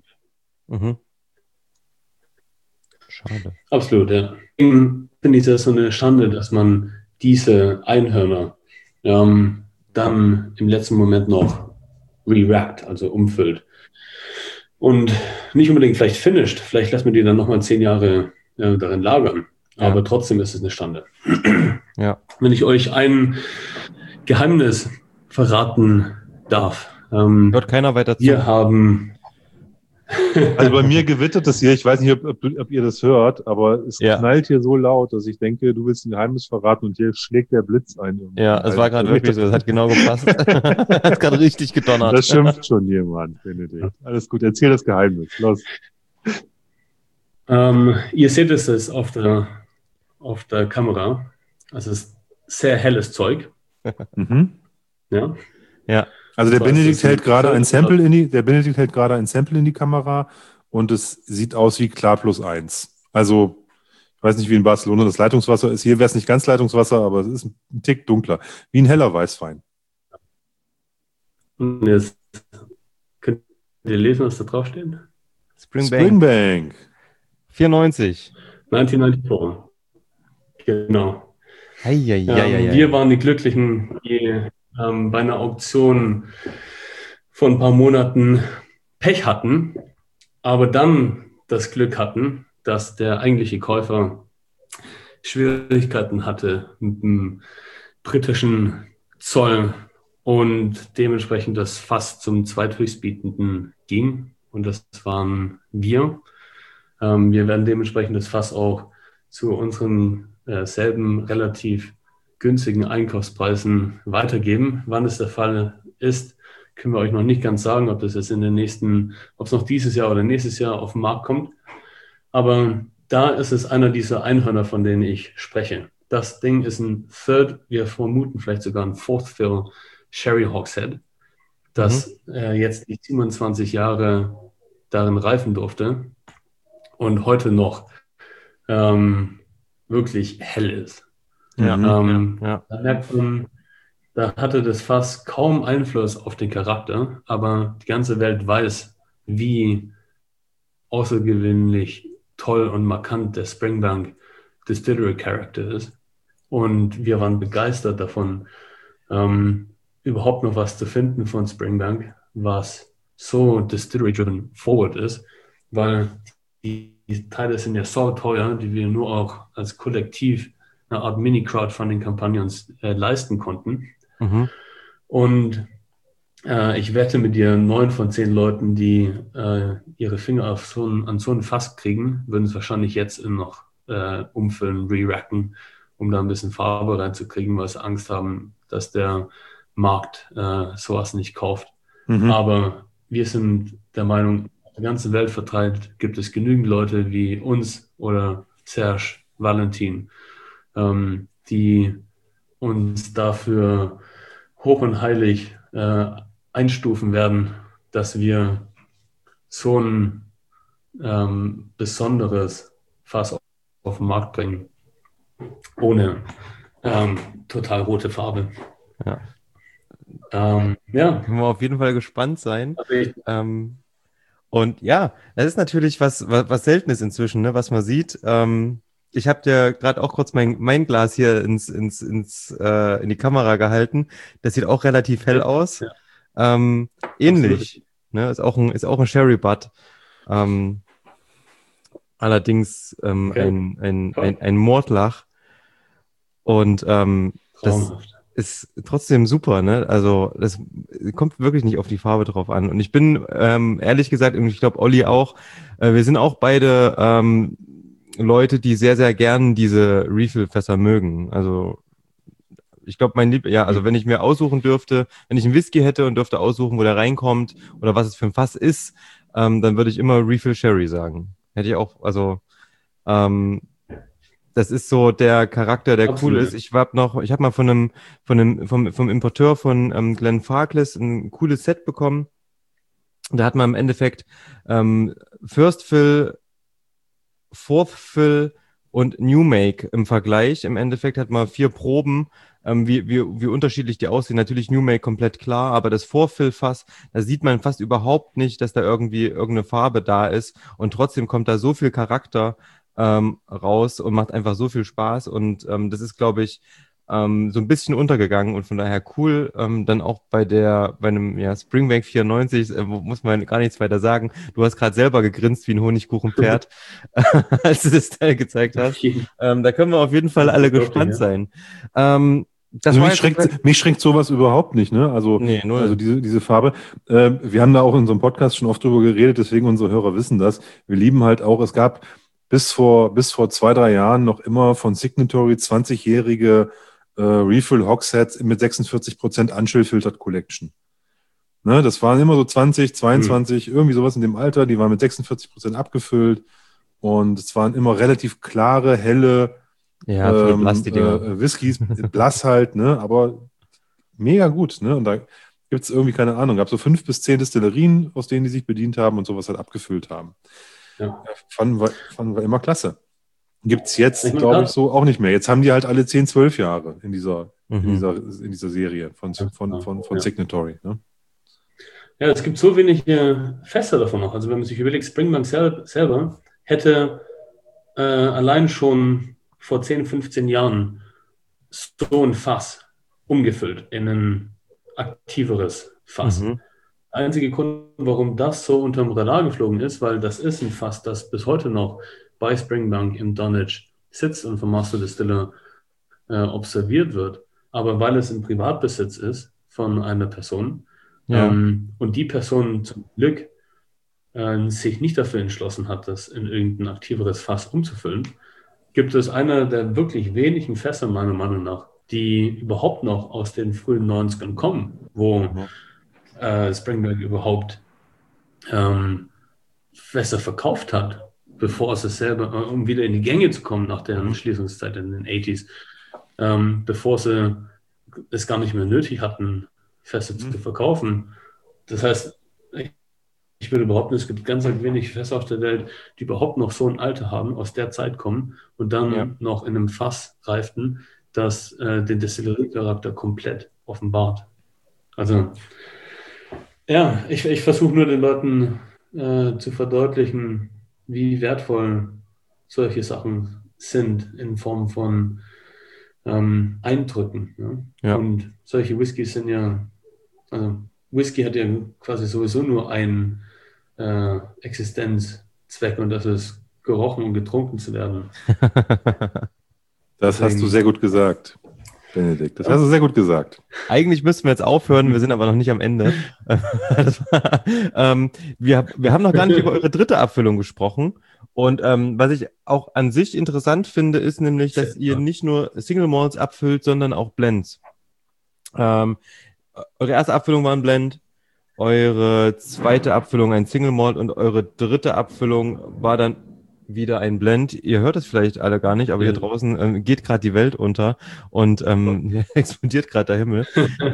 Schade. Absolut, ja. Deswegen finde ich das so eine Schande, dass man diese Einhörner dann im letzten Moment noch re-wrapped, also umfüllt. Und nicht unbedingt vielleicht finished, vielleicht lässt man die dann nochmal 10 Jahre darin lagern. Ja. Aber trotzdem ist es eine Schande. Ja. Wenn ich euch ein Geheimnis verraten darf. Hört keiner weiter zu. Wir haben... Also bei mir gewittert es hier, ich weiß nicht, ob ihr das hört, aber es knallt hier so laut, dass ich denke, du willst ein Geheimnis verraten und hier schlägt der Blitz ein. Ja, es war gerade wirklich so, das hat genau gepasst. Hat gerade richtig gedonnert. Das schimpft schon jemand, Benedikt. Alles gut, erzähl das Geheimnis, los. Ihr seht es auf der Kamera. Also es ist sehr helles Zeug. Ja. Ja. Also der Benedikt hält gerade ein Sample in die Kamera und es sieht aus wie klar +1. Also, ich weiß nicht, wie in Barcelona das Leitungswasser ist. Hier wäre es nicht ganz Leitungswasser, aber es ist ein Tick dunkler. Wie ein heller Weißwein. Und jetzt könnt ihr lesen, was da drauf steht? Springbank. 94. 1994. Genau. Eieieiei. Wir waren die Glücklichen, die bei einer Auktion vor ein paar Monaten Pech hatten, aber dann das Glück hatten, dass der eigentliche Käufer Schwierigkeiten hatte mit dem britischen Zoll und dementsprechend das Fass zum zweithöchstbietenden ging. Und das waren wir. Wir werden dementsprechend das Fass auch zu unseren selben relativ günstigen Einkaufspreisen weitergeben. Wann es der Fall ist, können wir euch noch nicht ganz sagen, ob das jetzt ob es noch dieses Jahr oder nächstes Jahr auf den Markt kommt. Aber da ist es einer dieser Einhörner, von denen ich spreche. Das Ding ist ein Third, wir vermuten vielleicht sogar ein Fourth Fill Sherry Hogshead, das jetzt die 27 Jahre darin reifen durfte und heute noch wirklich hell ist. Ja. Da merkt man, da hatte das Fass kaum Einfluss auf den Charakter, aber die ganze Welt weiß, wie außergewöhnlich toll und markant der Springbank Distillery Character ist. Und wir waren begeistert davon, überhaupt noch was zu finden von Springbank, was so Distillery-driven forward ist, weil die Teile sind ja so teuer, die wir nur auch als Kollektiv eine Art Mini-Crowdfunding-Kampagne uns leisten konnten. Und ich wette mit dir, 9 von 10 Leuten, die ihre Finger an so ein Fass kriegen, würden es wahrscheinlich jetzt noch umfüllen, re-racken, um da ein bisschen Farbe reinzukriegen, weil sie Angst haben, dass der Markt sowas nicht kauft. Aber wir sind der Meinung, auf der ganzen Welt verteilt gibt es genügend Leute wie uns oder Serge, Valentin, die uns dafür hoch und heilig einstufen werden, dass wir so ein besonderes Fass auf den Markt bringen, ohne total rote Farbe. Ja. Können wir auf jeden Fall gespannt sein. Und ja, das ist natürlich was Seltenes inzwischen, ne, was man sieht. Ich habe dir gerade auch kurz mein Glas hier in die Kamera gehalten. Das sieht auch relativ hell aus. Ja. Ähnlich. Ne, ist auch ein Sherry Butt. Allerdings ein Mordlach. Und das ist trotzdem super, ne? Also das kommt wirklich nicht auf die Farbe drauf an. Und ich bin ehrlich gesagt, und ich glaube Olli auch, wir sind auch beide Leute, die sehr, sehr gern diese Refill-Fässer mögen. Also ich glaube, wenn ich mir aussuchen dürfte, wenn ich einen Whisky hätte und dürfte aussuchen, wo der reinkommt oder was es für ein Fass ist, dann würde ich immer Refill Sherry sagen. Hätte ich auch, also das ist so der Charakter, der Absolut. Cool ist. Ich habe mal vom Importeur von Glenfarclas ein cooles Set bekommen. Da hat man im Endeffekt First Fill, Fourth Fill und New Make im Vergleich. Im Endeffekt hat man 4 Proben, wie unterschiedlich die aussehen. Natürlich New Make komplett klar, aber das Fourth Fill Fass, da sieht man fast überhaupt nicht, dass da irgendwie irgendeine Farbe da ist. Und trotzdem kommt da so viel Charakter raus und macht einfach so viel Spaß. Und das ist, glaube ich, so ein bisschen untergegangen und von daher cool. Dann auch bei einem Springbank 94 muss man gar nichts weiter sagen. Du hast gerade selber gegrinst wie ein Honigkuchenpferd, als du das Teil gezeigt hast. Da können wir auf jeden Fall alle gespannt sein. Das Also war mich schränkt sowas überhaupt nicht, ne? Also, nee, null. also diese Farbe. Wir haben da auch in unserem Podcast schon oft drüber geredet, deswegen unsere Hörer wissen das. Wir lieben halt auch, es gab bis vor 2, 3 Jahren noch immer von Signatory 20-jährige Refill Hogsheads mit 46% Unchill-Filtered Collection. Ne? Das waren immer so 20, 22, irgendwie sowas in dem Alter, die waren mit 46% abgefüllt und es waren immer relativ klare, helle Ja, voll blass, die Dinger. Whiskys, blass halt, ne? Aber mega gut, ne? Und da gibt es irgendwie, keine Ahnung, gab so 5 bis 10 Destillerien, aus denen die sich bedient haben und sowas halt abgefüllt haben. Ja. Fanden wir immer klasse. Gibt es jetzt, Ich meine, glaube klar. ich, so auch nicht mehr. Jetzt haben die halt alle 10, 12 Jahre in dieser Serie von Ja. Signatory. Ne? Ja, es gibt so wenig Fässer davon noch. Also wenn man sich überlegt, Springbank selber hätte allein schon vor 10, 15 Jahren so ein Fass umgefüllt in ein aktiveres Fass. Mhm. Der einzige Grund, warum das so unterm Radar geflogen ist, weil das ist ein Fass, das bis heute noch bei Springbank im Dunnage sitzt und vom Master Distiller observiert wird. Aber weil es im Privatbesitz ist von einer Person Ja. und die Person zum Glück sich nicht dafür entschlossen hat, das in irgendein aktiveres Fass umzufüllen, gibt es einer der wirklich wenigen Fässer, meiner Meinung nach, die überhaupt noch aus den frühen 90ern kommen, wo Springbank überhaupt Fässer verkauft hat, bevor es selber, um wieder in die Gänge zu kommen nach deren Schließungszeit in den 80s, bevor sie es gar nicht mehr nötig hatten, Fässer zu verkaufen. Das heißt, ich würde behaupten, es gibt ganz wenig Fässer auf der Welt, die überhaupt noch so ein Alter haben, aus der Zeit kommen und dann noch in einem Fass reiften, das den Destilleriecharakter komplett offenbart. Also, ja, ich versuche nur den Leuten zu verdeutlichen, wie wertvoll solche Sachen sind in Form von Eindrücken. Ja? Ja. Und solche Whiskys sind ja, also Whisky hat ja quasi sowieso nur einen Existenzzweck und das ist gerochen und getrunken zu werden. Das hast du sehr gut gesagt, Benedikt. Das hast du sehr gut gesagt. Eigentlich müssten wir jetzt aufhören, wir sind aber noch nicht am Ende. Wir haben noch gar nicht über eure dritte Abfüllung gesprochen. Und was ich auch an sich interessant finde, ist nämlich, dass ihr nicht nur Single Malts abfüllt, sondern auch Blends. Eure erste Abfüllung war ein Blend, eure zweite Abfüllung ein Single Malt und eure dritte Abfüllung war dann wieder ein Blend. Ihr hört es vielleicht alle gar nicht, aber hier draußen geht gerade die Welt unter und explodiert gerade der Himmel.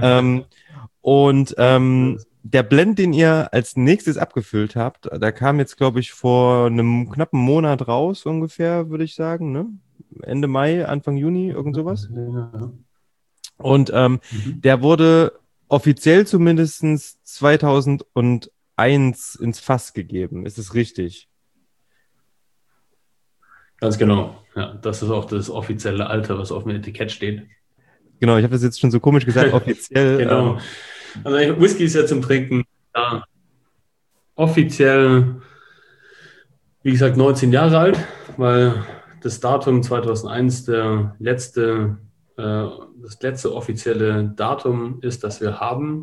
Der Blend, den ihr als nächstes abgefüllt habt, da kam jetzt, glaube ich, vor einem knappen Monat raus ungefähr, würde ich sagen, ne? Ende Mai, Anfang Juni, irgend sowas. Ja. Und der wurde offiziell zumindest 2001 ins Fass gegeben. Ist es richtig? Ganz genau. Ja, das ist auch das offizielle Alter, was auf dem Etikett steht. Genau, ich habe das jetzt schon so komisch gesagt, offiziell. Genau. Also Whisky ist ja zum Trinken offiziell, wie gesagt, 19 Jahre alt, weil das Datum 2001 das letzte offizielle Datum ist, das wir haben.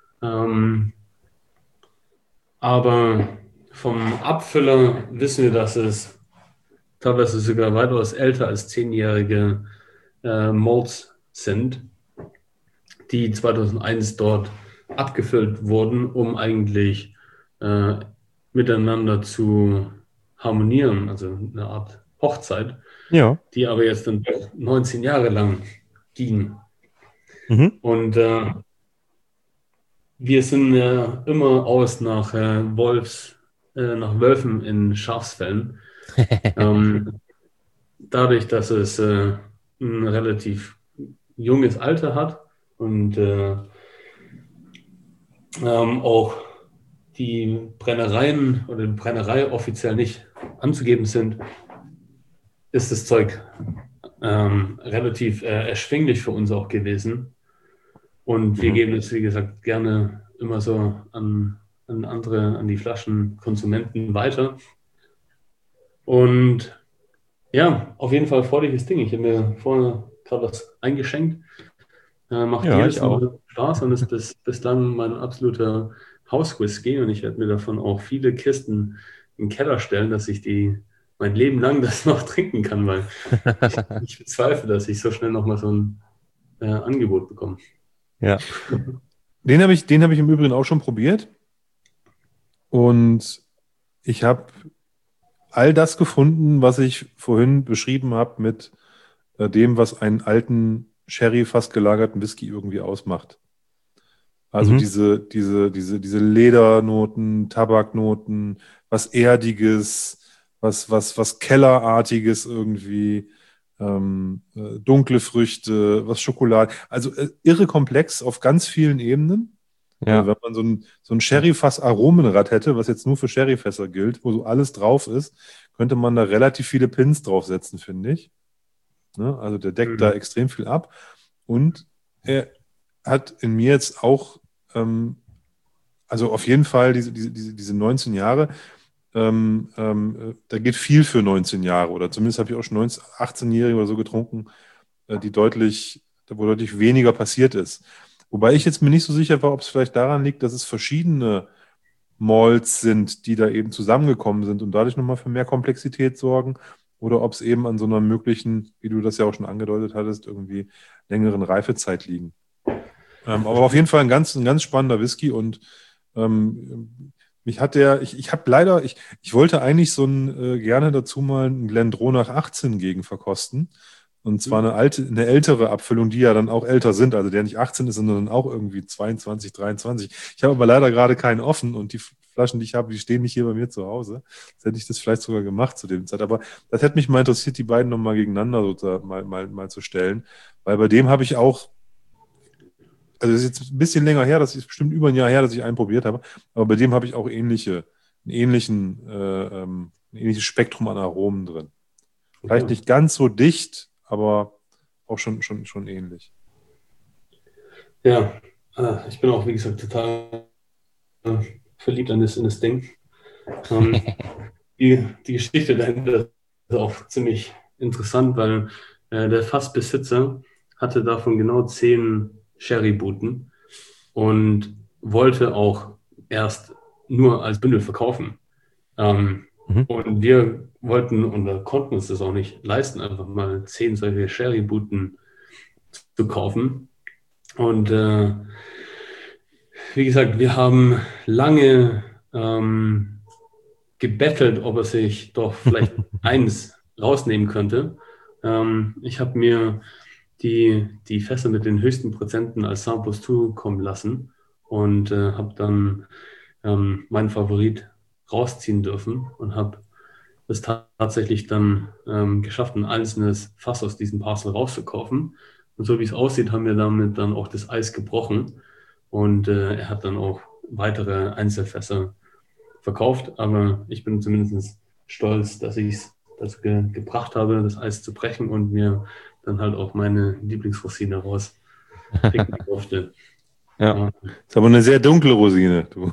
Aber vom Abfüller wissen wir, dass es teilweise sogar weitaus älter als 10-jährige Malts sind, die 2001 dort abgefüllt wurden, um eigentlich miteinander zu harmonieren, also eine Art Hochzeit, die aber jetzt dann 19 Jahre lang ging. Und wir sind immer aus nach Wölfen in Schafsfällen. Dadurch, dass es ein relativ junges Alter hat und auch die Brennereien oder die Brennerei offiziell nicht anzugeben sind, ist das Zeug relativ erschwinglich für uns auch gewesen. Und wir geben es, wie gesagt, gerne immer so an die Flaschenkonsumenten weiter. Und ja, auf jeden Fall freudiges Ding. Ich habe mir vorher gerade was eingeschenkt. Macht Ja, jedes ich auch. Mal Spaß und ist bislang mein absoluter Hauswhisky. Und ich werde mir davon auch viele Kisten im Keller stellen, dass ich mein Leben lang das noch trinken kann, weil ich bezweifle, dass ich so schnell nochmal so ein Angebot bekomme. Ja. Den hab ich im Übrigen auch schon probiert. Und ich habe all das gefunden, was ich vorhin beschrieben habe mit dem, was einen alten Sherry fast gelagerten Whisky irgendwie ausmacht. Also Mhm. diese Ledernoten, Tabaknoten, was Erdiges, was Kellerartiges irgendwie, dunkle Früchte, was Schokolade. Also irre komplex auf ganz vielen Ebenen. Also Ja. wenn man so ein Sherryfass-Aromenrad hätte, was jetzt nur für Sherryfässer gilt, wo so alles drauf ist, könnte man da relativ viele Pins draufsetzen, finde ich. Ne? Also der deckt da Mhm. extrem viel ab. Und er hat in mir jetzt auch, also auf jeden Fall diese 19 Jahre, da geht viel für 19 Jahre. Oder zumindest habe ich auch schon 18-Jährige oder so getrunken, wo deutlich weniger passiert ist. Wobei ich jetzt mir nicht so sicher war, ob es vielleicht daran liegt, dass es verschiedene Malts sind, die da eben zusammengekommen sind und dadurch nochmal für mehr Komplexität sorgen, oder ob es eben an so einer möglichen, wie du das ja auch schon angedeutet hattest, irgendwie längeren Reifezeit liegen. Aber auf jeden Fall ein ganz spannender Whisky und mich hat ich habe leider, ich wollte eigentlich gerne dazu mal einen Glendronach 18 gegen verkosten. Und zwar eine ältere Abfüllung, die ja dann auch älter sind, also der nicht 18 ist, sondern auch irgendwie 22, 23. Ich habe aber leider gerade keinen offen und die Flaschen, die ich habe, die stehen nicht hier bei mir zu Hause. Jetzt hätte ich das vielleicht sogar gemacht zu dem Zeit. Aber das hätte mich mal interessiert, die beiden nochmal gegeneinander sozusagen mal zu stellen. Weil bei dem habe ich auch, also das ist jetzt ein bisschen länger her, das ist bestimmt über ein Jahr her, dass ich einen probiert habe, aber bei dem habe ich auch ein ähnliches Spektrum an Aromen drin. Vielleicht Okay. nicht ganz so dicht, aber auch schon ähnlich. Ja, ich bin auch, wie gesagt, total verliebt in das Ding. Ähm, die Geschichte dahinter ist auch ziemlich interessant, weil der Fassbesitzer hatte davon genau 10 Sherry-Buten und wollte auch erst nur als Bündel verkaufen. Mhm. Und wir wollten und konnten uns das auch nicht leisten, einfach mal 10 solche Sherry-Buten zu kaufen. Und wie gesagt, wir haben lange gebettelt, ob er sich doch vielleicht eins rausnehmen könnte. Ich habe mir die Fässer mit den höchsten Prozenten als Samples zukommen lassen und habe dann meinen Favorit rausziehen dürfen und habe es tatsächlich dann geschafft, ein einzelnes Fass aus diesem Parcel rauszukaufen. Und so wie es aussieht, haben wir damit dann auch das Eis gebrochen. Und er hat dann auch weitere Einzelfässer verkauft. Aber ich bin zumindest stolz, dass ich es dazu gebracht habe, das Eis zu brechen und mir dann halt auch meine Lieblingsrosine rauspicken durfte. Ja. Ja. Ist aber eine sehr dunkle Rosine, du.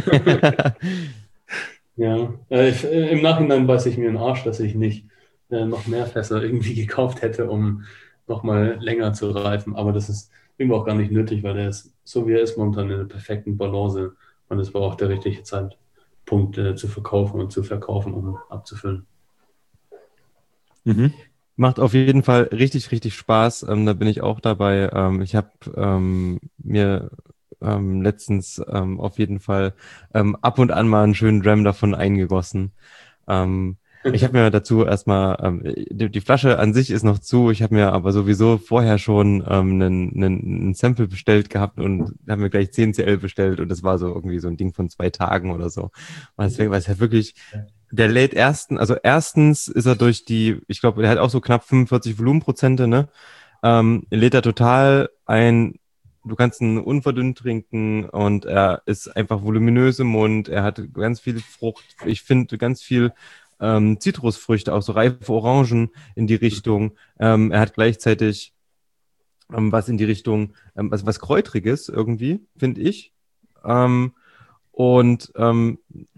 Ja, im Nachhinein weiß ich mir den Arsch, dass ich nicht noch mehr Fässer irgendwie gekauft hätte, um nochmal länger zu reifen. Aber das ist irgendwie auch gar nicht nötig, weil der ist, so wie er ist, momentan in der perfekten Balance. Und es war auch der richtige Zeitpunkt zu verkaufen und zu verkaufen, um abzufüllen. Mhm. Macht auf jeden Fall richtig, richtig Spaß. Da bin ich auch dabei. Ich habe mir letztens auf jeden Fall ab und an mal einen schönen Dram davon eingegossen. Ich habe mir dazu erstmal, die Flasche an sich ist noch zu, ich habe mir aber sowieso vorher schon einen Sample bestellt gehabt und habe mir gleich 10 CL bestellt und das war so irgendwie so ein Ding von 2 Tagen oder so. Und deswegen war es halt wirklich, der lädt erstens ist er durch ich glaube, der hat auch so knapp 45 Volumenprozente, ne? Lädt er total ein. Du kannst ihn unverdünnt trinken und er ist einfach voluminös im Mund. Er hat ganz viel Frucht. Ich finde ganz viel Zitrusfrüchte, auch so reife Orangen in die Richtung. Er hat gleichzeitig was in die Richtung, was Kräutriges irgendwie, finde ich. Und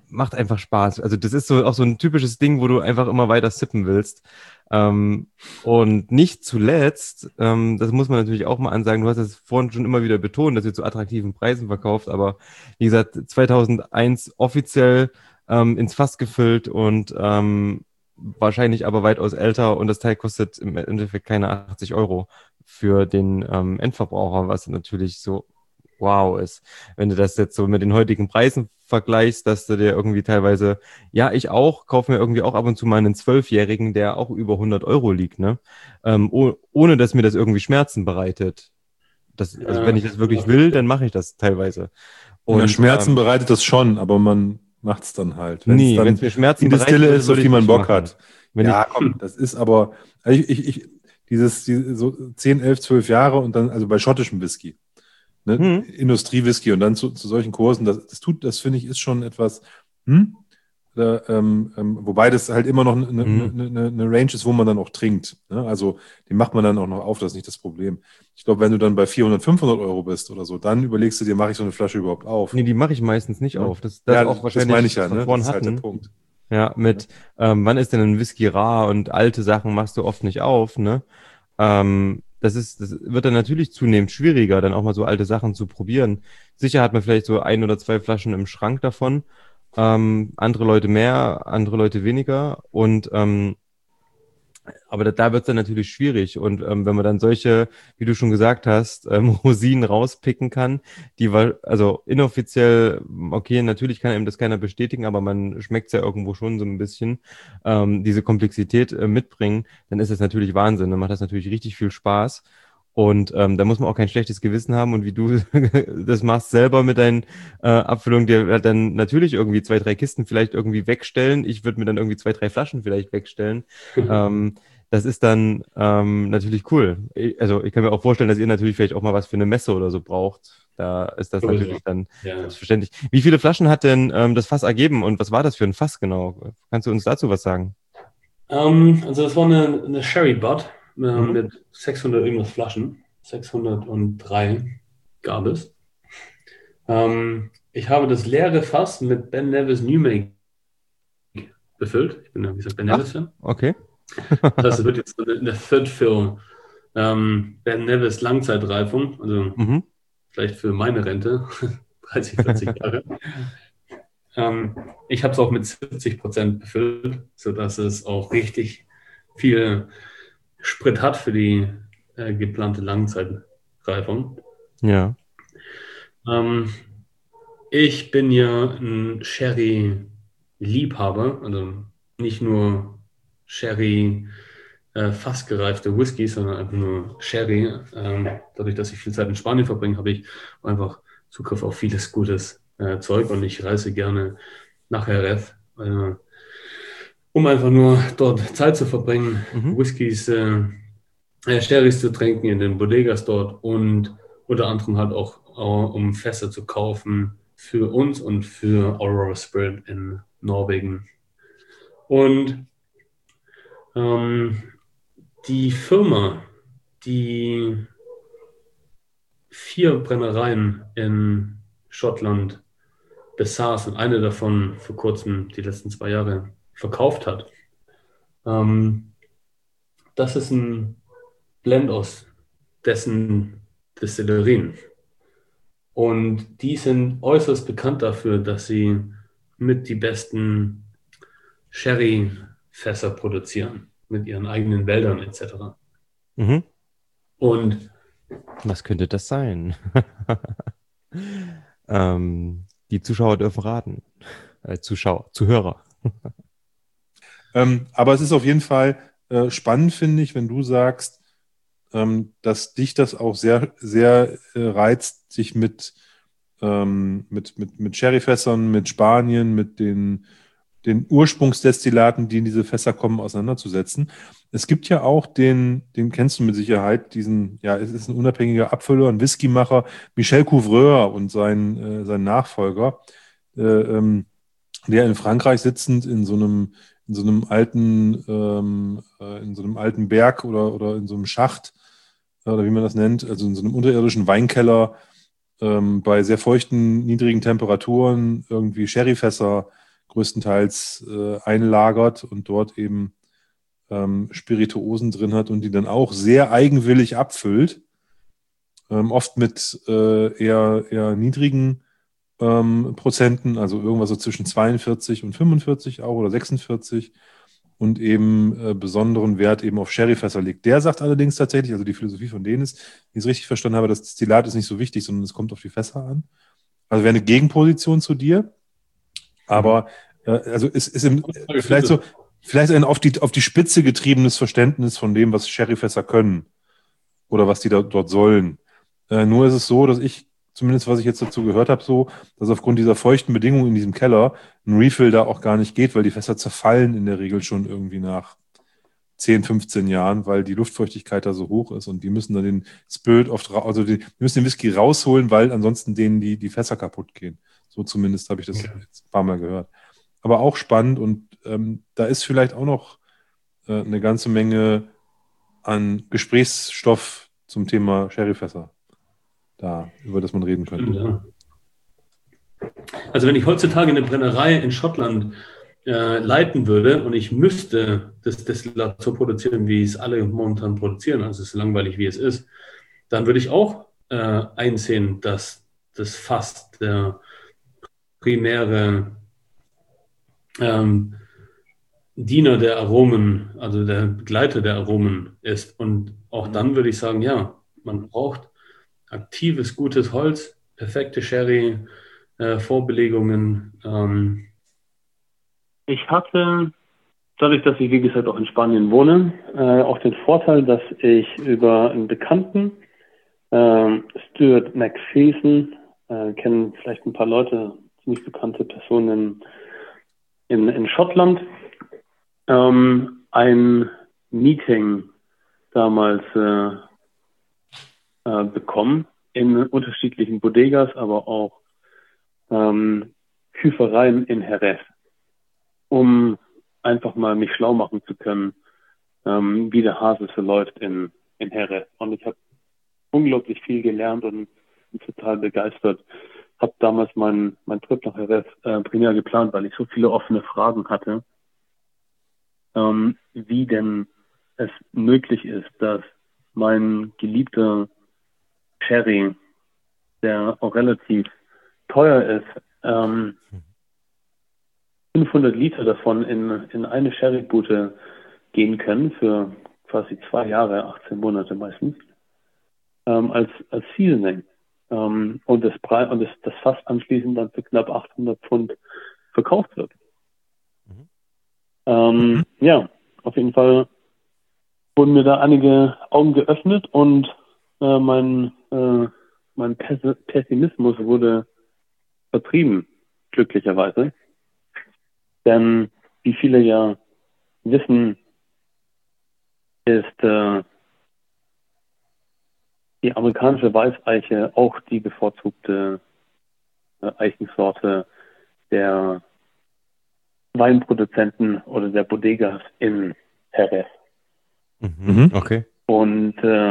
macht einfach Spaß. Also das ist so auch so ein typisches Ding, wo du einfach immer weiter sippen willst. Und nicht zuletzt, das muss man natürlich auch mal ansagen, du hast es vorhin schon immer wieder betont, dass ihr zu attraktiven Preisen verkauft, aber wie gesagt, 2001 offiziell ins Fass gefüllt und wahrscheinlich aber weitaus älter und das Teil kostet im Endeffekt keine 80 Euro für den Endverbraucher, was natürlich so wow ist. Wenn du das jetzt so mit den heutigen Preisen vergleichst, dass du dir irgendwie teilweise, ja, ich auch, kaufe mir irgendwie auch ab und zu mal einen 12-Jährigen, der auch über 100 Euro liegt, ne? Ohne dass mir das irgendwie Schmerzen bereitet. Also wenn ich das wirklich will, dann mache ich das teilweise. Und, Schmerzen bereitet das schon, aber man macht es dann halt. Wenn es nee, dann wenn es mir Schmerzen die bereitet, Distille ist, auf würde die ich man nicht Bock machen. hat. Wenn Ja, komm, das ist aber, also diese so 10, 11, 12 Jahre und dann, also bei schottischem Whisky, ne, Industriewhisky und dann zu solchen Kursen, das finde ich, ist schon etwas, wobei das halt immer noch eine Range ist, wo man dann auch trinkt. Ne? Also den macht man dann auch noch auf, das ist nicht das Problem. Ich glaube, wenn du dann bei 400, 500 Euro bist oder so, dann überlegst du dir, mache ich so eine Flasche überhaupt auf? Nee, die mache ich meistens nicht Ja. auf. Das Ja, auch das wahrscheinlich, meine ich ja, was wir ne? vorhin Das ist halt der hatten. Punkt. Ja, mit wann ist denn ein Whisky rar und alte Sachen machst du oft nicht auf, ne? Das wird dann natürlich zunehmend schwieriger, dann auch mal so alte Sachen zu probieren. Sicher hat man vielleicht so 1 oder 2 Flaschen im Schrank davon. Andere Leute mehr, andere Leute weniger. Und aber da wird es dann natürlich schwierig. Und wenn man dann solche, wie du schon gesagt hast, Rosinen rauspicken kann, also inoffiziell, okay, natürlich kann einem das keiner bestätigen, aber man schmeckt es ja irgendwo schon so ein bisschen, diese Komplexität mitbringen, dann ist das natürlich Wahnsinn. Dann macht das natürlich richtig viel Spaß. Und da muss man auch kein schlechtes Gewissen haben. Und wie du das machst selber mit deinen Abfüllungen, dir dann natürlich irgendwie 2, 3 Kisten vielleicht irgendwie wegstellen. Ich würde mir dann irgendwie 2, 3 Flaschen vielleicht wegstellen. Das ist dann natürlich cool. Also ich kann mir auch vorstellen, dass ihr natürlich vielleicht auch mal was für eine Messe oder so braucht. Da ist das natürlich dann selbstverständlich. Wie viele Flaschen hat denn das Fass ergeben und was war das für ein Fass genau? Kannst du uns dazu was sagen? Also das war eine Sherry Butt mit 600 irgendwas Flaschen. 603 gab es. Ich habe das leere Fass mit Ben Nevis New Make befüllt. Ich bin ja, wie gesagt, Ben Nevis-Fan. Okay. Das heißt, es wird jetzt eine Third Fill Ben Nevis Langzeitreifung, also vielleicht für meine Rente, 30, 40 Jahre. Ich habe es auch mit 70% befüllt, sodass es auch richtig viel Sprit hat für die geplante Langzeitreifung. Ja. Ich bin ja ein Sherry-Liebhaber, also nicht nur Sherry fassgereifte Whiskys, sondern einfach nur Sherry. Dadurch, dass ich viel Zeit in Spanien verbringe, habe ich einfach Zugriff auf vieles gutes Zeug und ich reise gerne nach Jerez, um einfach nur dort Zeit zu verbringen, Whiskys, Sherrys zu trinken in den Bodegas dort und unter anderem halt auch um Fässer zu kaufen für uns und für Aurora Spirit in Norwegen. Und die Firma, die 4 Brennereien in Schottland besaß und eine davon vor kurzem, die letzten 2 Jahre, verkauft hat, das ist ein Blend aus dessen Destillerien. Und die sind äußerst bekannt dafür, dass sie mit die besten Sherry-Fässer produzieren, mit ihren eigenen Wäldern etc. Und was könnte das sein? Die Zuschauer dürfen raten. Zuhörer. Aber es ist auf jeden Fall spannend, finde ich, wenn du sagst, dass dich das auch sehr, sehr reizt, sich mit Sherryfässern, mit Spanien, mit den Ursprungsdestillaten, die in diese Fässer kommen, auseinanderzusetzen. Es gibt ja auch den kennst du mit Sicherheit, es ist ein unabhängiger Abfüller, ein Whiskymacher, Michel Couvreur und sein Nachfolger, der in Frankreich sitzend in so einem alten Berg oder in so einem Schacht, oder wie man das nennt, also in so einem unterirdischen Weinkeller, bei sehr feuchten, niedrigen Temperaturen irgendwie Sherryfässer größtenteils einlagert und dort eben Spirituosen drin hat und die dann auch sehr eigenwillig abfüllt. Oft mit eher niedrigen Prozenten, also irgendwas so zwischen 42 und 45 auch oder 46 und eben besonderen Wert eben auf Sherryfässer legt. Der sagt allerdings tatsächlich, also die Philosophie von denen ist, wie ich es richtig verstanden habe, das Destillat ist nicht so wichtig, sondern es kommt auf die Fässer an. Also wäre eine Gegenposition zu dir, aber also es ist vielleicht ein auf die Spitze getriebenes Verständnis von dem, was Sherryfässer können oder was die dort sollen. Nur ist es so, dass ich, zumindest was ich jetzt dazu gehört habe, so, dass aufgrund dieser feuchten Bedingungen in diesem Keller ein Refill da auch gar nicht geht, weil die Fässer zerfallen in der Regel schon irgendwie nach 10, 15 Jahren, weil die Luftfeuchtigkeit da so hoch ist und die müssen dann den Spirit die müssen den Whisky rausholen, weil ansonsten denen die Fässer kaputt gehen. So zumindest habe ich das jetzt ein paar Mal gehört. Aber auch spannend und da ist vielleicht auch noch eine ganze Menge an Gesprächsstoff zum Thema Sherryfässer da, über das man reden könnte. Ja. Also wenn ich heutzutage eine Brennerei in Schottland leiten würde und ich müsste das Destillat so produzieren, wie es alle momentan produzieren, also es ist langweilig, wie es ist, dann würde ich auch einsehen, dass das Fass der primäre Diener der Aromen, also der Begleiter der Aromen ist. Und auch dann würde ich sagen, ja, man braucht aktives, gutes Holz, perfekte Sherry, Vorbelegungen. Ich hatte, dadurch, dass ich, wie gesagt, auch in Spanien wohne, auch den Vorteil, dass ich über einen Bekannten, Stuart McPherson, kennen vielleicht ein paar Leute, ziemlich bekannte Personen in Schottland, ein Meeting damals bekommen in unterschiedlichen Bodegas, aber auch Küfereien in Jerez, um einfach mal mich schlau machen zu können, wie der Hase so läuft in Jerez. Und ich habe unglaublich viel gelernt und bin total begeistert. Habe damals meinen Trip nach Jerez primär geplant, weil ich so viele offene Fragen hatte, wie denn es möglich ist, dass mein geliebter Sherry, der auch relativ teuer ist, 500 Liter davon in eine Sherrybude gehen können für quasi 2 Jahre, 18 Monate meistens, als Seasoning. Und das Fass anschließend dann für knapp 800 Pfund verkauft wird. Ja, auf jeden Fall wurden mir da einige Augen geöffnet und mein Pessimismus wurde vertrieben, glücklicherweise. Denn wie viele ja wissen, ist die amerikanische Weißeiche auch die bevorzugte Eichensorte der Weinproduzenten oder der Bodegas in Jerez. Okay. Und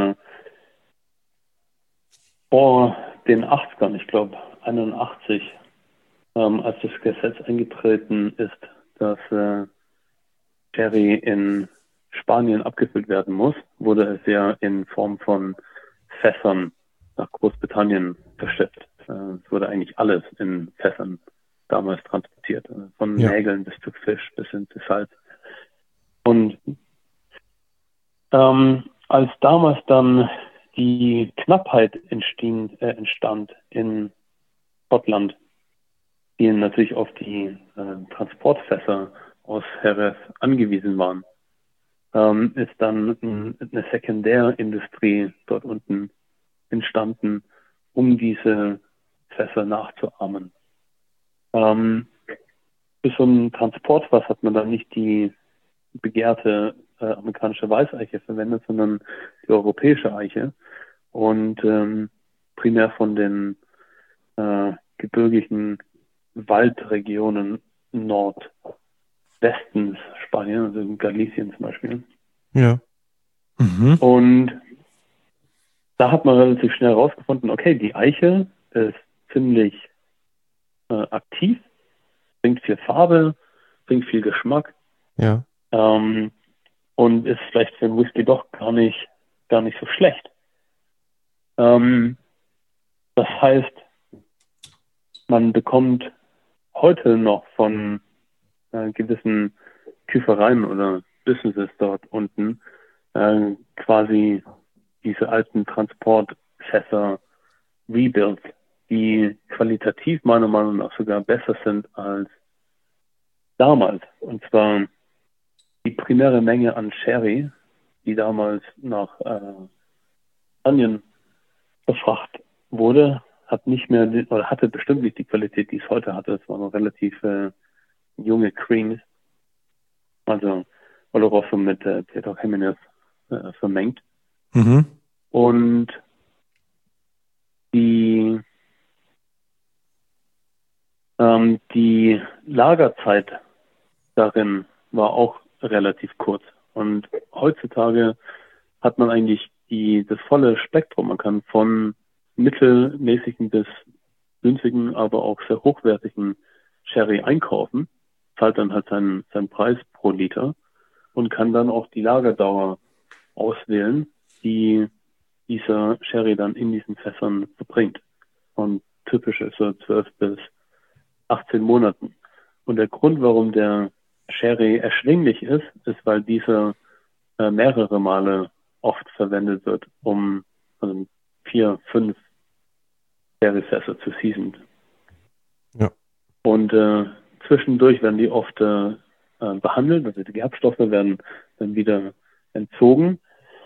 vor den 80ern, ich glaube 81, als das Gesetz eingetreten ist, dass Sherry in Spanien abgefüllt werden muss, wurde es ja in Form von Fässern nach Großbritannien verschifft. Es wurde eigentlich alles in Fässern damals transportiert, von Nägeln bis zu Fisch bis hin zu Salz. Und als damals dann die Knappheit entstand in Schottland, die natürlich auf die Transportfässer aus Jerez angewiesen waren, ist dann eine Sekundärindustrie dort unten entstanden, um diese Fässer nachzuahmen. Für so ein Transportfass hat man dann nicht die begehrte amerikanische Weißeiche verwendet, sondern die europäische Eiche und primär von den gebirgigen Waldregionen Nordwestens Spanien, also in Galicien zum Beispiel. Ja. Und da hat man relativ schnell herausgefunden, okay, die Eiche ist ziemlich aktiv, bringt viel Farbe, bringt viel Geschmack. Ja. Und ist vielleicht für einen Whisky doch gar nicht so schlecht. Das heißt, man bekommt heute noch von gewissen Küfereien oder Businesses dort unten quasi diese alten Transportfässer Rebuilds, die qualitativ meiner Meinung nach sogar besser sind als damals. Und zwar die primäre Menge an Sherry, die damals nach Spanien befrachtet wurde, hatte bestimmt nicht die Qualität, die es heute hatte. Es waren noch relativ junge Creams, also Oloroso mit Pedro Jiménez vermengt. Mhm. Und die Lagerzeit darin war auch relativ kurz. Und heutzutage hat man eigentlich das volle Spektrum. Man kann von mittelmäßigen bis günstigen, aber auch sehr hochwertigen Sherry einkaufen, zahlt dann halt seinen Preis pro Liter und kann dann auch die Lagerdauer auswählen, die dieser Sherry dann in diesen Fässern verbringt. Und typisch ist so 12 bis 18 Monaten. Und der Grund, warum der Sherry erschwinglich ist, weil dieser mehrere Male oft verwendet wird, um 4, 5 Sherryfässer zu season. Ja. Und zwischendurch werden die oft behandelt, also die Gerbstoffe werden dann wieder entzogen.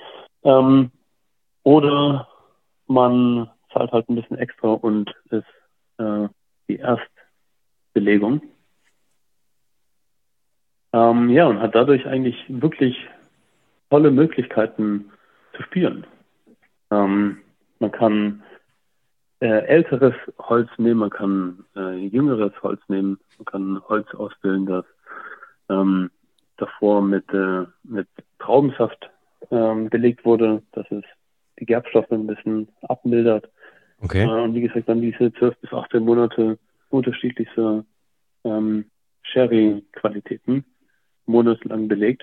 Oder man zahlt halt ein bisschen extra und ist die Erstbelegung. Und hat dadurch eigentlich wirklich tolle Möglichkeiten zu spielen. Man kann älteres Holz nehmen, man kann jüngeres Holz nehmen, man kann Holz auswählen, das davor mit Traubensaft belegt wurde, dass es die Gerbstoffe ein bisschen abmildert. Okay. Und wie gesagt, dann diese 12 bis 18 Monate unterschiedlichste Sherry-Qualitäten monatelang belegt.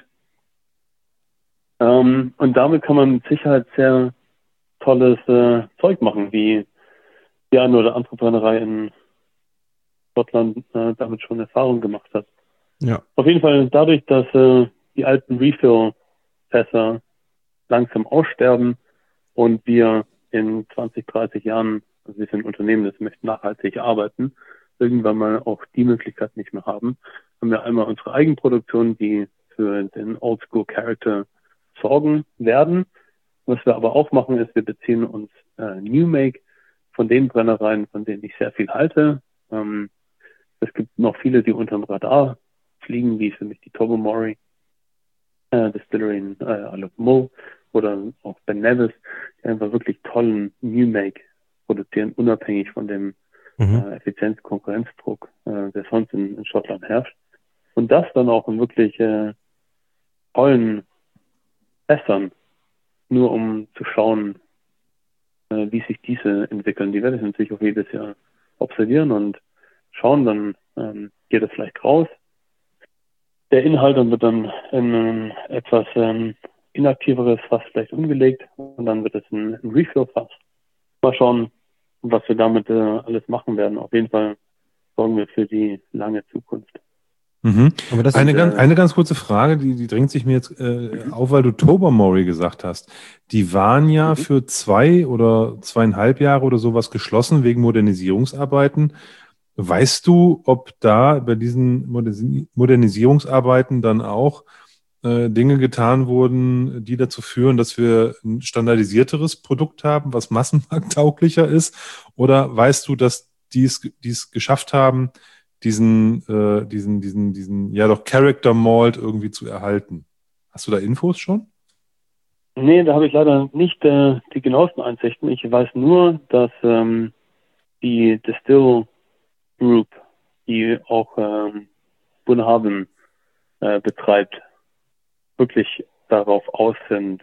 Und damit kann man mit Sicherheit sehr tolles Zeug machen, wie die eine oder andere Brennerei in Schottland damit schon Erfahrung gemacht hat. Ja. Auf jeden Fall dadurch, dass die alten Refill-Fässer langsam aussterben und wir in 20, 30 Jahren, also wir sind ein Unternehmen, das möchte nachhaltig arbeiten, irgendwann mal auch die Möglichkeit nicht mehr haben wir einmal unsere Eigenproduktion, die für den Oldschool Character sorgen werden. Was wir aber auch machen, ist, wir beziehen uns New Make von den Brennereien, von denen ich sehr viel halte. Es gibt noch viele, die unter dem Radar fliegen, wie für mich die Tobermory Distillery in Isle of Mull oder auch Ben Nevis, die einfach wirklich tollen New Make produzieren, unabhängig von dem Effizienz-Konkurrenzdruck, der sonst in Schottland herrscht. Und das dann auch in wirklich tollen Fässern, nur um zu schauen, wie sich diese entwickeln. Die werde ich natürlich auch jedes Jahr observieren und schauen, dann geht es vielleicht raus. Der Inhalt dann wird dann in ein etwas inaktiveres Fass vielleicht umgelegt und dann wird es ein Refill-Fass. Mal schauen, was wir damit alles machen werden. Auf jeden Fall sorgen wir für die lange Zukunft. Mhm. Aber das eine ganz kurze Frage, die drängt sich mir jetzt auf, weil du Tobermory gesagt hast. Die waren ja für 2 oder 2,5 Jahre oder sowas geschlossen wegen Modernisierungsarbeiten. Weißt du, ob da bei diesen Modernisierungsarbeiten dann auch Dinge getan wurden, die dazu führen, dass wir ein standardisierteres Produkt haben, was massenmarkttauglicher ist? Oder weißt du, dass die es geschafft haben, diesen ja doch Character Malt irgendwie zu erhalten? Hast du da Infos schon? Nee, da habe ich leider nicht die genauesten Einsichten. Ich weiß nur, dass die Distill Group, die auch Bunnahabhain betreibt, wirklich darauf aus sind,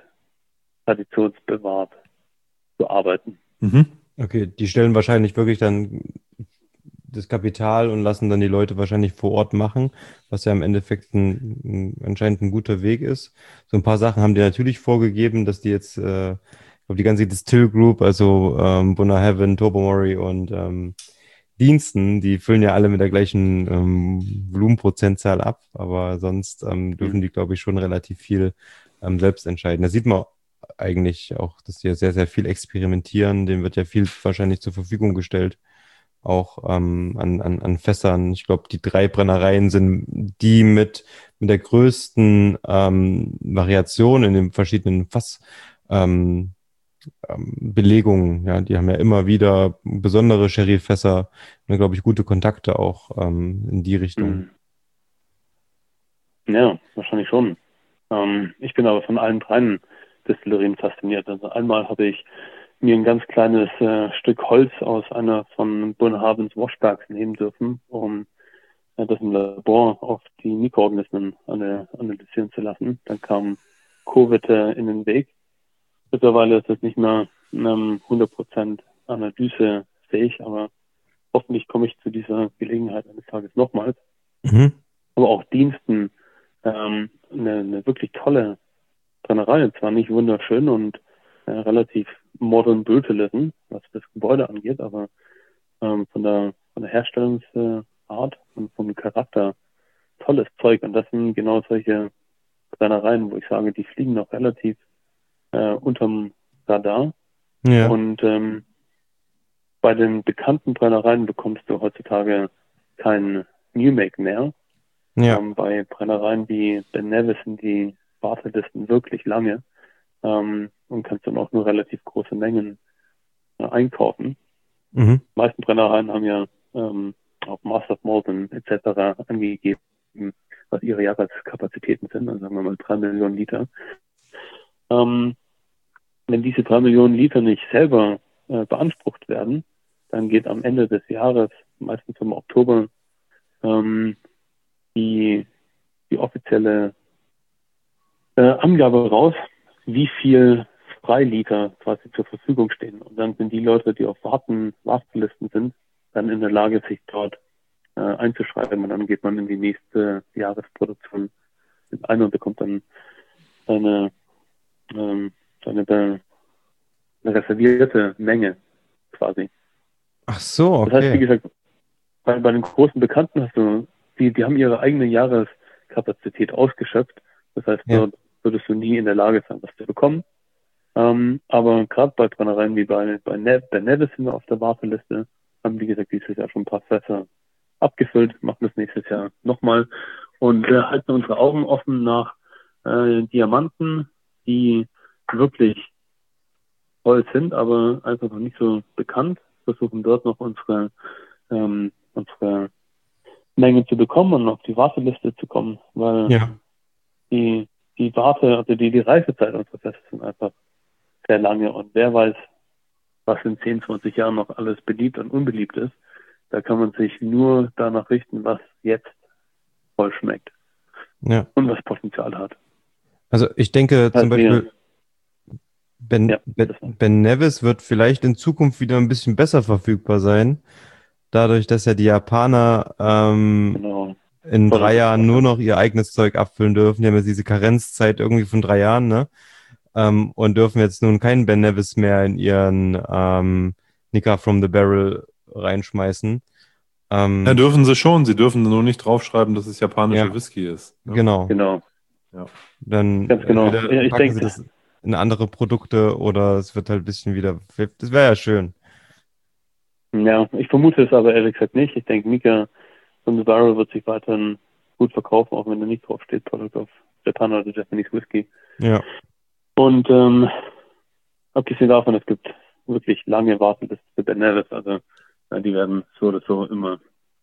traditionsbewahrt zu arbeiten. Mhm. Okay, die stellen wahrscheinlich wirklich dann das Kapital und lassen dann die Leute wahrscheinlich vor Ort machen, was ja im Endeffekt anscheinend ein guter Weg ist. So ein paar Sachen haben die natürlich vorgegeben, dass die jetzt, ich glaube, die ganze Distill Group, also Bunna Heaven, Tobermory und Diensten, die füllen ja alle mit der gleichen Volumenprozentzahl ab, aber sonst dürfen die, glaube ich, schon relativ viel selbst entscheiden. Da sieht man eigentlich auch, dass die ja sehr, sehr viel experimentieren. Dem wird ja viel wahrscheinlich zur Verfügung gestellt, auch an Fässern. Ich glaube, die 3 Brennereien sind die mit der größten Variation in den verschiedenen Belegungen. Ja, die haben ja immer wieder besondere Sherry-Fässer und, glaube ich, gute Kontakte auch in die Richtung. Ja, wahrscheinlich schon. Ich bin aber von allen 3 Destillerien fasziniert. Also einmal habe ich mir ein ganz kleines Stück Holz aus einer von Bunnahabens Washbacks nehmen dürfen, um das im Labor auf die Mikroorganismen analysieren zu lassen. Dann kam Covid in den Weg. Mittlerweile ist es nicht mehr 100% analysefähig, aber hoffentlich komme ich zu dieser Gelegenheit eines Tages nochmals. Aber auch Diensten, eine wirklich tolle Brennerei, zwar nicht wunderschön und relativ modern brutalism, was das Gebäude angeht, aber von der Herstellungsart und vom Charakter tolles Zeug. Und das sind genau solche Brennereien, wo ich sage, die fliegen noch relativ unterm Radar. Ja. Und bei den bekannten Brennereien bekommst du heutzutage kein New Make mehr. Ja. Bei Brennereien wie Ben Nevis sind die Wartelisten wirklich lange und kannst dann auch nur relativ große Mengen einkaufen. Die meisten Brennereien haben ja auch Master of Malton etc. angegeben, was ihre Jahreskapazitäten sind, also sagen wir mal 3 Millionen Liter. Wenn diese 3 Millionen Liter nicht selber beansprucht werden, dann geht am Ende des Jahres, meistens im Oktober, die offizielle Angabe raus, wie viel Freiliter quasi zur Verfügung stehen. Und dann sind die Leute, die auf Wartelisten sind, dann in der Lage, sich dort einzuschreiben. Und dann geht man in die nächste Jahresproduktion ein und bekommt dann eine reservierte Menge quasi. Ach so, okay. Das heißt, wie gesagt, bei den großen Bekannten hast du, die haben ihre eigene Jahreskapazität ausgeschöpft. Das heißt, dort würdest du nie in der Lage sein, was zu bekommen. Aber gerade bei Brennereien wie bei Nevis sind wir auf der Warteliste, haben, wie gesagt, dieses Jahr schon ein paar Fässer abgefüllt, machen das nächstes Jahr nochmal und halten unsere Augen offen nach Diamanten, die wirklich toll sind, aber einfach noch nicht so bekannt. Versuchen dort noch unsere Menge zu bekommen und auf die Warteliste zu kommen, weil die Reifezeit unserer Fässer sind einfach sehr lange und wer weiß, was in 10, 20 Jahren noch alles beliebt und unbeliebt ist. Da kann man sich nur danach richten, was jetzt voll schmeckt und was Potenzial hat. Also ich denke zum Beispiel, Ben Nevis wird vielleicht in Zukunft wieder ein bisschen besser verfügbar sein, dadurch, dass ja die Japaner in 3 Jahren nur noch ihr eigenes Zeug abfüllen dürfen. Die haben jetzt diese Karenzzeit irgendwie von 3 Jahren, ne? Und dürfen jetzt nun keinen Ben Nevis mehr in ihren Nika from the Barrel reinschmeißen. Ja, dürfen sie schon. Sie dürfen nur nicht draufschreiben, dass es japanischer Whisky ist. Ne? Genau. Ja. Dann ganz genau. packen sie das in andere Produkte oder es wird halt ein bisschen wieder. Das wäre ja schön. Ja, ich vermute es aber ehrlich gesagt nicht. Ich denke, Nika from the Barrel wird sich weiterhin gut verkaufen, auch wenn da nicht draufsteht, Product of Japan oder Japanese Whisky. Ja. Und abgesehen davon, es gibt wirklich lange Wartelisten für Ben Nevis, also die werden so oder so immer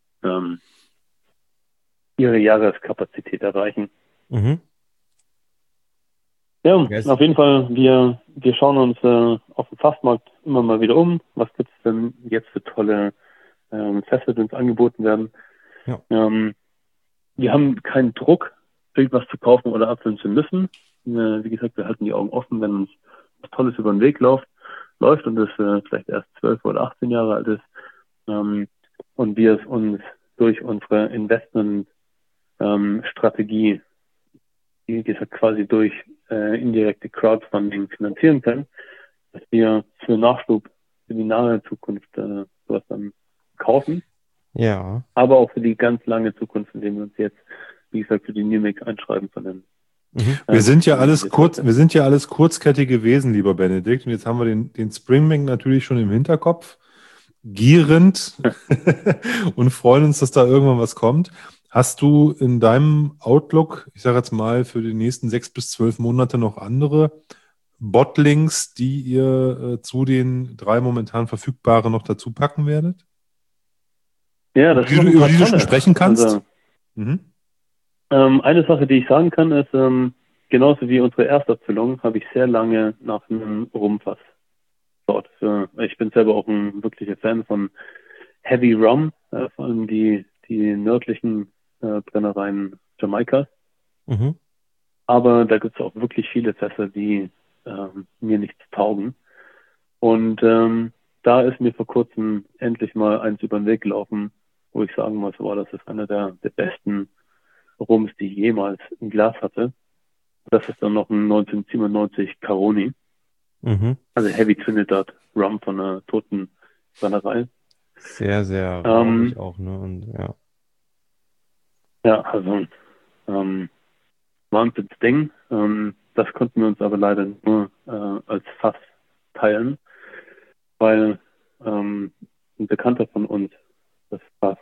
ihre Jahreskapazität erreichen. Ja, auf jeden Fall, wir schauen uns auf dem Fastmarkt immer mal wieder um. Was gibt es denn jetzt für tolle Fässer, die uns angeboten werden? Ja. Wir haben keinen Druck, irgendwas zu kaufen oder abfüllen zu müssen. Wie gesagt, wir halten die Augen offen, wenn uns was Tolles über den Weg läuft und das vielleicht erst 12 oder 18 Jahre alt ist. Und und wir es uns durch unsere Investment-Strategie, wie gesagt, quasi durch indirekte Crowdfunding finanzieren können, dass wir für Nachschub für die nahe Zukunft sowas dann kaufen, Ja. aber auch für die ganz lange Zukunft, indem wir uns jetzt, wie gesagt, für die New Mix einschreiben von den Mhm. Wir sind ja alles kurzkettige Wesen, lieber Benedikt. Und jetzt haben wir den Springbank natürlich schon im Hinterkopf, gierend und freuen uns, dass da irgendwann was kommt. Hast du in deinem Outlook, ich sage jetzt mal, für die nächsten 6 bis 12 Monate noch andere Botlinks, die ihr zu den 3 momentan verfügbaren noch dazu packen werdet? Ja, das Über die du schon sprechen kannst? Also, Mhm. eine Sache, die ich sagen kann, ist, genauso wie unsere Erstabfüllung habe ich sehr lange nach einem Rumfass dort. Ich bin selber auch ein wirklicher Fan von Heavy Rum, vor allem die nördlichen Brennereien Jamaikas. Mhm. Aber da gibt es auch wirklich viele Fässer, die mir nichts taugen. Und da ist mir vor kurzem endlich mal eins über den Weg gelaufen, wo ich sagen muss, wow, das ist einer der besten Rums, die ich jemals im Glas hatte. Das ist dann noch ein 1997 Caroni, Mhm. also Heavy Trinidad Rum von einer toten Brennerei. Sehr, sehr rauchig auch, ne? Und ja. Ja, also Wahnsinnsding. Das konnten wir uns aber leider nur als Fass teilen, weil ein Bekannter von uns das Fass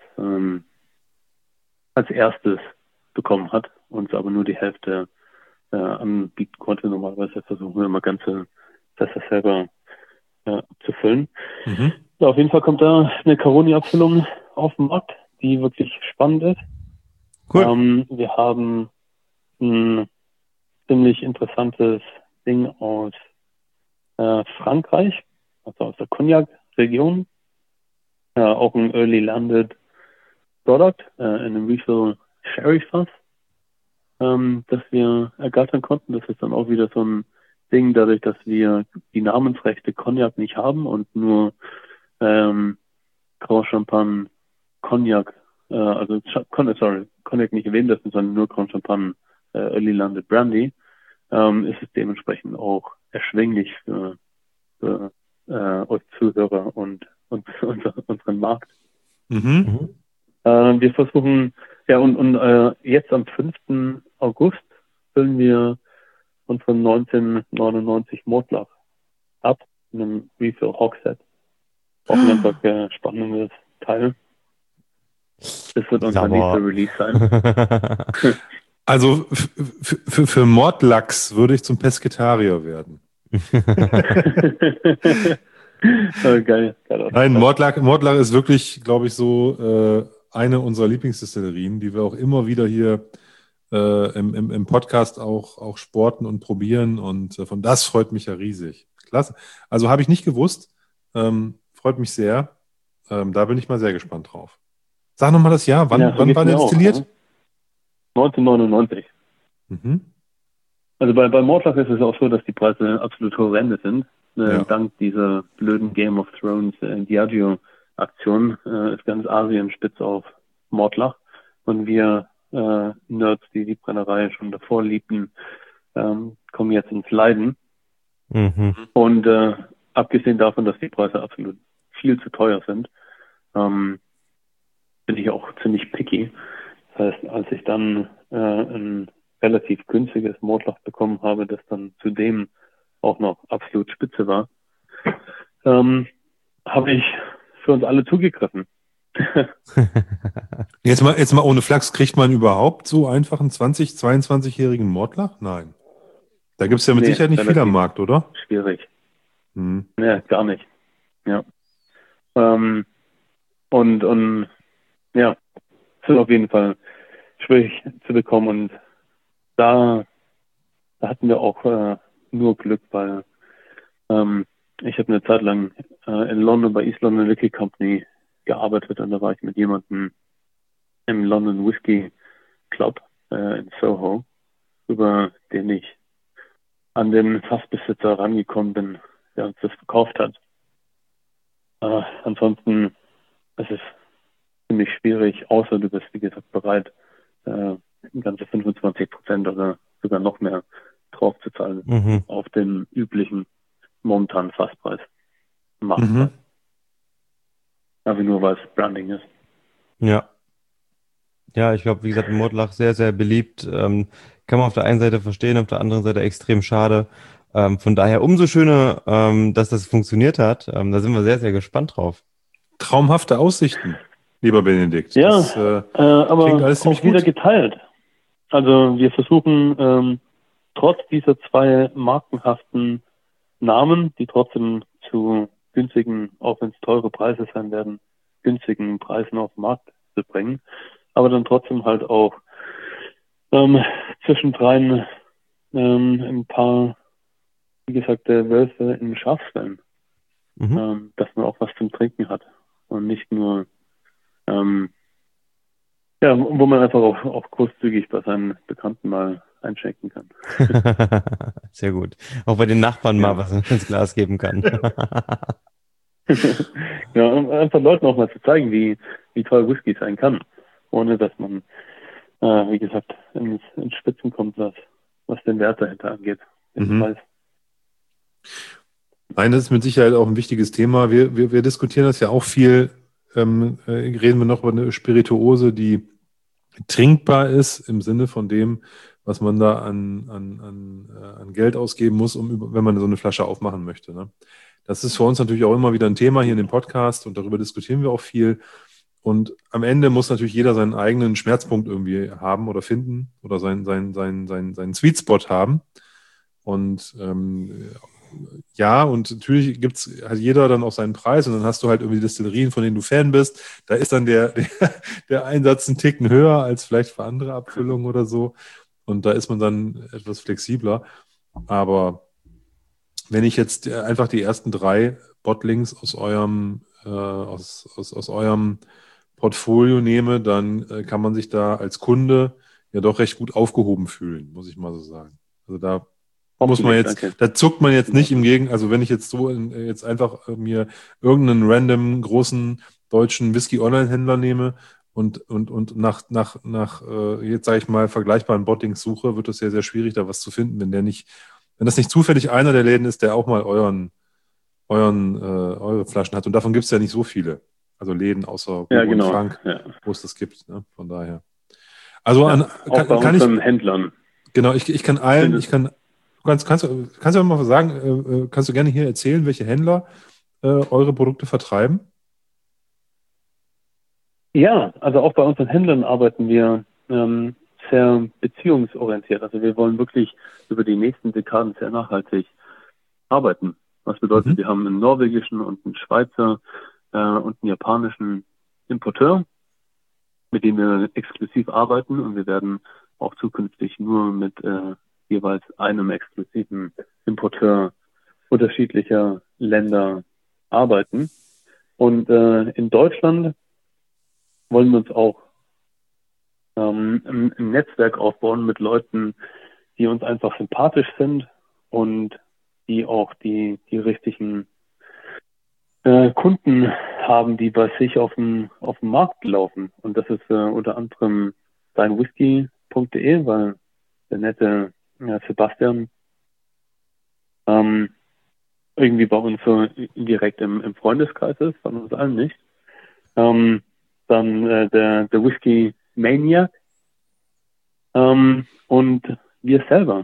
als erstes bekommen hat, uns aber nur die Hälfte anbieten konnte. Normalerweise versuchen wir immer ganze Fässer selber zu füllen. Mhm. Ja, auf jeden Fall kommt da eine Caroni-Abfüllung auf den Markt, die wirklich spannend ist. Cool. Wir haben ein ziemlich interessantes Ding aus Frankreich, also aus der Cognac-Region. Auch ein Early Landed Product in einem Refill Sherry Fass, das wir ergattern konnten. Das ist dann auch wieder so ein Ding, dadurch, dass wir die Namensrechte Cognac nicht haben und nur Grand Champagne Cognac, Cognac nicht erwähnt dürfen, sondern nur Grand Champagne Early Landed Brandy, ist es dementsprechend auch erschwinglich für euch Zuhörer und unseren Markt. Mhm. Mhm. Wir versuchen, ja, und jetzt am 5. August füllen wir unseren 1999 Mordlach ab, in einem Refill Hogshead. Auch ein ganz spannendes Teil. Das wird unser nächster Release sein. Also für Mordlachs würde ich zum Pesketarier werden. Geil. Nein, Mordlach ist wirklich, glaube ich, so eine unserer Lieblingsdestillerien, die wir auch immer wieder hier im Podcast auch sporten und probieren. Und von das freut mich ja riesig. Klasse. Also habe ich nicht gewusst. Freut mich sehr. Da bin ich mal sehr gespannt drauf. Sag nochmal das Jahr. Wann war der destilliert? Ja. 1999. Mhm. Also bei Mordlach ist es auch so, dass die Preise absolut horrende sind. Ja. Dank dieser blöden Game of Thrones Diageo-Aktion ist ganz Asien spitz auf Mordlach. Und wir Nerds, die die Brennerei schon davor liebten, kommen jetzt ins Leiden. Mhm. Und abgesehen davon, dass die Preise absolut viel zu teuer sind, bin ich auch ziemlich picky. Das heißt, als ich dann ein relativ günstiges Mordlach bekommen habe, das dann zudem auch noch absolut spitze war, habe ich für uns alle zugegriffen. Jetzt mal ohne Flachs, kriegt man überhaupt so einfach einen 22-jährigen Mordlach? Nein. Da gibt es ja mit Sicherheit nicht viel am Markt, oder? Schwierig. Hm. Ja, gar nicht. Ja. Und ja, es ist auf jeden Fall schwierig zu bekommen. Und da hatten wir auch nur Glück, weil ich habe eine Zeit lang in London bei East London Liquor Company gearbeitet und da war ich mit jemandem im London Whisky Club in Soho, über den ich an den Fassbesitzer rangekommen bin, der uns das verkauft hat. Ansonsten ist es ziemlich schwierig, außer du bist, wie gesagt, bereit, ganze 25% oder sogar noch mehr drauf zu zahlen auf den üblichen momentanen Fasspreis. Marktpreis. Aber nur weil es Branding ist. Ja. Ja, ich glaube, wie gesagt, Mordlach sehr, sehr beliebt. Kann man auf der einen Seite verstehen, auf der anderen Seite extrem schade. Von daher umso schöner, dass das funktioniert hat. Da sind wir sehr, sehr gespannt drauf. Traumhafte Aussichten, lieber Benedikt. Ja, das aber klingt alles ziemlich auch wieder gut. geteilt. Also wir versuchen trotz dieser 2 markenhaften Namen, die trotzdem zu günstigen, auch wenn es teure Preise sein werden, günstigen Preisen auf den Markt zu bringen, aber dann trotzdem halt auch zwischendrin ein paar, wie gesagt, Wölfe im Schaf stellen, dass man auch was zum Trinken hat und nicht nur wo man einfach auch großzügig bei seinen Bekannten mal einschenken kann. Sehr gut. Auch bei den Nachbarn mal was ins Glas geben kann. Ja, um einfach Leuten auch mal zu zeigen, wie toll Whisky sein kann, ohne dass man, wie gesagt, ins Spitzen kommt, was den Wert dahinter angeht. Nein, das ist mit Sicherheit auch ein wichtiges Thema. Wir diskutieren das ja auch viel. Reden wir noch über eine Spirituose, die trinkbar ist im Sinne von dem, was man da an Geld ausgeben muss, wenn man so eine Flasche aufmachen möchte. Ne? Das ist für uns natürlich auch immer wieder ein Thema hier in dem Podcast und darüber diskutieren wir auch viel. Und am Ende muss natürlich jeder seinen eigenen Schmerzpunkt irgendwie haben oder finden oder seinen Sweet Spot haben. Und ja, und natürlich hat jeder dann auch seinen Preis und dann hast du halt irgendwie Destillerien, von denen du Fan bist. Da ist dann der Einsatz einen Ticken höher als vielleicht für andere Abfüllungen oder so. Und da ist man dann etwas flexibler. Aber wenn ich jetzt einfach die ersten 3 Bottlings aus eurem Portfolio nehme, dann kann man sich da als Kunde ja doch recht gut aufgehoben fühlen, muss ich mal so sagen. Also da zuckt man jetzt nicht also wenn ich jetzt jetzt einfach mir irgendeinen random großen deutschen Whisky-Online-Händler nehme und nach jetzt sage ich mal vergleichbaren Bottings suche, wird es sehr, sehr schwierig, da was zu finden, wenn das nicht zufällig einer der Läden ist, der auch mal eure Flaschen hat. Und davon gibt es ja nicht so viele. Also Läden außer Hugo und Frank, wo es das gibt. Ne? Von daher. Also auch bei unseren Händlern. Genau, ich kann allen, kannst du mal sagen, kannst du gerne hier erzählen, welche Händler eure Produkte vertreiben? Ja, also auch bei unseren Händlern arbeiten wir sehr beziehungsorientiert. Also wir wollen wirklich über die nächsten Dekaden sehr nachhaltig arbeiten. Was bedeutet, wir haben einen norwegischen und einen Schweizer und einen japanischen Importeur, mit dem wir exklusiv arbeiten und wir werden auch zukünftig nur mit jeweils einem exklusiven Importeur unterschiedlicher Länder arbeiten. Und in Deutschland wollen wir uns auch ein Netzwerk aufbauen mit Leuten, die uns einfach sympathisch sind und die auch die richtigen Kunden haben, die bei sich auf dem Markt laufen. Und das ist unter anderem deinwhisky.de, weil der nette Sebastian irgendwie bei uns so direkt im Freundeskreis ist, von uns allen nicht. Dann der Whisky Maniac und wir selber.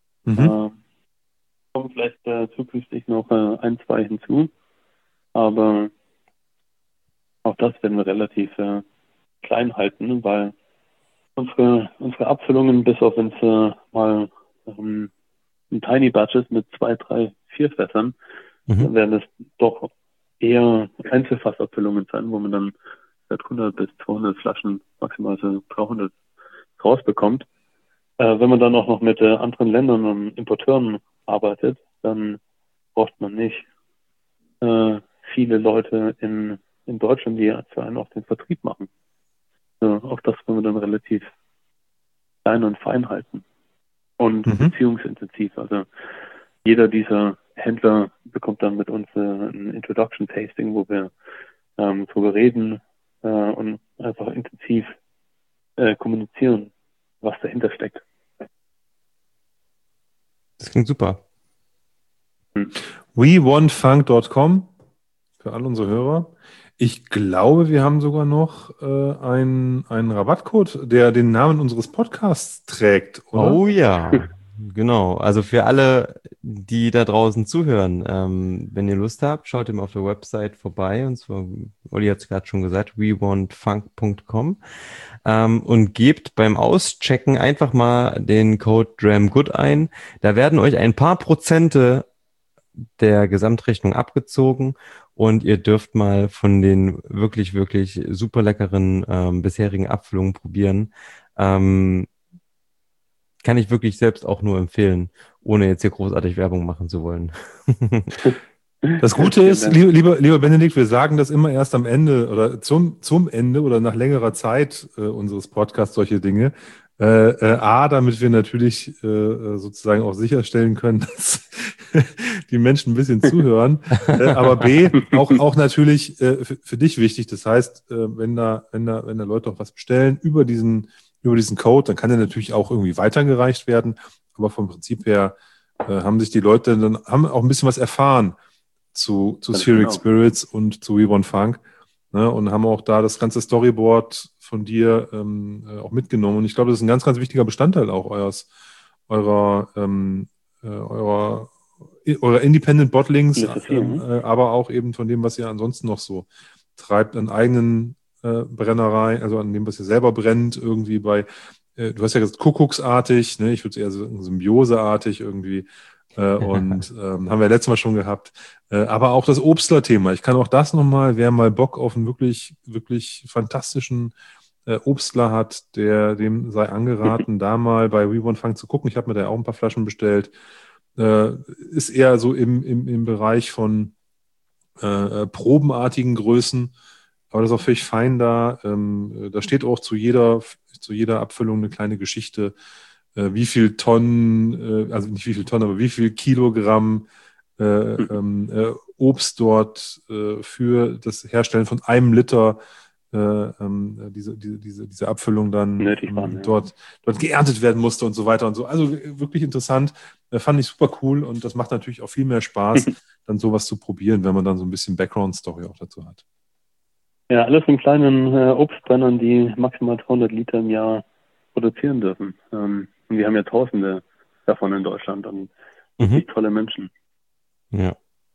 Kommen vielleicht zukünftig noch 1, 2 hinzu, aber auch das werden wir relativ klein halten, weil unsere Abfüllungen, bis auf wenn es mal in Tiny Batches mit 2, 3, 4 Fässern, dann werden es doch eher Einzelfassabfüllungen sein, wo man dann seit 100 bis 200 Flaschen, maximal so 300 rausbekommt. Wenn man dann auch noch mit anderen Ländern und Importeuren arbeitet, dann braucht man nicht viele Leute in Deutschland, die für einen auch den Vertrieb machen. Auch das können wir dann relativ klein und fein halten und beziehungsintensiv. Also jeder dieser Händler bekommt dann mit uns ein Introduction Tasting, wo wir darüber reden, und einfach intensiv kommunizieren, was dahinter steckt. Das klingt super. WeWantFunk.com für alle unsere Hörer. Ich glaube, wir haben sogar noch einen Rabattcode, der den Namen unseres Podcasts trägt, oder? Oh ja, genau. Also für alle, die da draußen zuhören, wenn ihr Lust habt, schaut immer auf der Website vorbei. Und zwar, Olli hat es gerade schon gesagt, wewantfunk.com, und gebt beim Auschecken einfach mal den Code DRAMGOOD ein. Da werden euch ein paar Prozente der Gesamtrechnung abgezogen und ihr dürft mal von den wirklich, wirklich super leckeren bisherigen Abfüllungen probieren. Kann ich wirklich selbst auch nur empfehlen, ohne jetzt hier großartig Werbung machen zu wollen. Das Gute ist, lieber Benedikt, wir sagen das immer erst am Ende oder zum Ende oder nach längerer Zeit unseres Podcasts solche Dinge. Damit wir natürlich sozusagen auch sicherstellen können, dass die Menschen ein bisschen zuhören. Aber B, auch natürlich für dich wichtig. Das heißt, wenn da Leute auch was bestellen über diesen Code, dann kann der natürlich auch irgendwie weitergereicht werden. Aber vom Prinzip her haben sich die Leute haben auch ein bisschen was erfahren zu Spheric Spirits und zu We Want Funk, ne, und haben auch da das ganze Storyboard von dir auch mitgenommen. Und ich glaube, das ist ein ganz, ganz wichtiger Bestandteil auch eurer Independent Bottlings, aber auch eben von dem, was ihr ansonsten noch so treibt, an eigenen Brennereien, also an dem, was ihr selber brennt, irgendwie bei, du hast ja gesagt, Kuckucksartig, ne, ich würde eher sagen, symbioseartig irgendwie. Und haben wir letztes Mal schon gehabt. Aber auch das Obstler-Thema. Ich kann auch das nochmal, wer mal Bock auf einen wirklich, wirklich fantastischen Obstler hat, dem sei angeraten, da mal bei We Want Funk zu gucken. Ich habe mir da auch ein paar Flaschen bestellt. Ist eher so im Bereich von probenartigen Größen. Aber das ist auch völlig fein da. Da steht auch zu jeder Abfüllung eine kleine Geschichte. Wie viel Tonnen, also nicht wie viel Tonnen, aber wie viel Kilogramm Obst dort für das Herstellen von einem Liter diese Abfüllung dann dort geerntet werden musste und so weiter und so. Also wirklich interessant. Fand ich super cool und das macht natürlich auch viel mehr Spaß, dann sowas zu probieren, wenn man dann so ein bisschen Background-Story auch dazu hat. Ja, alles in kleinen Obstbrennern, die maximal 300 Liter im Jahr produzieren dürfen. Und wir haben ja Tausende davon in Deutschland und wirklich tolle Menschen. Ja.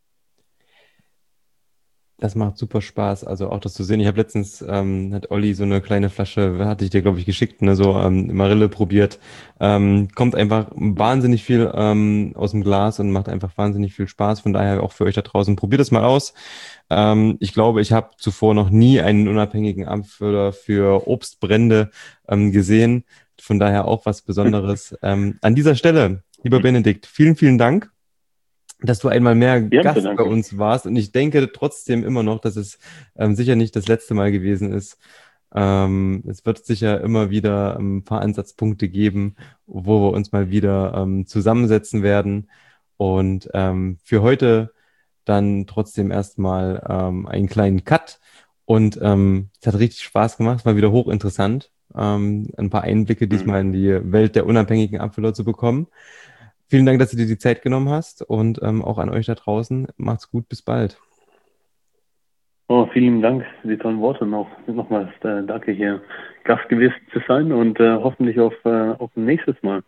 Das macht super Spaß, also auch das zu sehen. Ich habe letztens, hat Olli so eine kleine Flasche, hatte ich dir, glaube ich, geschickt, ne, so Marille probiert. Kommt einfach wahnsinnig viel aus dem Glas und macht einfach wahnsinnig viel Spaß. Von daher auch für euch da draußen, probiert es mal aus. Ich glaube, ich habe zuvor noch nie einen unabhängigen Abfüller für Obstbrände gesehen. Von daher auch was Besonderes. An dieser Stelle, lieber Benedikt, vielen, vielen Dank, dass du einmal mehr Gast bei uns warst. Und ich denke trotzdem immer noch, dass es sicher nicht das letzte Mal gewesen ist. Es wird sicher immer wieder ein paar Ansatzpunkte geben, wo wir uns mal wieder zusammensetzen werden. Und für heute dann trotzdem erstmal einen kleinen Cut. Und es hat richtig Spaß gemacht, es war wieder hochinteressant, ein paar Einblicke diesmal in die Welt der unabhängigen Abfüller zu bekommen. Vielen Dank, dass du dir die Zeit genommen hast und auch an euch da draußen. Macht's gut, bis bald. Oh, vielen Dank für die tollen Worte. Nochmals danke, hier Gast gewesen zu sein und hoffentlich auf ein nächstes Mal.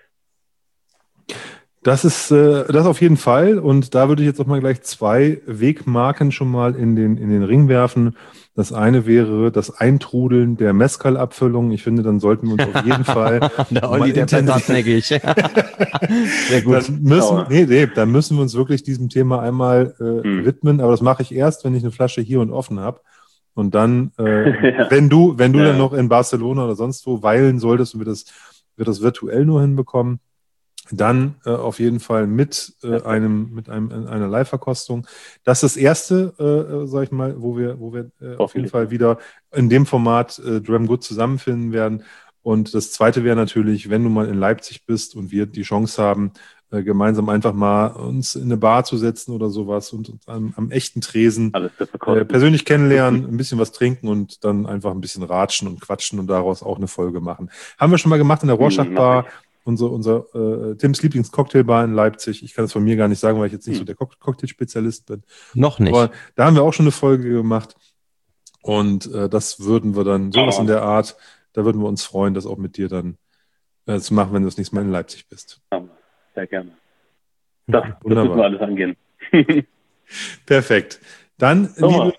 Das ist das auf jeden Fall. Und da würde ich jetzt auch mal gleich 2 Wegmarken schon mal in den Ring werfen. Das eine wäre das Eintrudeln der Mezcal-Abfüllung. Ich finde, dann sollten wir uns auf jeden Fall der Olli, der Sehr gut. Dann müssen wir uns wirklich diesem Thema einmal widmen. Aber das mache ich erst, wenn ich eine Flasche hier und offen habe. Und dann, wenn du dann noch in Barcelona oder sonst wo weilen solltest und wir das virtuell nur hinbekommen, dann auf jeden Fall mit einer Live-Verkostung. Das ist das erste, sag ich mal, wo wir auf jeden Fall wieder in dem Format Dram Good zusammenfinden werden. Und das zweite wäre natürlich, wenn du mal in Leipzig bist und wir die Chance haben, gemeinsam einfach mal uns in eine Bar zu setzen oder sowas und am echten Tresen Alles zu verkosten. persönlich kennenlernen, ein bisschen was trinken und dann einfach ein bisschen ratschen und quatschen und daraus auch eine Folge machen. Haben wir schon mal gemacht in der Rorschach-Bar, unser Tims Lieblingscocktailbar in Leipzig. Ich kann es von mir gar nicht sagen, weil ich jetzt nicht so der Cocktailspezialist bin. Noch nicht. Aber da haben wir auch schon eine Folge gemacht. Und das würden wir dann, sowas in der Art, da würden wir uns freuen, das auch mit dir dann zu machen, wenn du das nächste Mal in Leipzig bist. Sehr gerne. Das müssen wir alles angehen. Perfekt. Dann,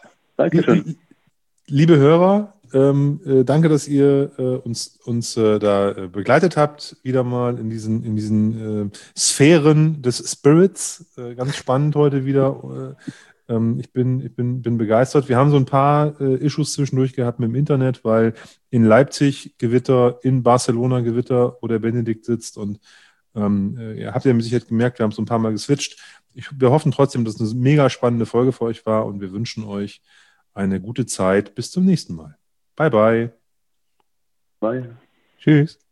liebe Hörer, danke, dass ihr uns da begleitet habt, wieder mal in diesen Sphären des Spirits. Ganz spannend heute wieder. Ich bin begeistert. Wir haben so ein paar Issues zwischendurch gehabt mit dem Internet, weil in Leipzig Gewitter, in Barcelona Gewitter, wo der Benedikt sitzt. Und ihr habt ja mit Sicherheit gemerkt, wir haben so ein paar Mal geswitcht. Wir hoffen trotzdem, dass es eine mega spannende Folge für euch war und wir wünschen euch eine gute Zeit. Bis zum nächsten Mal. Bye, bye. Bye. Tschüss.